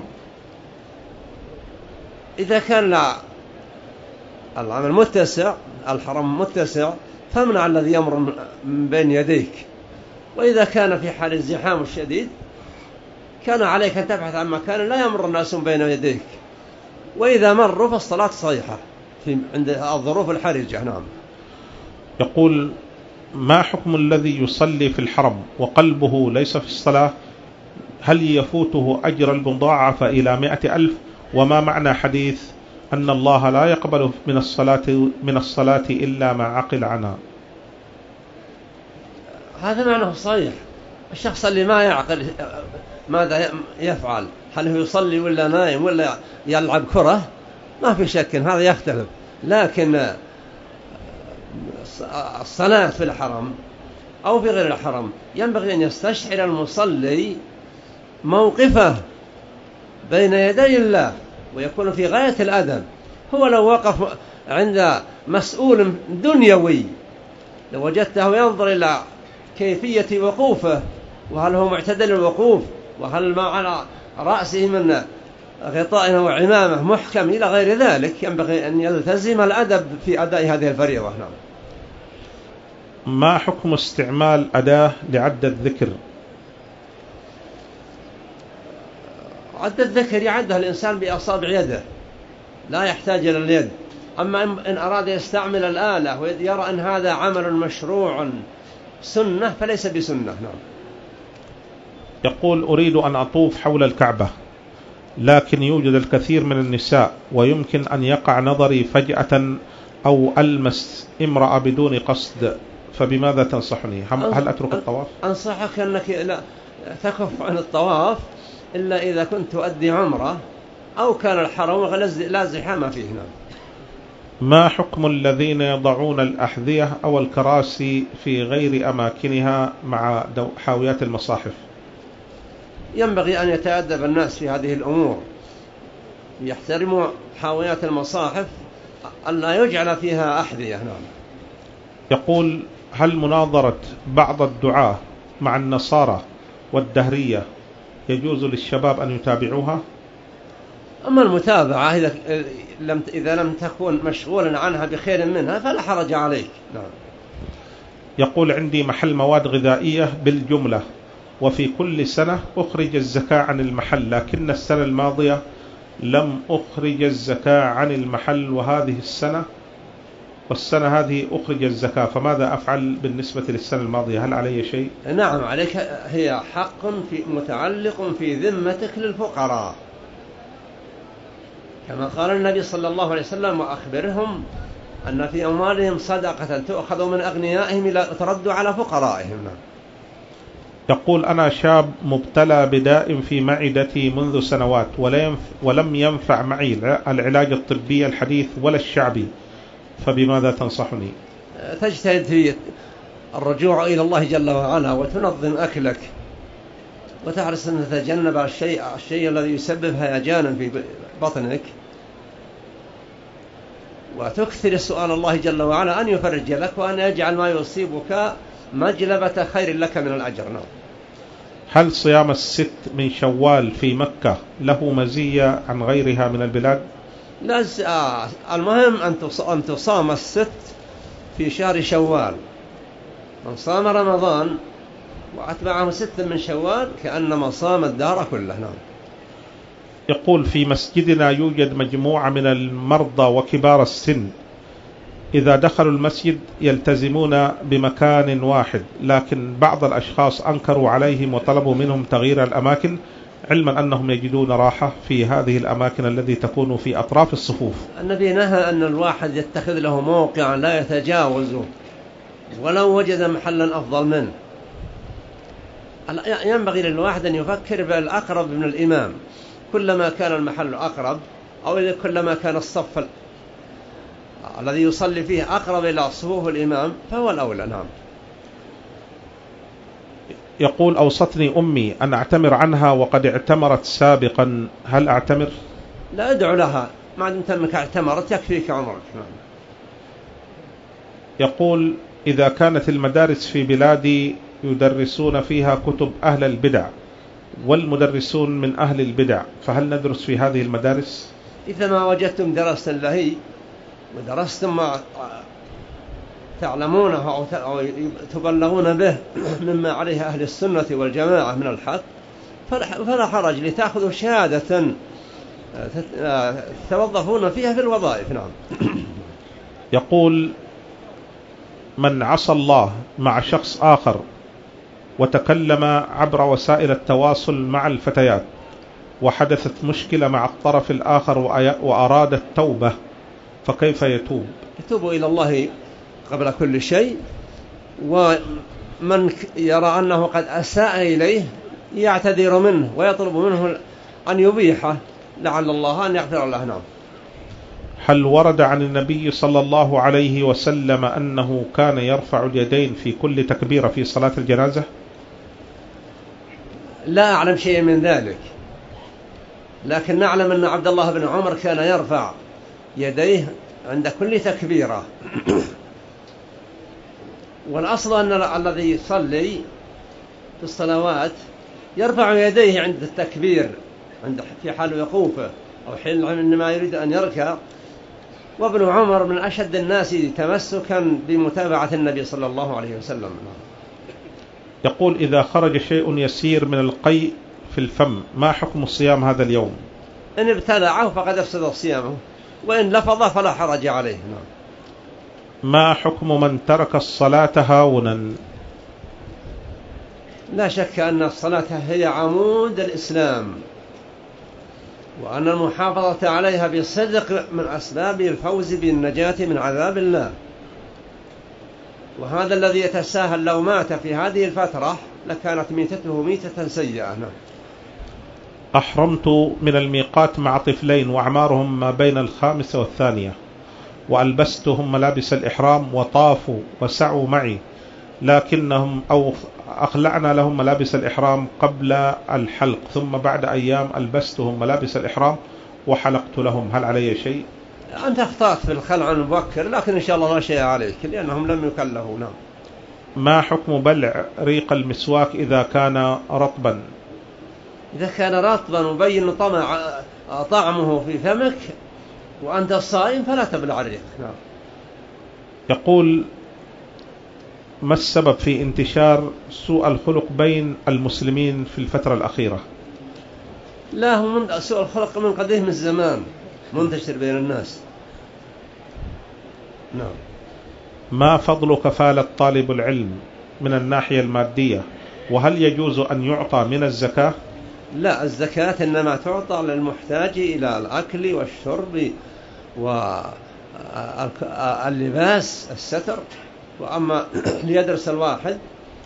إذا كان العمل متسع، الحرم متسع، فامنع الذي يمر من بين يديك. وإذا كان في حال الزحام الشديد كان عليك أن تبحث عن مكان لا يمر الناس بين يديك، وإذا مروا فالصلاة صحيحة عند الظروف الحرجة. نعم. يقول: ما حكم الذي يصلي في الحرم وقلبه ليس في الصلاة؟ هل يفوته أجر المضاعفة إلى 100,000؟ وما معنى حديث أن الله لا يقبل من الصلاة إلا ما عقل عنها؟ هذا معناه صحيح. الشخص اللي ما يعقل ماذا يفعل، هل هو يصلي ولا نايم ولا يلعب كرة، ما في شك هذا يختلف. لكن الصلاة في الحرم أو في غير الحرم ينبغي أن يستشعر المصلي موقفه بين يدي الله ويكون في غاية الأدب. هو لو وقف عند مسؤول دنيوي لو وجدته ينظر إلى كيفية وقوفه، وهل هو معتدل الوقوف، وهل ما على رأسه من غطاء وعمامة محكم إلى غير ذلك، ينبغي أن يلتزم الأدب في أداء هذه الفريضة. نعم. ما حكم استعمال أداة لعد الذكر؟ عد الذكر يعدها الإنسان بأصابع يده، لا يحتاج إلى اليد. أما إن أراد يستعمل الآلة ويرى أن هذا عمل مشروع سنة فليس بسنة. نعم. يقول: أريد أن أطوف حول الكعبة، لكن يوجد الكثير من النساء، ويمكن أن يقع نظري فجأة أو ألمس امرأة بدون قصد، فبماذا تنصحني؟ هل أترك الطواف؟ أنصحك أنك لا تكف عن الطواف إلا إذا كنت تؤدي عمرة أو كان الحرم لا زحام فيه. نعم. ما حكم الذين يضعون الأحذية أو الكراسي في غير أماكنها مع حاويات المصاحف؟ ينبغي أن يتأدب الناس في هذه الأمور، يحترموا حاويات المصاحف ألا يجعل فيها أحذية. نعم. يقول: هل مناظرة بعض الدعاة مع النصارى والدهرية يجوز للشباب أن يتابعوها؟ أما المتابعة إذا لم تكن مشغولا عنها بخير منها فلا حرج عليك. نعم. يقول: عندي محل مواد غذائية بالجملة، وفي كل سنة أخرج الزكاة عن المحل، لكن السنة الماضية لم أخرج الزكاة عن المحل، وهذه والسنة هذه أخرج الزكاة، فماذا أفعل بالنسبة للسنة الماضية؟ هل علي شيء؟ نعم عليك، هي حق متعلق في ذمتك للفقراء، كما قال النبي صلى الله عليه وسلم: وأخبرهم أن في أموالهم صدقة تؤخذ من أغنيائهم لا ترد على فقرائهم. يقول: أنا شاب مبتلى بداء في معدتي منذ سنوات، ولم ينفع معي العلاج الطبي الحديث ولا الشعبي، فبماذا تنصحني؟ تجتهد في الرجوع إلى الله جل وعلا، وتنظم أكلك، وتحرص أن تتجنب الشيء الذي يسبب هيجانا في بطنك، وتكثر السؤال الله جل وعلا أن يفرج لك وأن يجعل ما يصيبك مجلبة خير لك من الأجر. نعم. هل صيام الست من شوال في مكة له مزية عن غيرها من البلاد؟ لا، المهم أن تصام الست في شهر شوال. من صام رمضان وأتبعه 6 من شوال كأنما صام الدهر كله. نعم. يقول: في مسجدنا يوجد مجموعة من المرضى وكبار السن، إذا دخلوا المسجد يلتزمون بمكان واحد، لكن بعض الأشخاص أنكروا عليهم وطلبوا منهم تغيير الأماكن، علما أنهم يجدون راحة في هذه الأماكن التي تكون في أطراف الصفوف. النبي نهى أن الواحد يتخذ له موقعا لا يتجاوزه ولو وجد محلا أفضل منه. ينبغي للواحد أن يفكر بالأقرب من الإمام، كلما كان المحل أقرب أو كلما كان الصف الذي يصلي فيه أقرب إلى صفوف الإمام فهو الأولى. نعم. يقول: أوصتني أمي أن أعتمر عنها وقد اعتمرت سابقا، هل أعتمر؟ لا، ادعو لها، ما دمت أنك اعتمرت يكفيك عمرك. نعم. يقول: إذا كانت المدارس في بلادي يدرسون فيها كتب أهل البدع والمدرسون من أهل البدع، فهل ندرس في هذه المدارس؟ إذا ما وجدتم درسا لهي ودرستم ما تعلمونه أو تبلغون به مما عليه أهل السنة والجماعة من الحق فلا حرج لتأخذوا شهادة توظفون فيها في الوظائف. نعم. يقول: من عصى الله مع شخص آخر وتكلم عبر وسائل التواصل مع الفتيات وحدثت مشكلة مع الطرف الآخر وأراد التوبة، فكيف يتوب؟ يتوب إلى الله قبل كل شيء، ومن يرى أنه قد أساء إليه يعتذر منه ويطلب منه أن يبيحه لعل الله أن يغفر له. نعم. هل ورد عن النبي صلى الله عليه وسلم أنه كان يرفع اليدين في كل تكبيرة في صلاة الجنازة؟ لا أعلم شيء من ذلك، لكن نعلم أن عبد الله بن عمر كان يرفع يديه عند كل تكبيرة. والأصل أن الذي يصلي في الصلوات يرفع يديه عند التكبير في حال وقوفه أو حين عندما يريد أن يركع. وابن عمر من أشد الناس تمسكا بمتابعة النبي صلى الله عليه وسلم. يقول: إذا خرج شيء يسير من القيء في الفم ما حكم صيام هذا اليوم؟ إن ابتلعه فقد أفسد صيامه، وإن لفظ فلا حرج عليه. ما حكم من ترك الصلاة هاونا؟ لا شك أن الصلاة هي عمود الإسلام، وأن المحافظة عليها بصدق من أسباب الفوز بالنجاة من عذاب الله. وهذا الذي يتساهل لو مات في هذه الفترة لكانت ميتته ميتة سيئة. أحرمت من الميقات مع طفلين وأعمارهم ما بين 5 و8، وألبستهم ملابس الإحرام وطافوا وسعوا معي، لكنهم أخلعنا لهم ملابس الإحرام قبل الحلق، ثم بعد أيام ألبستهم ملابس الإحرام وحلقت لهم، هل علي شيء؟ أنت اخطأت في الخلع المبكر، لكن إن شاء الله لا شيء عليك لأنهم لم يكلفوا. نعم. ما حكم بلع ريق المسواك إذا كان رطبا؟ إذا كان رطبا مبين طعمه في فمك وأنت الصائم فلا تبلع الريق. نعم. يقول: ما السبب في انتشار سوء الخلق بين المسلمين في الفترة الأخيرة؟ لا، هو من سوء الخلق من قديم الزمان منتشر بين الناس. نعم. ما فضل كفالة طالب العلم من الناحية المادية، وهل يجوز أن يعطى من الزكاة؟ لا، الزكاة إنما تعطى للمحتاج إلى الأكل والشرب واللباس الستر، وأما ليدرس الواحد.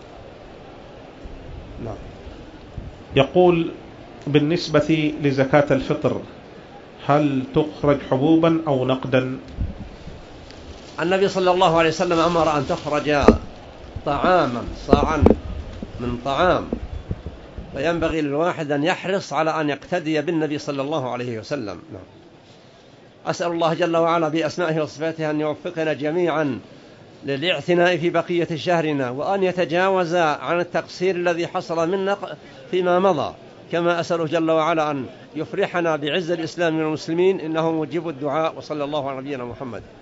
نعم. يقول: بالنسبة لزكاة الفطر هل تخرج حبوبا أو نقدا؟ النبي صلى الله عليه وسلم أمر أن تخرج طعاما، صاعا من طعام، فينبغي للواحد أن يحرص على أن يقتدي بالنبي صلى الله عليه وسلم. نعم. أسأل الله جل وعلا بأسمائه وصفاته أن يوفقنا جميعا للاعتناء في بقية شهرنا، وأن يتجاوز عن التقصير الذي حصل منا فيما مضى، كما أسأله جل وعلا أن يفرحنا بعز الإسلام والمسلمين، إنه مجيب الدعاء. وصلى الله على نبينا محمد.